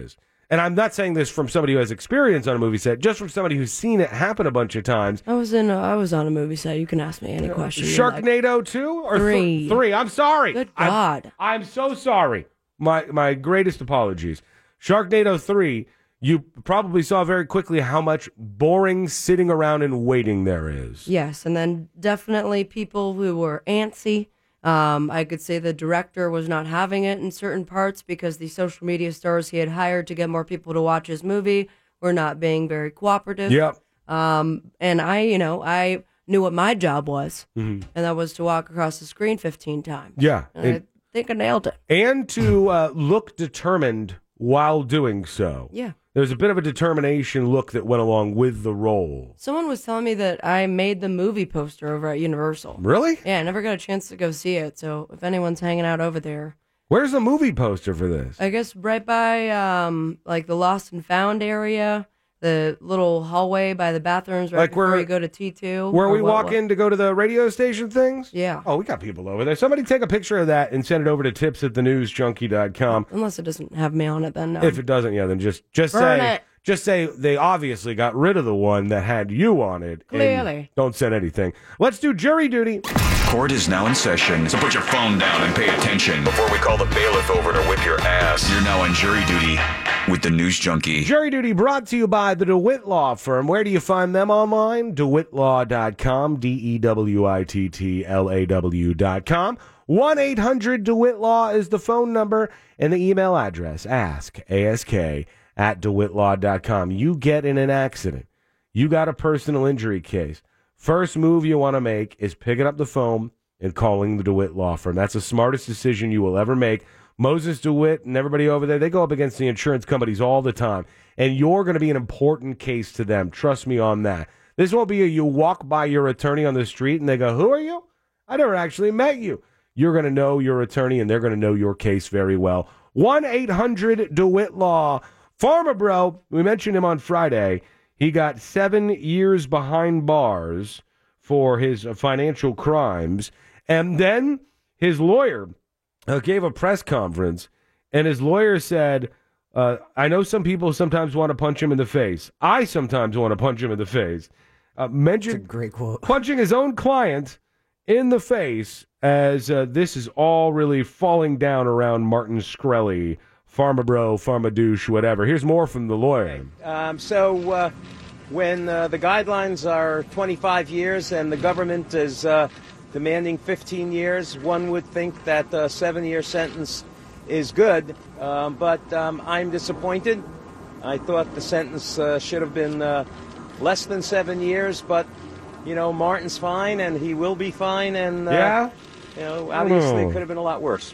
and I'm not saying this from somebody who has experience on a movie set, just from somebody who's seen it happen a bunch of times. I was in. A, I was on a movie set. You can ask me any question. you like. Sharknado two or Three. Th- three? I'm sorry. Good I'm- God. I'm, so sorry. My my greatest apologies. Sharknado three. You probably saw very quickly how much boring sitting around and waiting there is. Yes, and then definitely people who were antsy. Um, I could say the director was not having it in certain parts because the social media stars he had hired to get more people to watch his movie were not being very cooperative. Yep. Um, and I, you know, I knew what my job was, Mhm. and that was to walk across the screen fifteen times. Yeah. And And, I think I nailed it. and to uh, look determined while doing so. Yeah. There's a bit of a determination look that went along with the role. Someone was telling me that I made the movie poster over at Universal. Really? Yeah, I never got a chance to go see it, so if anyone's hanging out over there. Where's the movie poster for this? I guess right by, um, like, the Lost and Found area, the little hallway by the bathrooms right Like before where- you go to T two. Where or we what- walk what- in to go to the radio station things? Yeah. Oh, we got people over there. Somebody take a picture of that and send it over to tips at the news junkie dot com. Unless it doesn't have me on it, then no. If it doesn't, yeah, then just just Burn say it. just say they obviously got rid of the one that had you on it. and Clearly. Don't send anything. Let's do jury duty. Court is now in session, so put your phone down and pay attention before we call the bailiff over to whip your ass. You're now on jury duty with the News Junkie. Jury duty brought to you by the DeWitt Law Firm. Where do you find them online? DeWitt Law dot com, D E W I T T L A W dot com. one eight hundred DeWitt Law is the phone number, and the email address, ask, A S K, at DeWitt Law dot com. You get in an accident. You got a personal injury case. First move you want to make is picking up the phone and calling the DeWitt Law Firm. That's the smartest decision you will ever make. Moses DeWitt and everybody over there, they go up against the insurance companies all the time. And you're going to be an important case to them. Trust me on that. This won't be a you walk by your attorney on the street and they go, who are you? I never actually met you. You're going to know your attorney and they're going to know your case very well. one eight hundred DeWitt Law. Pharma Bro, we mentioned him on Friday. He got seven years behind bars for his uh, financial crimes. And then his lawyer uh, gave a press conference, and his lawyer said, uh, I know some people sometimes want to punch him in the face. I sometimes want to punch him in the face. Uh, mentioned great quote. Punching his own client in the face as uh, this is all really falling down around Martin Shkreli. Pharma Bro, Pharma Douche, whatever. Here's more from the lawyer. Um, so uh, when uh, the guidelines are twenty-five years and the government is uh, demanding fifteen years, one would think that a seven-year sentence is good. Um, but um, I'm disappointed. I thought the sentence uh, should have been uh, less than seven years. But, you know, Martin's fine and he will be fine. And, uh, Yeah? you know, obviously Oh. it could have been a lot worse.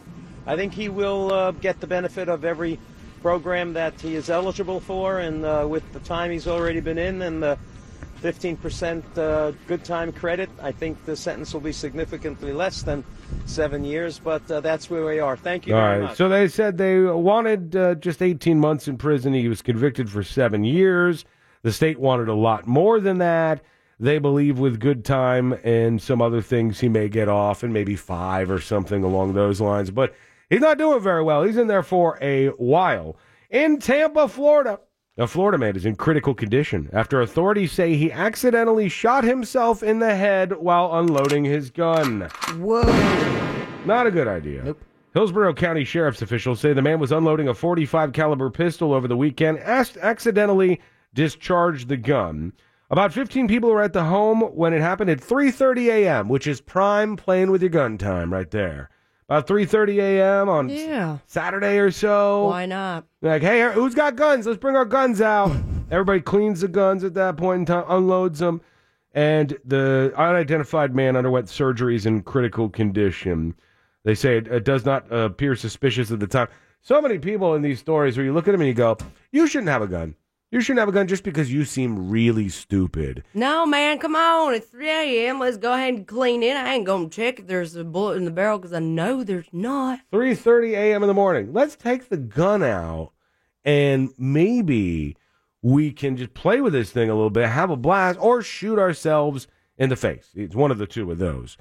I think he will uh, get the benefit of every program that he is eligible for, and uh, with the time he's already been in and the fifteen percent uh, good time credit, I think the sentence will be significantly less than seven years, but uh, that's where we are. Thank you All very right. much. So they said they wanted uh, just eighteen months in prison. He was convicted for seven years. The state wanted a lot more than that. They believe with good time and some other things he may get off, and maybe five or something along those lines. But he's not doing very well. He's in there for a while. In Tampa, Florida, a Florida man is in critical condition after authorities say he accidentally shot himself in the head while unloading his gun. Whoa. Not a good idea. Nope. Hillsborough County Sheriff's officials say the man was unloading a forty-five caliber pistol over the weekend, asked, accidentally discharged the gun. About fifteen people were at the home when it happened at three thirty a.m., which is prime playing with your gun time right there. About three thirty a.m. on Yeah. Saturday or so. Why not? Like, hey, who's got guns? Let's bring our guns out. Everybody cleans the guns at that point in time, unloads them. And the unidentified man underwent surgeries in critical condition. They say it, it does not uh, appear suspicious at the time. So many people in these stories where you look at them and you go, you shouldn't have a gun. You shouldn't have a gun just because you seem really stupid. No, man, come on. It's three a.m. Let's go ahead and clean it. I ain't going to check if there's a bullet in the barrel because I know there's not. three thirty a.m. in the morning. Let's take the gun out and maybe we can just play with this thing a little bit, have a blast, or shoot ourselves in the face. It's one of the two of those.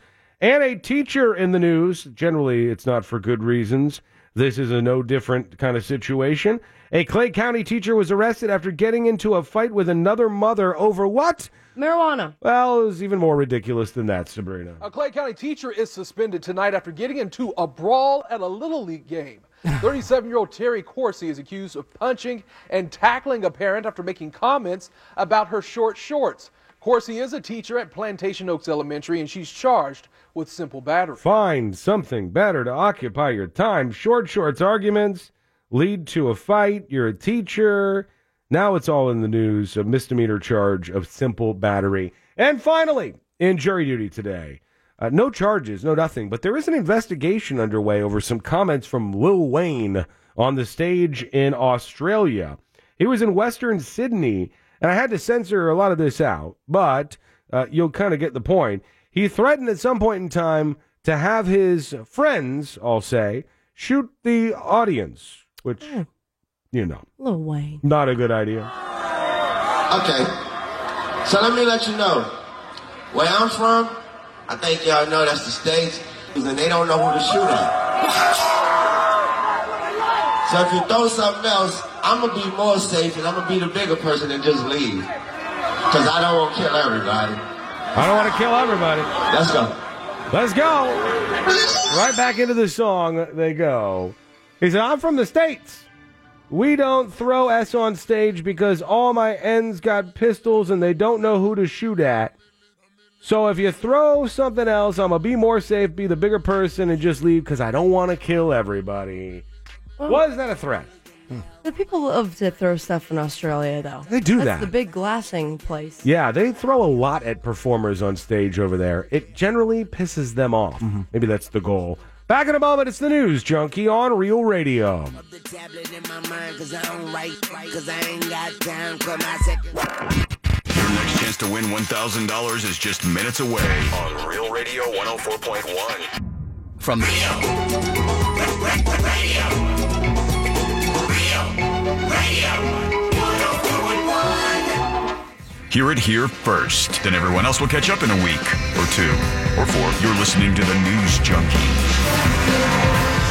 And a teacher in the news. Generally, it's not for good reasons. This is a no different kind of situation. A Clay County teacher was arrested after getting into a fight with another mother over what? Marijuana. Well, it was even more ridiculous than that, Sabrina. A Clay County teacher is suspended tonight after getting into a brawl at a Little League game. thirty-seven-year-old Terry Corsi is accused of punching and tackling a parent after making comments about her short shorts. Corsi is a teacher at Plantation Oaks Elementary, and she's charged with simple battery. Find something better to occupy your time. Short shorts arguments lead to a fight. You're a teacher. Now it's all in the news. A misdemeanor charge of simple battery. And finally, in jury duty today, uh, no charges, no nothing, but there is an investigation underway over some comments from Lil Wayne on the stage in Australia. He was in Western Sydney, and I had to censor a lot of this out, but uh, you'll kind of get the point. He threatened at some point in time to have his friends, I'll say, shoot the audience, which, mm. you know, Lil Wayne. Not a good idea. Okay, so let me let you know. Where I'm from, I think y'all know that's the States, and they don't know who to shoot at. So if you throw something else, I'm going to be more safe, and I'm going to be the bigger person and just leave. Because I don't want to kill everybody. I don't want to kill everybody. Let's go. Let's go. Right back into the song they go. He said, I'm from the States. We don't throw S on stage because all my ends got pistols and they don't know who to shoot at. So if you throw something else, I'm going to be more safe, be the bigger person, and just leave because I don't want to kill everybody. Well, was that a threat? The people love to throw stuff in Australia, though. They do That's that. the big glassing place. Yeah, they throw a lot at performers on stage over there. It generally pisses them off. Mm-hmm. Maybe that's the goal. Back in a moment, it's the News Junkie on Real Radio. Your next chance to win one thousand dollars is just minutes away on Real Radio one oh four point one. From the Real Radio. one oh four point one. Hear it here first. Then everyone else will catch up in a week, or two, or four. You're listening to the News Junkie.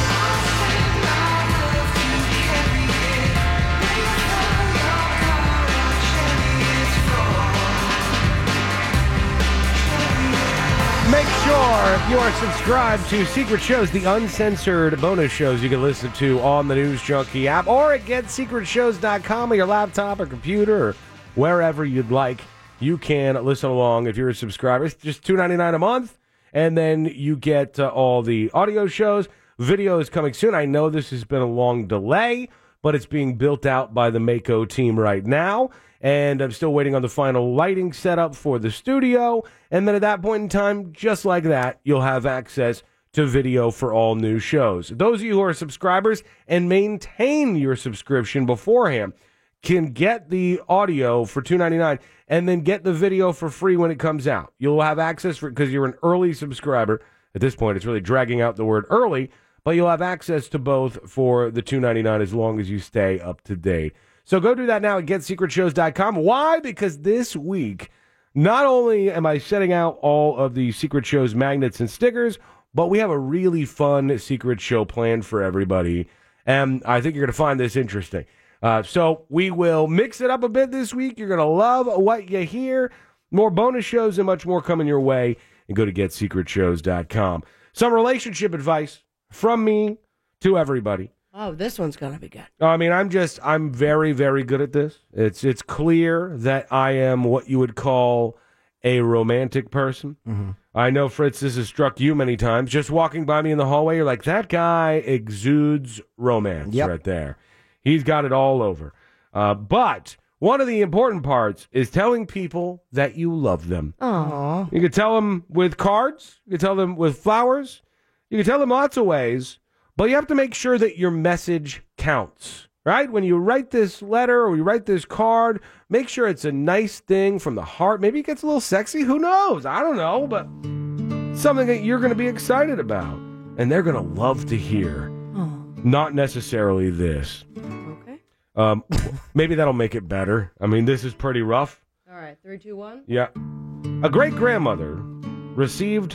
Make sure you are subscribed to Secret Shows, the uncensored bonus shows you can listen to on the News Junkie app or at get secret shows dot com on your laptop or computer or wherever you'd like. You can listen along if you're a subscriber. It's just two dollars and ninety-nine cents a month, and then you get uh, all the audio shows. Video is coming soon. I know this has been a long delay, but it's being built out by the Mako team right now. And I'm still waiting on the final lighting setup for the studio. And then at that point in time, just like that, you'll have access to video for all new shows. Those of you who are subscribers and maintain your subscription beforehand can get the audio for two dollars and ninety-nine cents and then get the video for free when it comes out. You'll have access for because you're an early subscriber. At this point, it's really dragging out the word early, but you'll have access to both for the two dollars and ninety-nine cents as long as you stay up to date. So go do that now at get secret shows dot com. Why? Because this week, not only am I setting out all of the Secret Shows magnets and stickers, but we have a really fun Secret Show planned for everybody. And I think you're going to find this interesting. Uh, so we will mix it up a bit this week. You're going to love what you hear. More bonus shows and much more coming your way. And go to get secret shows dot com. Some relationship advice from me to everybody. Oh, this one's going to be good. I mean, I'm just, I'm very, very good at this. It's it's clear that I am what you would call a romantic person. Mm-hmm. I know, Fritz, this has struck you many times. Just walking by me in the hallway, you're like, that guy exudes romance Yep. right there. He's got it all over. Uh, but one of the important parts is telling people that you love them. Aww. You can tell them with cards. You can tell them with flowers. You can tell them lots of ways. But you have to make sure that your message counts, right? When you write this letter or you write this card, make sure it's a nice thing from the heart. Maybe it gets a little sexy. Who knows? I don't know. But something that you're going to be excited about. And they're going to love to hear. Oh. Not necessarily this. Okay. Um, maybe that'll make it better. I mean, this is pretty rough. All right. Three, two, one. Yeah. A great-grandmother received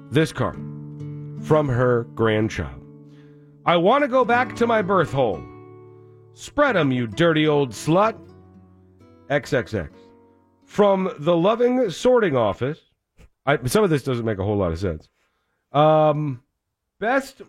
this card from her grandchild. I want to go back to my birth hole. Spread 'em, you dirty old slut. triple X. From the loving sorting office. I, some of this doesn't make a whole lot of sense. Um, best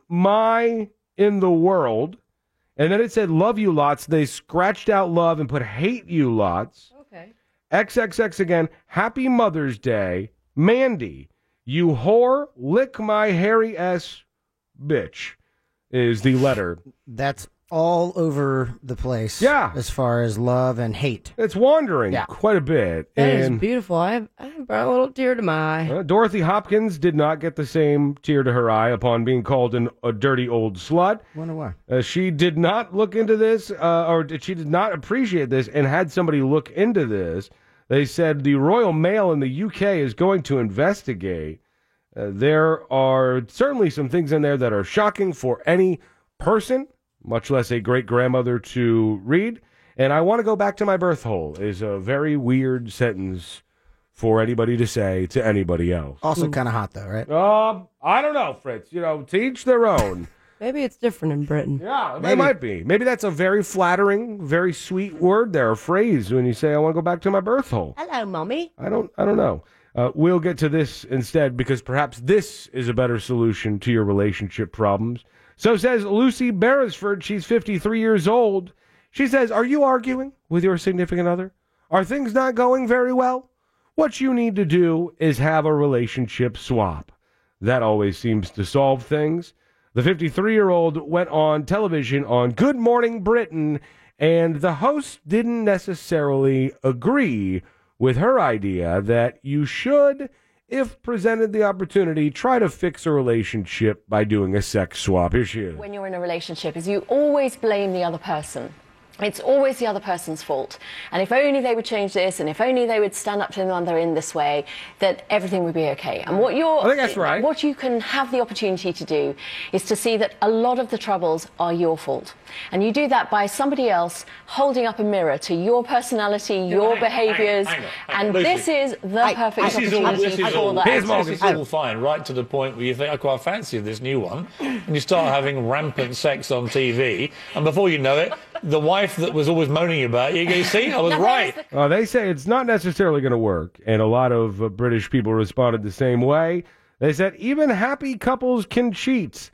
my in the world. And then it said love you lots. They scratched out love and put hate you lots. Okay. triple X again. Happy Mother's Day. Mandy, you whore, lick my hairy ass bitch is the letter. That's all over the place. Yeah. As far as love and hate. It's wandering Yeah. quite a bit. That is and beautiful. I, I brought a little tear to my eye. uh, Dorothy Hopkins did not get the same tear to her eye upon being called an, a dirty old slut. Wonder why. Uh, she did not look into this, uh, or did, she did not appreciate this, and had somebody look into this. They said the Royal Mail in the U K is going to investigate. Uh, there are certainly some things in there that are shocking for any person, much less a great-grandmother to read. And I want to go back to my birth hole is a very weird sentence for anybody to say to anybody else. Also kind of hot, though, right? Um, I don't know, Fritz. You know, to each their own. Maybe it's different in Britain. Yeah, it might be. Maybe that's a very flattering, very sweet word there, a phrase when you say, I want to go back to my birth hole. Hello, Mommy. I don't I don't know. Uh, we'll get to this instead because perhaps this is a better solution to your relationship problems. So says Lucy Beresford. She's fifty-three years old. She says, are you arguing with your significant other? Are things not going very well? What you need to do is have a relationship swap. That always seems to solve things. The fifty-three-year-old went on television on Good Morning Britain, and the host didn't necessarily agree with her idea that you should, if presented the opportunity, try to fix a relationship by doing a sex swap. Here she is. When you're in a relationship is you always blame the other person. It's always the other person's fault. And if only they would change this, and if only they would stand up to the other in this way, that everything would be okay. And what you're, I think that's right. What you can have the opportunity to do is to see that a lot of the troubles are your fault. And you do that by somebody else holding up a mirror to your personality, your hang on, behaviours. hang on, hang on. And Lucy, this is the perfect this is all, opportunity this is for all, that. this is all fine, right to the point where you think, I quite fancy this new one, and you start having rampant sex on T V, and before you know it, the wife that was always moaning about you, you see, I was right. Uh, they say it's not necessarily going to work, and a lot of uh, British people responded the same way. They said even happy couples can cheat,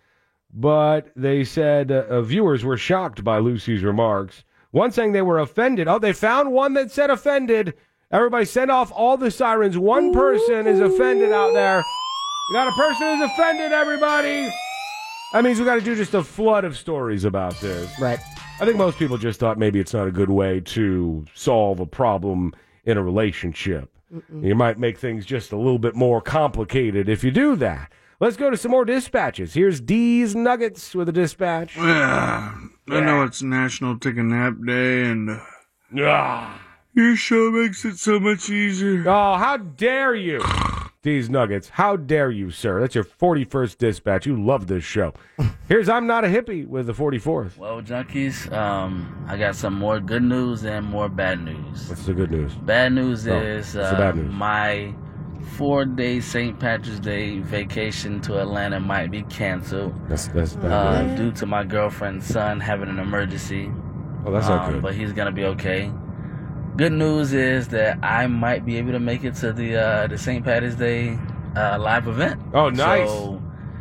but they said uh, uh, viewers were shocked by Lucy's remarks. One saying they were offended. Oh, they found one that said offended. Everybody send off all the sirens. One person is offended out there. We got a person who's offended, everybody. That means we got to do just a flood of stories about this. Right. I think most people just thought maybe it's not a good way to solve a problem in a relationship. Mm-mm. You might make things just a little bit more complicated if you do that. Let's go to some more dispatches. Here's D's Nuggets with a dispatch. Yeah, I know it's National Take a Nap Day, and uh, Ah. your show makes it so much easier. Oh, how dare you, D's Nuggets. How dare you, sir. That's your forty-first dispatch. You love this show. Here's I'm Not a Hippie with the forty-fourth. Well, junkies, um, I got some more good news and more bad news. What's the good news? Bad news Oh, is what's the uh, bad news? my four-day Saint Patrick's Day vacation to Atlanta might be canceled. That's that's bad uh, news. due to my girlfriend's son having an emergency. Oh, that's not Um, good. But he's gonna be okay. Good news is that I might be able to make it to the uh, the Saint Patrick's Day uh, live event. Oh, nice. So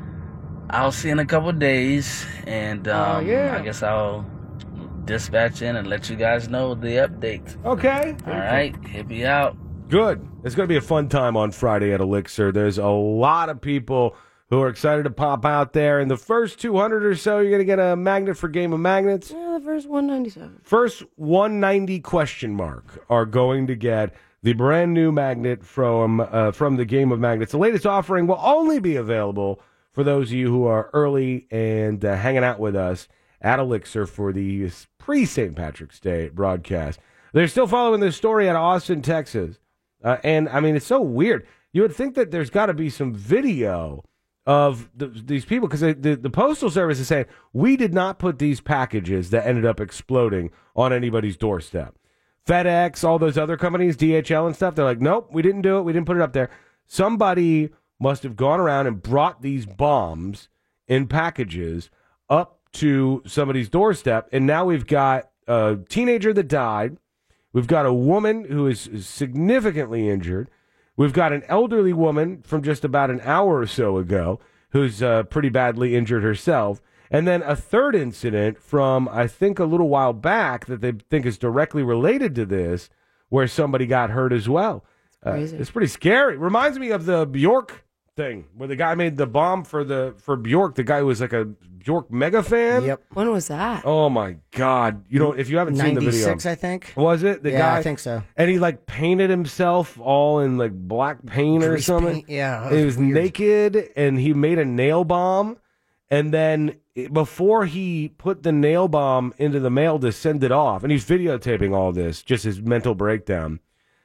I'll see in a couple of days, and um, Oh, yeah. I guess I'll dispatch in and let you guys know the update. Okay. All right, hippie out. Good. It's going to be a fun time on Friday at Elixir. There's a lot of people who are excited to pop out there. In the first two hundred or so, you're going to get a magnet for Game of Magnets. Yeah, the first one ninety-seven. First one ninety question mark are going to get the brand new magnet from uh, from the Game of Magnets. The latest offering will only be available for those of you who are early and uh, hanging out with us at Elixir for the pre-Saint Patrick's Day broadcast. They're still following this story out of Austin, Texas. Uh, and, I mean, it's so weird. You would think that there's got to be some video of the, these people, because the, the Postal Service is saying, we did not put these packages that ended up exploding on anybody's doorstep. FedEx, all those other companies, D H L and stuff, they're like, nope, we didn't do it. We didn't put it up there. Somebody must have gone around and brought these bombs in packages up to somebody's doorstep. And now we've got a teenager that died. We've got a woman who is significantly injured. We've got an elderly woman from just about an hour or so ago who's uh, pretty badly injured herself. And then a third incident from, I think, a little while back that they think is directly related to this, where somebody got hurt as well. Uh, it's pretty scary. Reminds me of the Bjork thing, where the guy made the bomb for the for Bjork. The guy who was like a Bjork mega fan. Yep. When was that? Oh my God! You know, if you haven't seen the video, ninety-six, I think. Was it the yeah, guy? I think so. And he like painted himself all in like black paint or Grease something. paint, yeah, And he was naked, and he made a nail bomb. And then before he put the nail bomb into the mail to send it off, and he's videotaping all this, just his mental breakdown.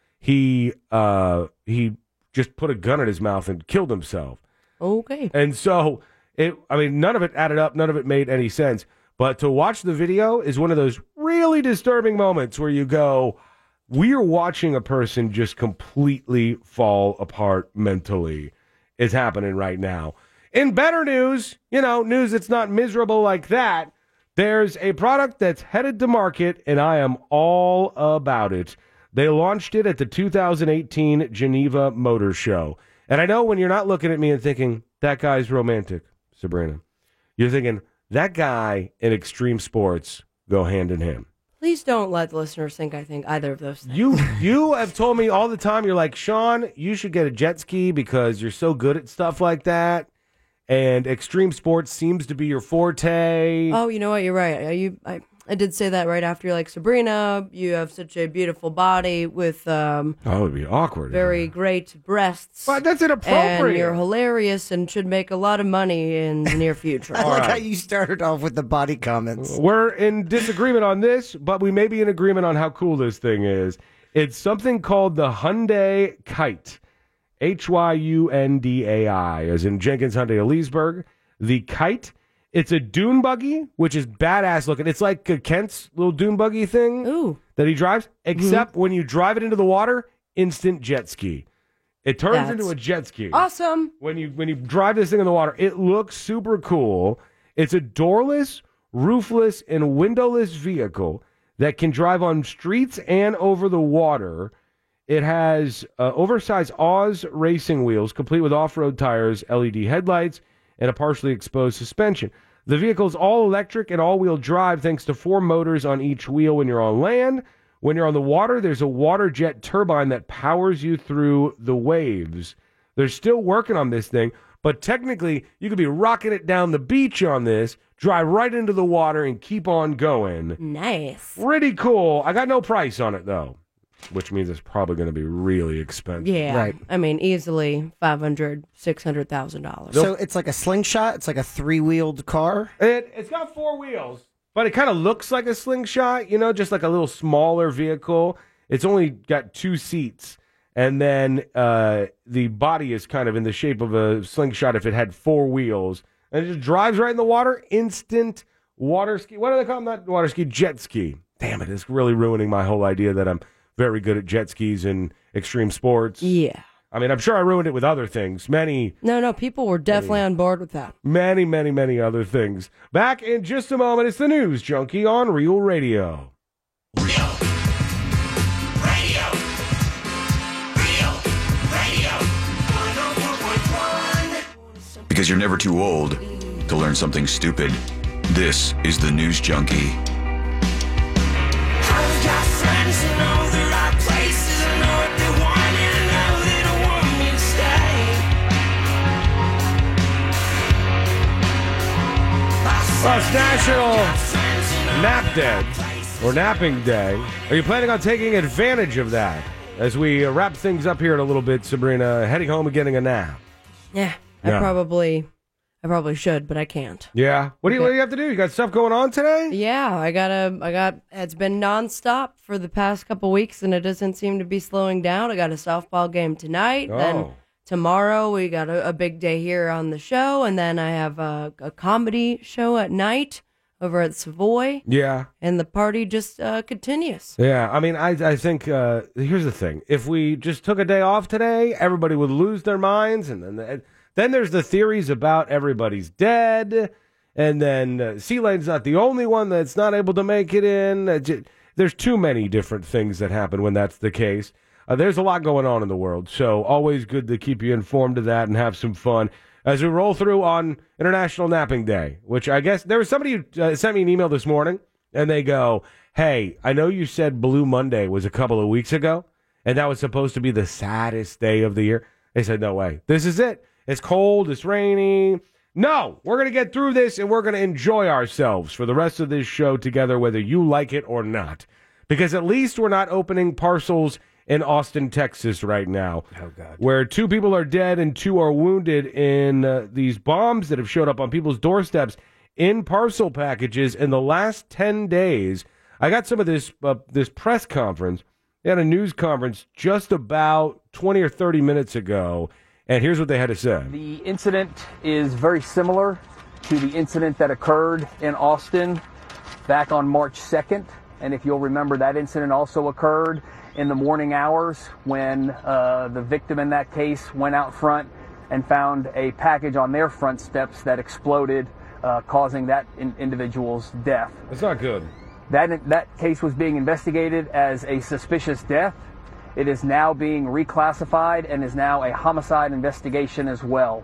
He uh, he just put a gun in his mouth and killed himself. Okay. And so it, I mean, none of it added up. None of it made any sense. But to watch the video is one of those really disturbing moments where you go, we're watching a person just completely fall apart mentally. It's happening right now. In better news, you know, news that's not miserable like that, there's a product that's headed to market, and I am all about it. They launched it at the two thousand eighteen Geneva Motor Show. And I know when you're not looking at me and thinking, that guy's romantic, Sabrina, you're thinking, that guy and extreme sports go hand in hand. Please don't let the listeners think I think either of those things. You you have told me all the time, you're like, Sean, you should get a jet ski because you're so good at stuff like that. And extreme sports seems to be your forte. Oh, you know what? You're right. I, you, I, I did say that right after. You're like, Sabrina, you have such a beautiful body with um, Oh, it would be awkward. very great breasts. But that's inappropriate. And you're hilarious and should make a lot of money in the near future. I like how you started off with the body comments. We're in disagreement on this, but we may be in agreement on how cool this thing is. It's something called the Hyundai Kite. H Y U N D A I, as in Jenkins Hyundai of Leesburg. The Kite. It's a dune buggy, which is badass looking. It's like a Kent's little dune buggy thing Ooh. that he drives, except Mm-hmm. when you drive it into the water, instant jet ski. It turns That's into a jet ski. Awesome. When you when you drive this thing in the water, it looks super cool. It's a doorless, roofless, and windowless vehicle that can drive on streets and over the water. It has uh, oversized Oz racing wheels, complete with off-road tires, L E D headlights, and a partially exposed suspension. The vehicle is all electric and all-wheel drive thanks to four motors on each wheel when you're on land. When you're on the water, there's a water jet turbine that powers you through the waves. They're still working on this thing, but technically, you could be rocking it down the beach on this, drive right into the water, and keep on going. Nice. Pretty cool. I got no price on it, though, which means it's probably going to be really expensive. Yeah. Right. I mean, easily five hundred thousand dollars, six hundred thousand dollars. So it's like a slingshot? It's like a three-wheeled car? It, it's got four wheels, but it kind of looks like a slingshot, you know, just like a little smaller vehicle. It's only got two seats, and then uh, the body is kind of in the shape of a slingshot if it had four wheels. And it just drives right in the water. Instant water ski. What do they call them? Not water ski, jet ski. Damn it, it's really ruining my whole idea that I'm very good at jet skis and extreme sports. Yeah. I mean, I'm sure I ruined it with other things. Many, No, no, people were definitely on board with that. many, many, many other things. Back in just a moment, it's the News Junkie on Real Radio. Because you're never too old to learn something stupid. This is the News Junkie. Well, it's National Nap Day, or Napping Day. Are you planning on taking advantage of that? As we uh, wrap things up here in a little bit, Sabrina, heading home and getting a nap. Yeah, I Yeah. probably, I probably should, but I can't. Yeah. What do you What do you have to do? You got stuff going on today? Yeah, I gotta, I got, it's been nonstop for the past couple weeks, and it doesn't seem to be slowing down. I got a softball game tonight, then Oh. tomorrow we got a, a big day here on the show, and then I have a, a comedy show at night over at Savoy. Yeah. And the party just uh, continues. Yeah, I mean, I I think uh, here's the thing: if we just took a day off today, everybody would lose their minds, and then then there's the theories about everybody's dead, and then uh, C-Lane's not the only one that's not able to make it in. Uh, j- there's too many different things that happen when that's the case. Uh, there's a lot going on in the world, so always good to keep you informed of that and have some fun as we roll through on International Napping Day, which I guess there was somebody who uh, sent me an email this morning, and they go, hey, I know you said Blue Monday was a couple of weeks ago, and that was supposed to be the saddest day of the year. They said, no way. This is it. It's cold. It's rainy. No, we're going to get through this, and we're going to enjoy ourselves for the rest of this show together, whether you like it or not. Because at least we're not opening parcels in Austin, Texas right now, oh, God. where two people are dead and two are wounded in uh, these bombs that have showed up on people's doorsteps in parcel packages in the last ten days. I got some of this uh, this press conference. They had a news conference just about twenty or thirty minutes ago, and here's what they had to say. The incident is very similar to the incident that occurred in Austin back on March second, and if you'll remember, that incident also occurred in the morning hours when uh, the victim in that case went out front and found a package on their front steps that exploded, uh, causing that in- individual's death. That's not good. That that case was being investigated as a suspicious death. It is now being reclassified and is now a homicide investigation as well.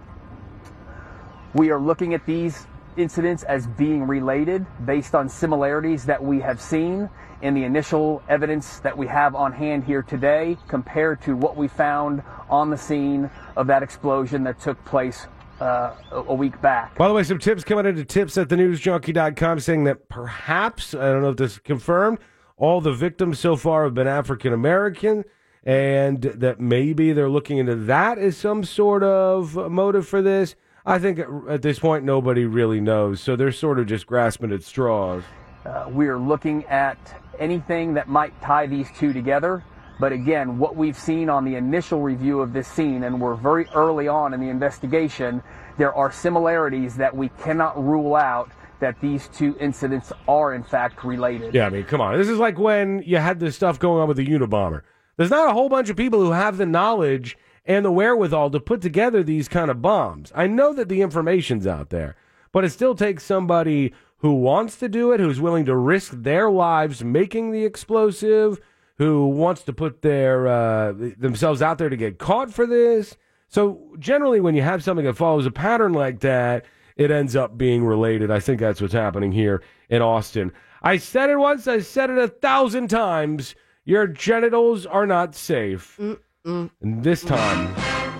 We are looking at these incidents as being related based on similarities that we have seen in the initial evidence that we have on hand here today compared to what we found on the scene of that explosion that took place uh, a week back. By the way, some tips coming into tips at the news junkie dot com saying that perhaps, I don't know if this is confirmed, all the victims so far have been African American, and that maybe they're looking into that as some sort of motive for this. I think at this point nobody really knows, so they're sort of just grasping at straws. Uh, we're looking at anything that might tie these two together. But again, what we've seen on the initial review of this scene, and we're very early on in the investigation, there are similarities that we cannot rule out that these two incidents are in fact related. Yeah, I mean, come on. This is like when you had this stuff going on with the Unabomber. There's not a whole bunch of people who have the knowledge and the wherewithal to put together these kind of bombs. I know that the information's out there, but it still takes somebody who wants to do it, who's willing to risk their lives making the explosive, who wants to put their uh, themselves out there to get caught for this. So generally when you have something that follows a pattern like that, it ends up being related. I think that's what's happening here in Austin. I said it once, I said it a thousand times. Your genitals are not safe. Mm-mm. And this time,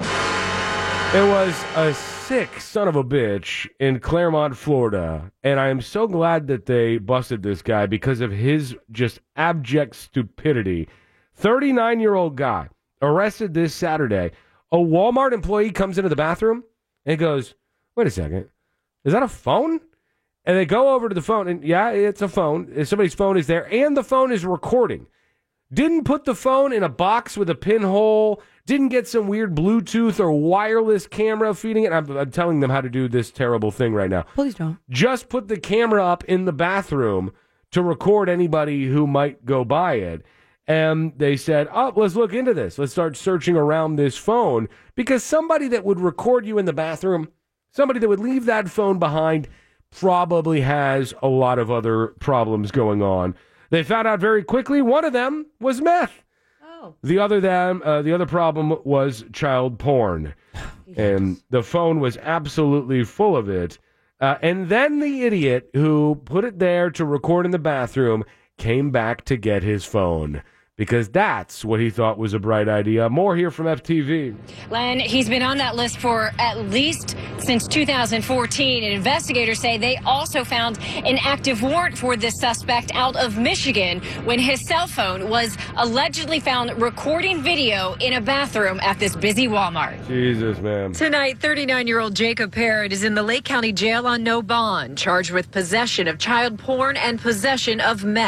it was a sick son of a bitch in Claremont, Florida. And I am so glad that they busted this guy because of his just abject stupidity. thirty-nine-year-old guy arrested this Saturday. A Walmart employee comes into the bathroom and goes, wait a second, is that a phone? And they go over to the phone, and yeah, it's a phone. Somebody's phone is there, and the phone is recording. Didn't put the phone in a box with a pinhole. Didn't get some weird Bluetooth or wireless camera feeding it. I'm, I'm telling them how to do this terrible thing right now. Please don't. Just put the camera up in the bathroom to record anybody who might go by it. And they said, oh, let's look into this. Let's start searching around this phone. Because somebody that would record you in the bathroom, somebody that would leave that phone behind, probably has a lot of other problems going on. They found out very quickly one of them was meth. Oh. The other them, uh, the other problem was child porn. And the phone was absolutely full of it. Uh, and then the idiot who put it there to record in the bathroom came back to get his phone. Because that's what he thought was a bright idea. More here from F T V. Len, he's been on that list for at least since two thousand fourteen. And investigators say they also found an active warrant for this suspect out of Michigan when his cell phone was allegedly found recording video in a bathroom at this busy Walmart. Jesus, man. Tonight, thirty-nine-year-old Jacob Parrott is in the Lake County Jail on no bond, charged with possession of child porn and possession of meth.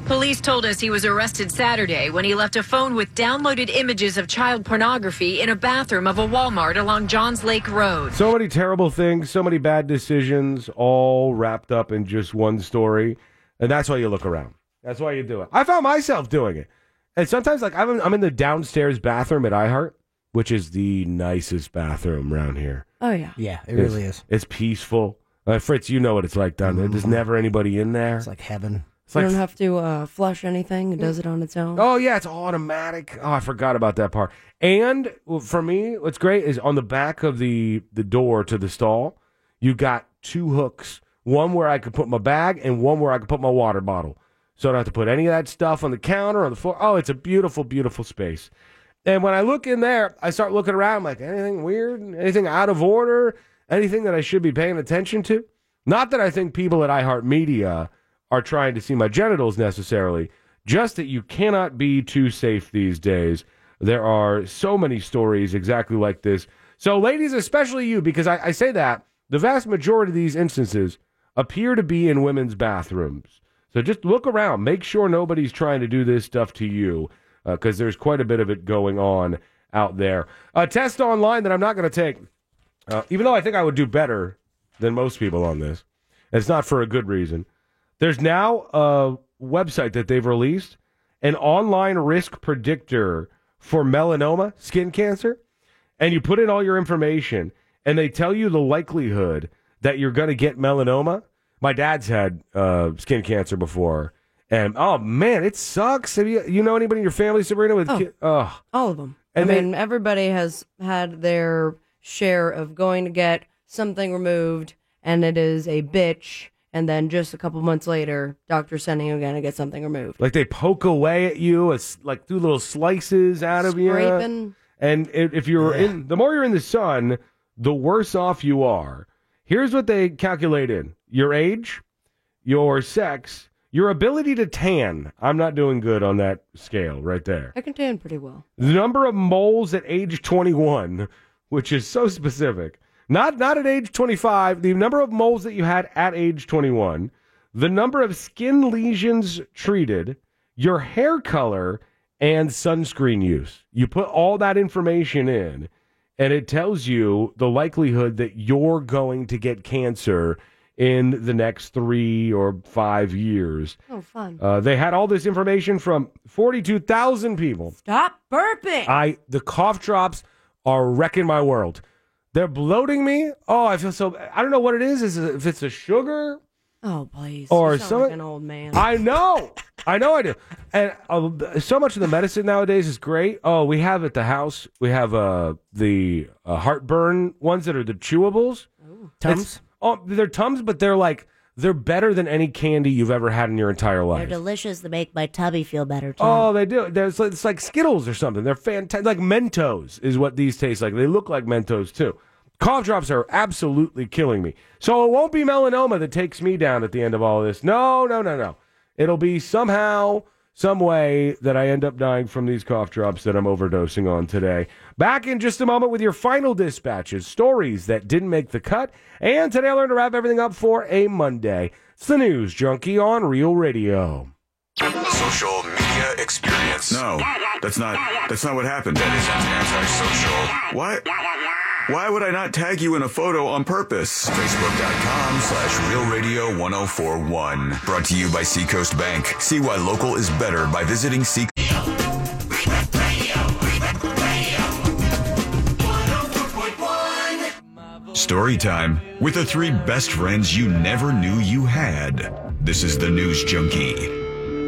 Police told us he was arrested Saturday when he left a phone with downloaded images of child pornography in a bathroom of a Walmart along Johns Lake Road. So many terrible things, so many bad decisions, all wrapped up in just one story. And that's why you look around. That's why you do it. I found myself doing it. And sometimes, like, I'm, I'm in the downstairs bathroom at iHeart, which is the nicest bathroom around here. Oh, yeah. Yeah, it It's- really is. It's peaceful. Uh, Fritz, you know what it's like down there. There's never anybody in there. It's like heaven. It's You like don't have to uh, flush anything. It does it on its own. Oh, yeah, it's automatic. Oh, I forgot about that part. And well, for me, what's great is on the back of the, the door to the stall, you got two hooks. One where I could put my bag and one where I could put my water bottle. So I don't have to put any of that stuff on the counter or on the floor. Oh, it's a beautiful, beautiful space. And when I look in there, I start looking around like, anything weird? Anything out of order? Anything that I should be paying attention to? Not that I think people at iHeartMedia are trying to see my genitals necessarily, just that you cannot be too safe these days. There are so many stories exactly like this. So, ladies, especially you, because I, I say that, the vast majority of these instances appear to be in women's bathrooms. So just look around. Make sure nobody's trying to do this stuff to you, because uh, there's quite a bit of it going on out there. A test online that I'm not going to take, uh, even though I think I would do better than most people on this. It's not for a good reason. There's now a website that they've released, an online risk predictor for melanoma, skin cancer, and you put in all your information, and they tell you the likelihood that you're going to get melanoma. My dad's had uh, skin cancer before, and oh man, it sucks. Have you you know anybody in your family, Sabrina, with Oh. ki- oh. All of them. And I they- mean, everybody has had their share of going to get something removed, and it is a bitch. And then just a couple months later, doctor's sending you again to get something removed. Like they poke away at you, it's like do little slices out of you. Scraping. And if, if you're Yeah. in, the more you're in the sun, the worse off you are. Here's what they calculate in: your age, your sex, your ability to tan. I'm not doing good on that scale right there. I can tan pretty well. The number of moles at age twenty-one, which is so specific. Not not at age twenty-five, the number of moles that you had at age twenty-one, the number of skin lesions treated, your hair color, and sunscreen use. You put all that information in, and it tells you the likelihood that you're going to get cancer in the next three or five years. Oh, fun. Uh, they had all this information from forty-two thousand people. Stop burping. I the cough drops are wrecking my world. They're bloating me. Oh, I feel so. I don't know what it is. Is it, if it's a sugar Oh, please. or you sound some? like an old man. I know. I know I do. And uh, so much of the medicine nowadays is great. Oh, we have at the house. We have uh, the uh, heartburn ones that are the chewables. Tums? It's- Oh, they're Tums, but they're like they're better than any candy you've ever had in your entire They're life. delicious. They make my tummy feel better, too. Oh, they do. There's it's like Skittles or something. They're fantastic. Like Mentos is what these taste like. They look like Mentos too. Cough drops are absolutely killing me. So it won't be melanoma that takes me down at the end of all of this. No, no, no, no. It'll be somehow, some way that I end up dying from these cough drops that I'm overdosing on today. Back in just a moment with your final dispatches, stories that didn't make the cut. And today I learned to wrap everything up for a Monday. It's the News Junkie on Real Radio. Social media experience. No, that's not that's not what happened. That isn't antisocial. What? Why would I not tag you in a photo on purpose? Facebook.com slash Real Radio 1041. Brought to you by Seacoast Bank. See why local is better by visiting Seacoast. Story time with the three best friends you never knew you had. This is the News Junkie.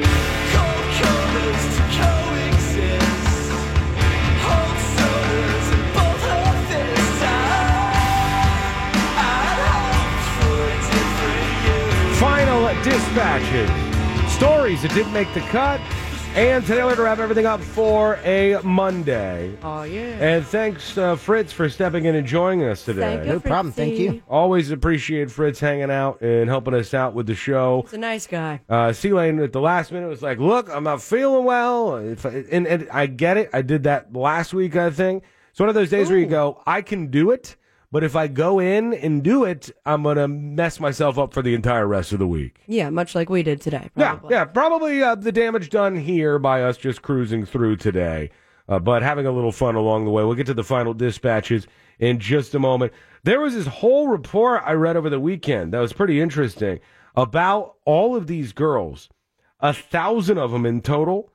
Final dispatches. Stories that didn't make the cut. And today we're going to wrap everything up for a Monday. Oh, yeah. And thanks, uh, Fritz, for stepping in and joining us today. Thank you, No problem. Fritzy. Thank you. Always appreciate Fritz hanging out and helping us out with the show. He's a nice guy. Uh, C-Lane at the last minute was like, look, I'm not feeling well. If I, and, and I get it. I did that last week, I think. It's one of those days where you go, I can do it, But if I go in and do it, I'm going to mess myself up for the entire rest of the week. Yeah, much like we did today. Probably. Yeah, yeah, probably uh, the damage done here by us just cruising through today, uh, but having a little fun along the way. We'll get to the final dispatches in just a moment. There was this whole report I read over the weekend that was pretty interesting about all of these girls, a thousand of them in total,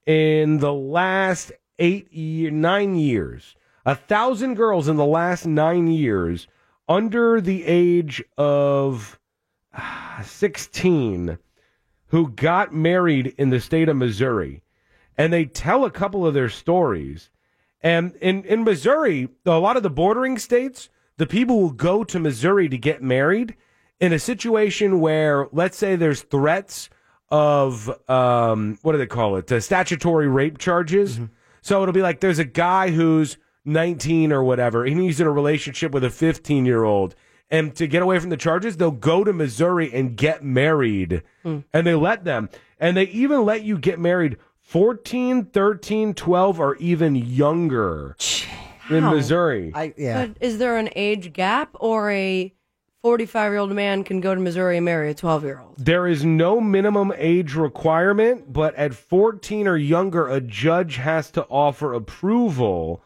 in the last eight, year, nine years. A thousand girls in the last nine years under the age of uh, sixteen who got married in the state of Missouri. And they tell a couple of their stories. And in, in Missouri, a lot of the bordering states, the people will go to Missouri to get married in a situation where, let's say there's threats of, um, what do they call it, the statutory rape charges. Mm-hmm. So it'll be like there's a guy who's nineteen or whatever, and he's in a relationship with a fifteen-year-old. And to get away from the charges, they'll go to Missouri and get married. Mm. And they let them. And they even let you get married fourteen, thirteen, twelve, or even younger in Wow. Missouri. I, yeah. But is there an age gap, or a forty-five-year-old man can go to Missouri and marry a twelve-year-old? There is no minimum age requirement, but at fourteen or younger, a judge has to offer approval.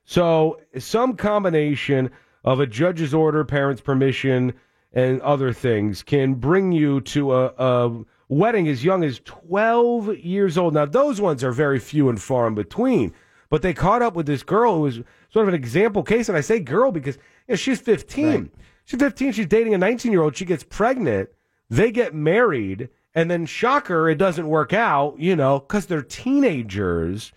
So some combination of a judge's order, parents' permission, and other things can bring you to a, a wedding as young as twelve years old. Now, those ones are very few and far in between. But they caught up with this girl who was sort of an example case. And I say girl because you know, she's fifteen. Right. She's fifteen. She's dating a nineteen-year-old. She gets pregnant. They get married. And then, shocker, it doesn't work out, you know, because they're teenagers.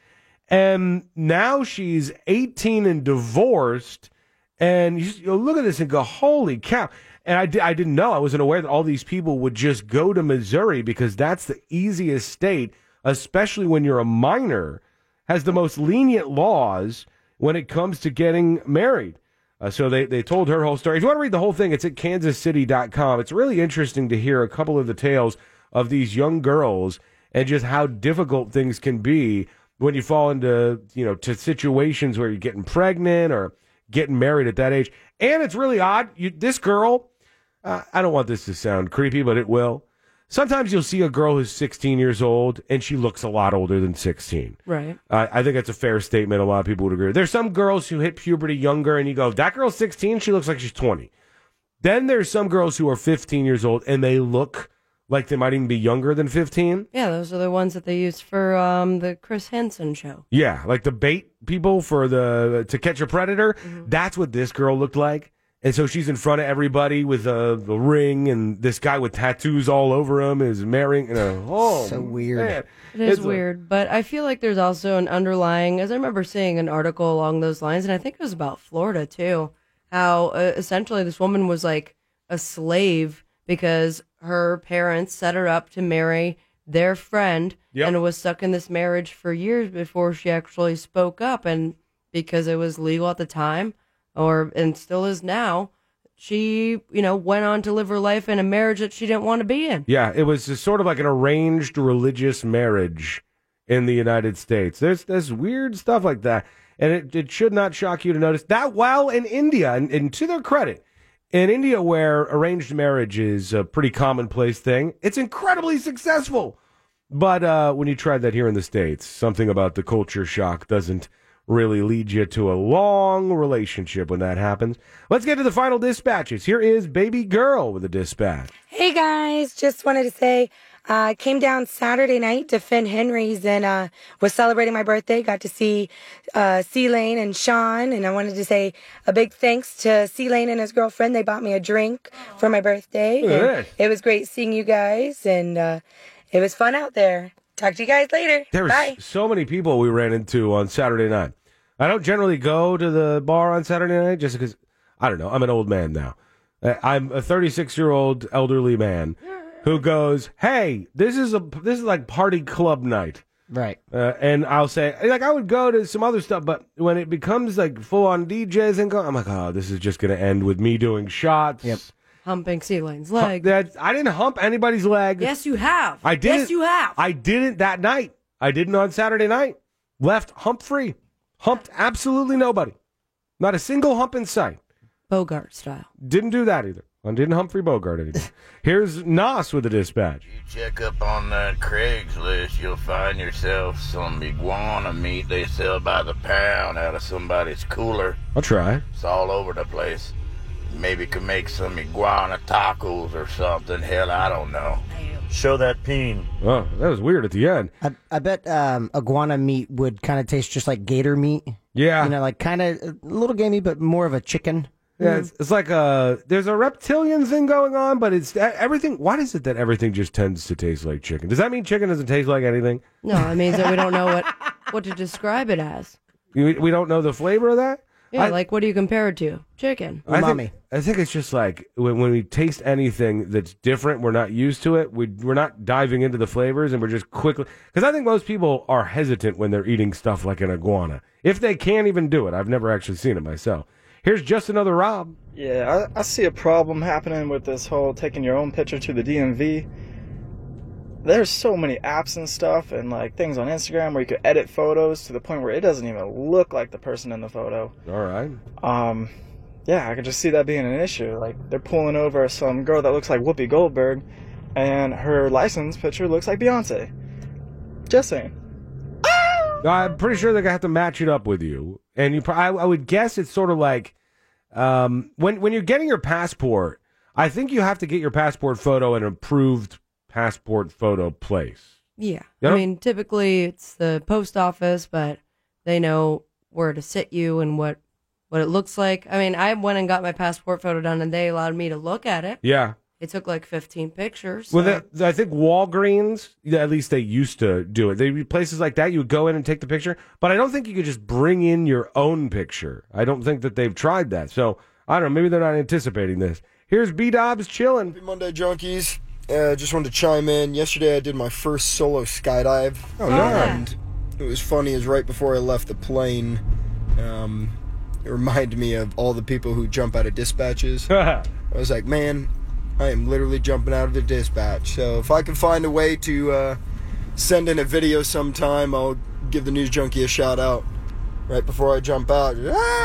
And now she's eighteen and divorced. And you, you look at this and go, holy cow. And I, di- I didn't know. I wasn't aware that all these people would just go to Missouri because that's the easiest state, especially when you're a minor, has the most lenient laws when it comes to getting married. Uh, so they, they told her whole story. If you want to read the whole thing, it's at kansas city dot com. It's really interesting to hear a couple of the tales of these young girls and just how difficult things can be when you fall into, you know, to situations where you're getting pregnant or getting married at that age. And it's really odd. You, this girl, uh, I don't want this to sound creepy, but it will. Sometimes you'll see a girl who's sixteen years old, and she looks a lot older than sixteen. Right. Uh, I think that's a fair statement. A lot of people would agree. There's some girls who hit puberty younger, and you go, that girl's sixteen, she looks like she's twenty. Then there's some girls who are fifteen years old, and they look like they might even be younger than fifteen. Yeah, those are the ones that they used for um, the Chris Hansen show. Yeah, like the bait people for the To Catch a Predator. Mm-hmm. That's what this girl looked like. And so she's in front of everybody with a, a ring, and this guy with tattoos all over him is marrying. And a, oh, so weird. Man. It is It's weird, a, but I feel like there's also an underlying, as I remember seeing an article along those lines, and I think it was about Florida too, how uh, essentially this woman was like a slave because her parents set her up to marry their friend, yep. and was stuck in this marriage for years before she actually spoke up, and because it was legal at the time, or and still is now, she, you know, went on to live her life in a marriage that she didn't want to be in. Yeah, it was just sort of like an arranged religious marriage in the United States. There's there's weird stuff like that, and it, it should not shock you to notice that while in India, and, and to their credit, in India where arranged marriage is a pretty commonplace thing, it's incredibly successful. But uh, when you try that here in the States, something about the culture shock doesn't really lead you to a long relationship when that happens. Let's get to the final dispatches. Here is Baby Girl with a dispatch. Hey guys, just wanted to say I uh, came down Saturday night to Finn Henry's and uh, was celebrating my birthday. Got to see uh, C-Lane and Sean, and I wanted to say a big thanks to C-Lane and his girlfriend. They bought me a drink for my birthday. And it was great seeing you guys, and uh, it was fun out there. Talk to you guys later. There Bye. was so many people we ran into on Saturday night. I don't generally go to the bar on Saturday night just because, I don't know, I'm an old man now. Uh, I'm a thirty-six-year-old elderly man who goes, hey, this is a this is like party club night. Right. Uh, and I'll say, like, I would go to some other stuff, but when it becomes like full-on D Js and go, I'm like, oh, this is just going to end with me doing shots. Yep. Humping C-Lane's leg. That, I didn't hump anybody's leg. Yes, you have. I didn't. Yes, you have. I didn't that night. I didn't on Saturday night. Left hump free. Humped absolutely nobody. Not a single hump in sight. Bogart style. Didn't do that either. I didn't Humphrey Bogart anything. Here's Nos with the dispatch. Check up on that Craigslist, you'll find yourself some iguana meat they sell by the pound out of somebody's cooler. I'll try. It's all over the place. Maybe could make some iguana tacos or something. Hell, I don't know. Show that peen. Oh, that was weird at the end. I, I bet um, iguana meat would kind of taste just like gator meat. Yeah. You know, like kind of a little gamey, but more of a chicken. Yeah, it's, it's like a there's a reptilian thing going on, but it's everything. Why is it that everything just tends to taste like chicken? Does that mean chicken doesn't taste like anything? No, it means that we don't know what, what to describe it as. We, we don't know the flavor of that? Yeah, I, like what do you compare it to? Chicken. I think, I think it's just like when, when we taste anything that's different, we're not used to it. We, we're not diving into the flavors, and we're just quickly... Because I think most people are hesitant when they're eating stuff like an iguana. If they can't even do it. I've never actually seen it myself. Here's just another Rob. Yeah, I, I see a problem happening with this whole taking your own picture to the D M V. There's so many apps and stuff and like things on Instagram where you could edit photos to the point where it doesn't even look like the person in the photo. All right. Um, yeah, I could just see that being an issue. Like they're pulling over some girl that looks like Whoopi Goldberg, and her license picture looks like Beyonce. Just saying. I'm pretty sure they're gonna have to match it up with you, and you. Pro- I, I would guess it's sort of like um, when when you're getting your passport. I think you have to get your passport photo in an approved passport photo place. Yeah. You I know? mean, typically it's the post office, but they know where to sit you and what what it looks like. I mean, I went and got my passport photo done, and they allowed me to look at it. Yeah. It took like fifteen pictures. Well, so- that, I think Walgreens, at least they used to do it. They places like that, you would go in and take the picture, but I don't think you could just bring in your own picture. I don't think that they've tried that. So I don't know. Maybe they're not anticipating this. Here's B Dobbs chilling. Happy Monday, junkies. Uh, just wanted to chime in. Yesterday, I did my first solo skydive. Oh, nice. And it was funny as right before I left the plane, um, it reminded me of all the people who jump out of dispatches. I was like, man, I am literally jumping out of the dispatch. So if I can find a way to uh, send in a video sometime, I'll give the News Junkie a shout out right before I jump out.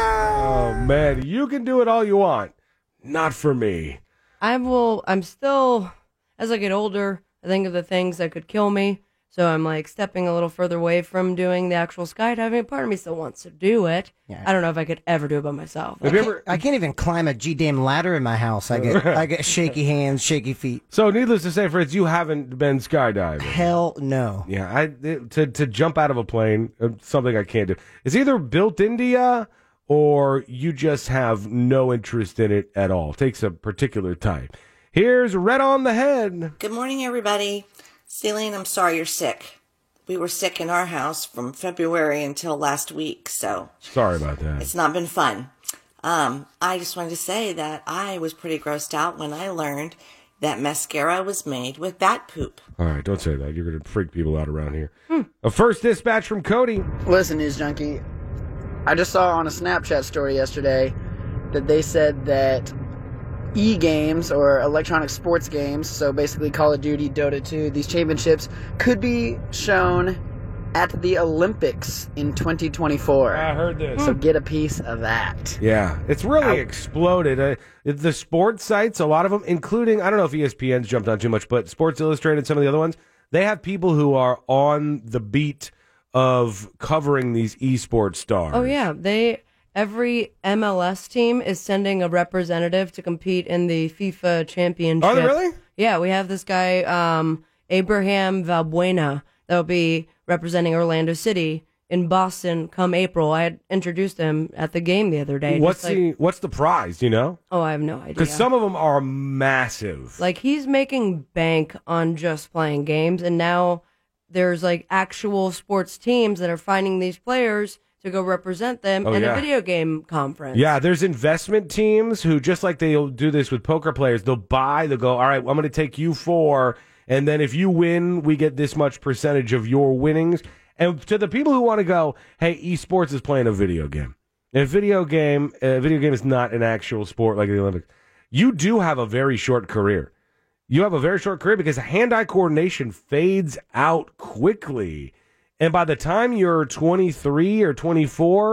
Oh, man, you can do it all you want. Not for me. I will, I'm still, as I get older, I think of the things that could kill me. So I'm like stepping a little further away from doing the actual skydiving. Part of me still wants to do it. Yeah. I don't know if I could ever do it by myself. I can't, I can't even climb a G-damn ladder in my house. I get I get shaky hands, shaky feet. So needless to say, Fritz, you haven't been skydiving. Hell no. Yeah, I to to jump out of a plane, uh, something I can't do. It's either built into ya or you just have no interest in it at all. It takes a particular type. Here's Red on the Head. Good morning, everybody. Celine, I'm sorry you're sick. We were sick in our house from February until last week, so Sorry about that. it's not been fun. Um, I just wanted to say that I was pretty grossed out when I learned that mascara was made with bat poop. All right, don't say that. You're going to freak people out around here. A first dispatch from Cody. Listen, News Junkie, I just saw on a Snapchat story yesterday that they said that e-games or electronic sports games, so basically Call of Duty, Dota two, these championships could be shown at the Olympics in twenty twenty-four. I heard this. So get a piece of that. Yeah, it's really exploded. Uh, the sports sites, a lot of them, including, I don't know if E S P N's jumped on too much, but Sports Illustrated, some of the other ones, they have people who are on the beat of covering these esports stars. Oh, yeah. They every M L S team is sending a representative to compete in the FIFA championship. Are they really? Yeah, we have this guy, um, Abraham Valbuena, that'll be representing Orlando City in Boston come April. I had introduced him at the game the other day. What's just like- the What's the prize? Do you know? Oh, I have no idea. Because some of them are massive. Like, he's making bank on just playing games, and now there's, like, actual sports teams that are finding these players to go represent them Oh, in yeah. a video game conference. Yeah, there's investment teams who, just like they'll do this with poker players, they'll buy, they'll go, all right, I'm going to take you four, and then if you win, we get this much percentage of your winnings. And to the people who want to go, hey, esports is playing a video game. And a video game, a video game is not an actual sport like the Olympics. You do have a very short career. You have a very short career because hand-eye coordination fades out quickly. And by the time you're twenty-three or twenty-four,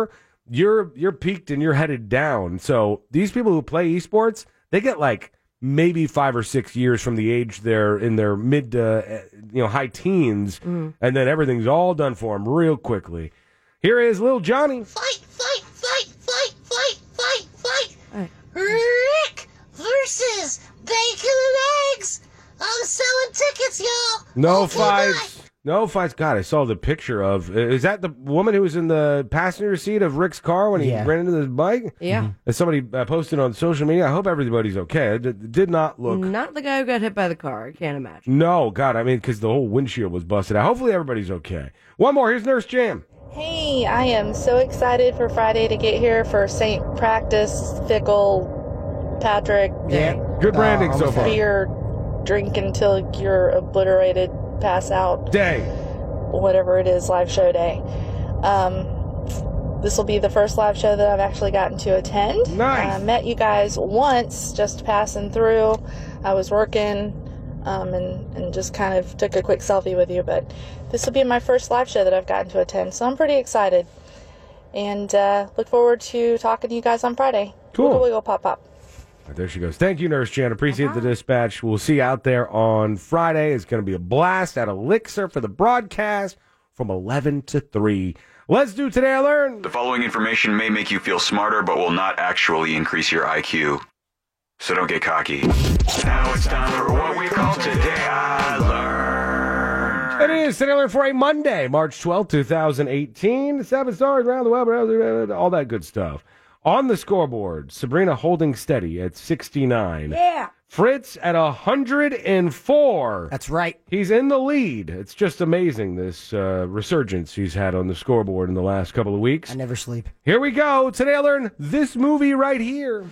you're you're peaked and you're headed down. So these people who play esports, they get like maybe five or six years from the age they're in their mid to, you know, high teens, Mm. and then everything's all done for them real quickly. Here is Lil Johnny. Fight, fight, fight, fight, fight, fight, fight. Rick versus Bacon and Eggs. I'm selling tickets, y'all. No Okay, fights. No fights. God, I saw the picture of. Is that the woman who was in the passenger seat of Rick's car when he Yeah. ran into his bike? Yeah. And somebody uh, posted on social media. I hope everybody's okay. It did, did not look. Not the guy who got hit by the car. I can't imagine. No, God, I mean, because the whole windshield was busted out. Hopefully everybody's okay. One more. Here's Nurse Jam. Hey, I am so excited for Friday to get here for Saint Practice, Fickle, Patrick. Yeah. Good branding so far. Beer, drink until you're obliterated, pass out. Day. Whatever it is, live show day. Um, this will be the first live show that I've actually gotten to attend. Nice. I met you guys once, just passing through. I was working um, and, and just kind of took a quick selfie with you, but this will be my first live show that I've gotten to attend, so I'm pretty excited. And uh, look forward to talking to you guys on Friday. Cool. Wiggle, wiggle, pop, pop. Right, there she goes. Thank you, Nurse Jan. Appreciate the dispatch. We'll see you out there on Friday. It's going to be a blast at Elixir for the broadcast from eleven to three. Let's do Today I Learned. The following information may make you feel smarter, but will not actually increase your I Q. So don't get cocky. Now it's time for what we call Today I Learned. It is Today I Learned for a Monday, March twelfth, twenty eighteen. Seven stars around the web, all that good stuff. On the scoreboard, Sabrina holding steady at sixty-nine. Yeah. Fritz at one hundred four. That's right. He's in the lead. It's just amazing, this uh, resurgence he's had on the scoreboard in the last couple of weeks. I never sleep. Here we go. Today I learned this movie right here.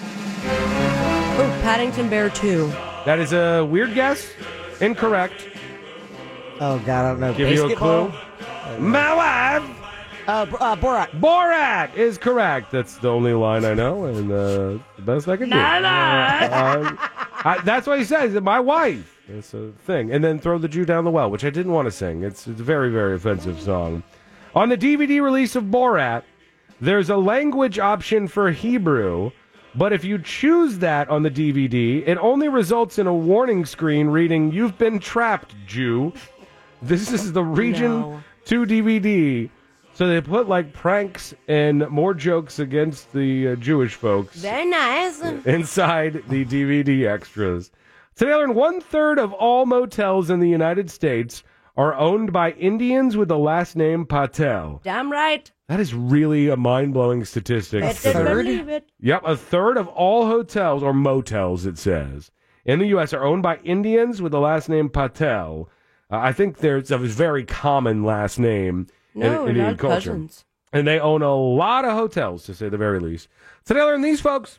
Oh, Paddington Bear two. That is a weird guess. Incorrect. Oh, God, I don't know. Give you a clue. My wife. Uh, uh, Borat. Borat is correct. That's the only line I know, and uh, the best I can do. Nah, nah. Uh, I, that's what he says. My wife. It's a thing. And then Throw the Jew Down the Well, which I didn't want to sing. It's, it's a very, very offensive song. On the D V D release of Borat, there's a language option for Hebrew, but if you choose that on the D V D, it only results in a warning screen reading, "You've been trapped, Jew." This is the Region No. two D V D. So they put like pranks and more jokes against the uh, Jewish folks Very nice. inside the D V D extras. Today I learned one third of all motels in the United States are owned by Indians with the last name Patel. Damn right. That is really a mind-blowing statistic. Better believe it. Yep, a third of all hotels, or motels it says, in the U S are owned by Indians with the last name Patel. Uh, I think there's a very common last name No, in Indian not culture. cousins. And they own a lot of hotels, to say the very least. Today I learned these folks.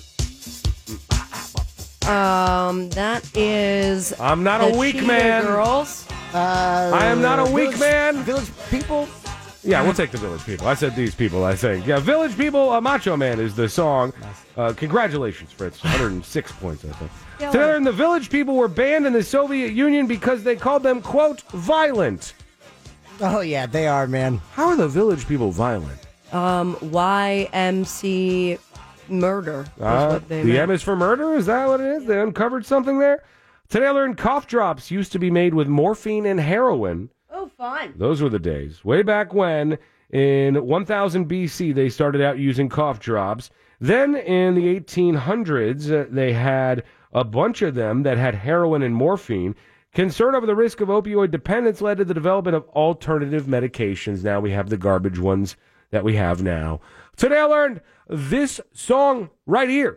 Um, that is. I'm not the a weak Cheetah man. Girls. Uh, I am not a weak village, man. Village people. Yeah, we'll take the Village People. I said these people, I think. Yeah, Village People, uh, Macho Man is the song. Uh, congratulations, Fritz. one hundred six points, I think. Yeah. Today I learned the Village People were banned in the Soviet Union because they called them, quote, violent. Oh, yeah, they are, man. How are the Village People violent? Um, Y M C murder. Is Uh, what they the meant. M is for murder? Is that what it is? They uncovered something there? Today I learned cough drops used to be made with morphine and heroin. Oh, fun. Those were the days. Way back when, in one thousand B C, they started out using cough drops. Then in the eighteen hundreds, uh, they had a bunch of them that had heroin and morphine. Concern over the risk of opioid dependence led to the development of alternative medications. Now we have the garbage ones that we have now. Today I learned this song right here.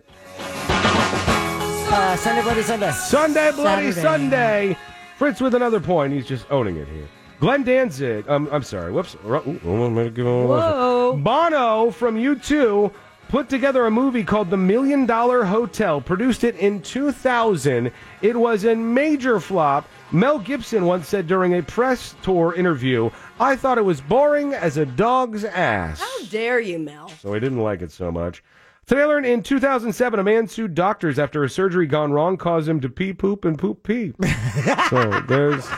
Uh, Sunday Bloody Sunday. Sunday Bloody Saturday. Sunday. Fritz with another point. He's just owning it here. Glenn Danzig. Um, I'm sorry. Whoops. Whoa. Bono from U two put together a movie called The Million Dollar Hotel. Produced it in two thousand. It was a major flop. Mel Gibson once said during a press tour interview, "I thought it was boring as a dog's ass." How dare you, Mel? So he didn't like it so much. Today I learned in two thousand seven, a man sued doctors after a surgery gone wrong caused him to pee, poop, and poop, pee. So there's,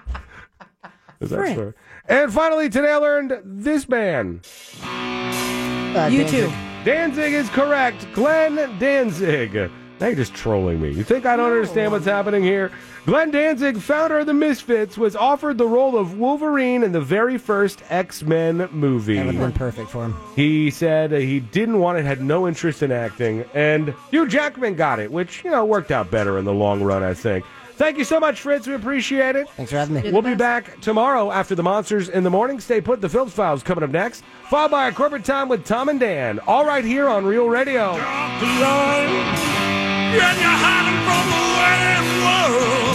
there's that Frick. story. And finally, today I learned this man. Uh, You Danzig. too. Danzig is correct. Glenn Danzig. Now you're just trolling me. You think I don't understand what's happening here? Glenn Danzig, founder of the Misfits, was offered the role of Wolverine in the very first X-Men movie. That would have been perfect for him. He said he didn't want it, had no interest in acting, and Hugh Jackman got it, which, you know, worked out better in the long run, I think. Thank you so much, Fritz. We appreciate it. Thanks for having me. We'll be back tomorrow after the Monsters in the Morning. Stay put. The Phillips Files coming up next, followed by our Corporate Time with Tom and Dan. All right here on Real Radio. And you're hiding from the waiting world.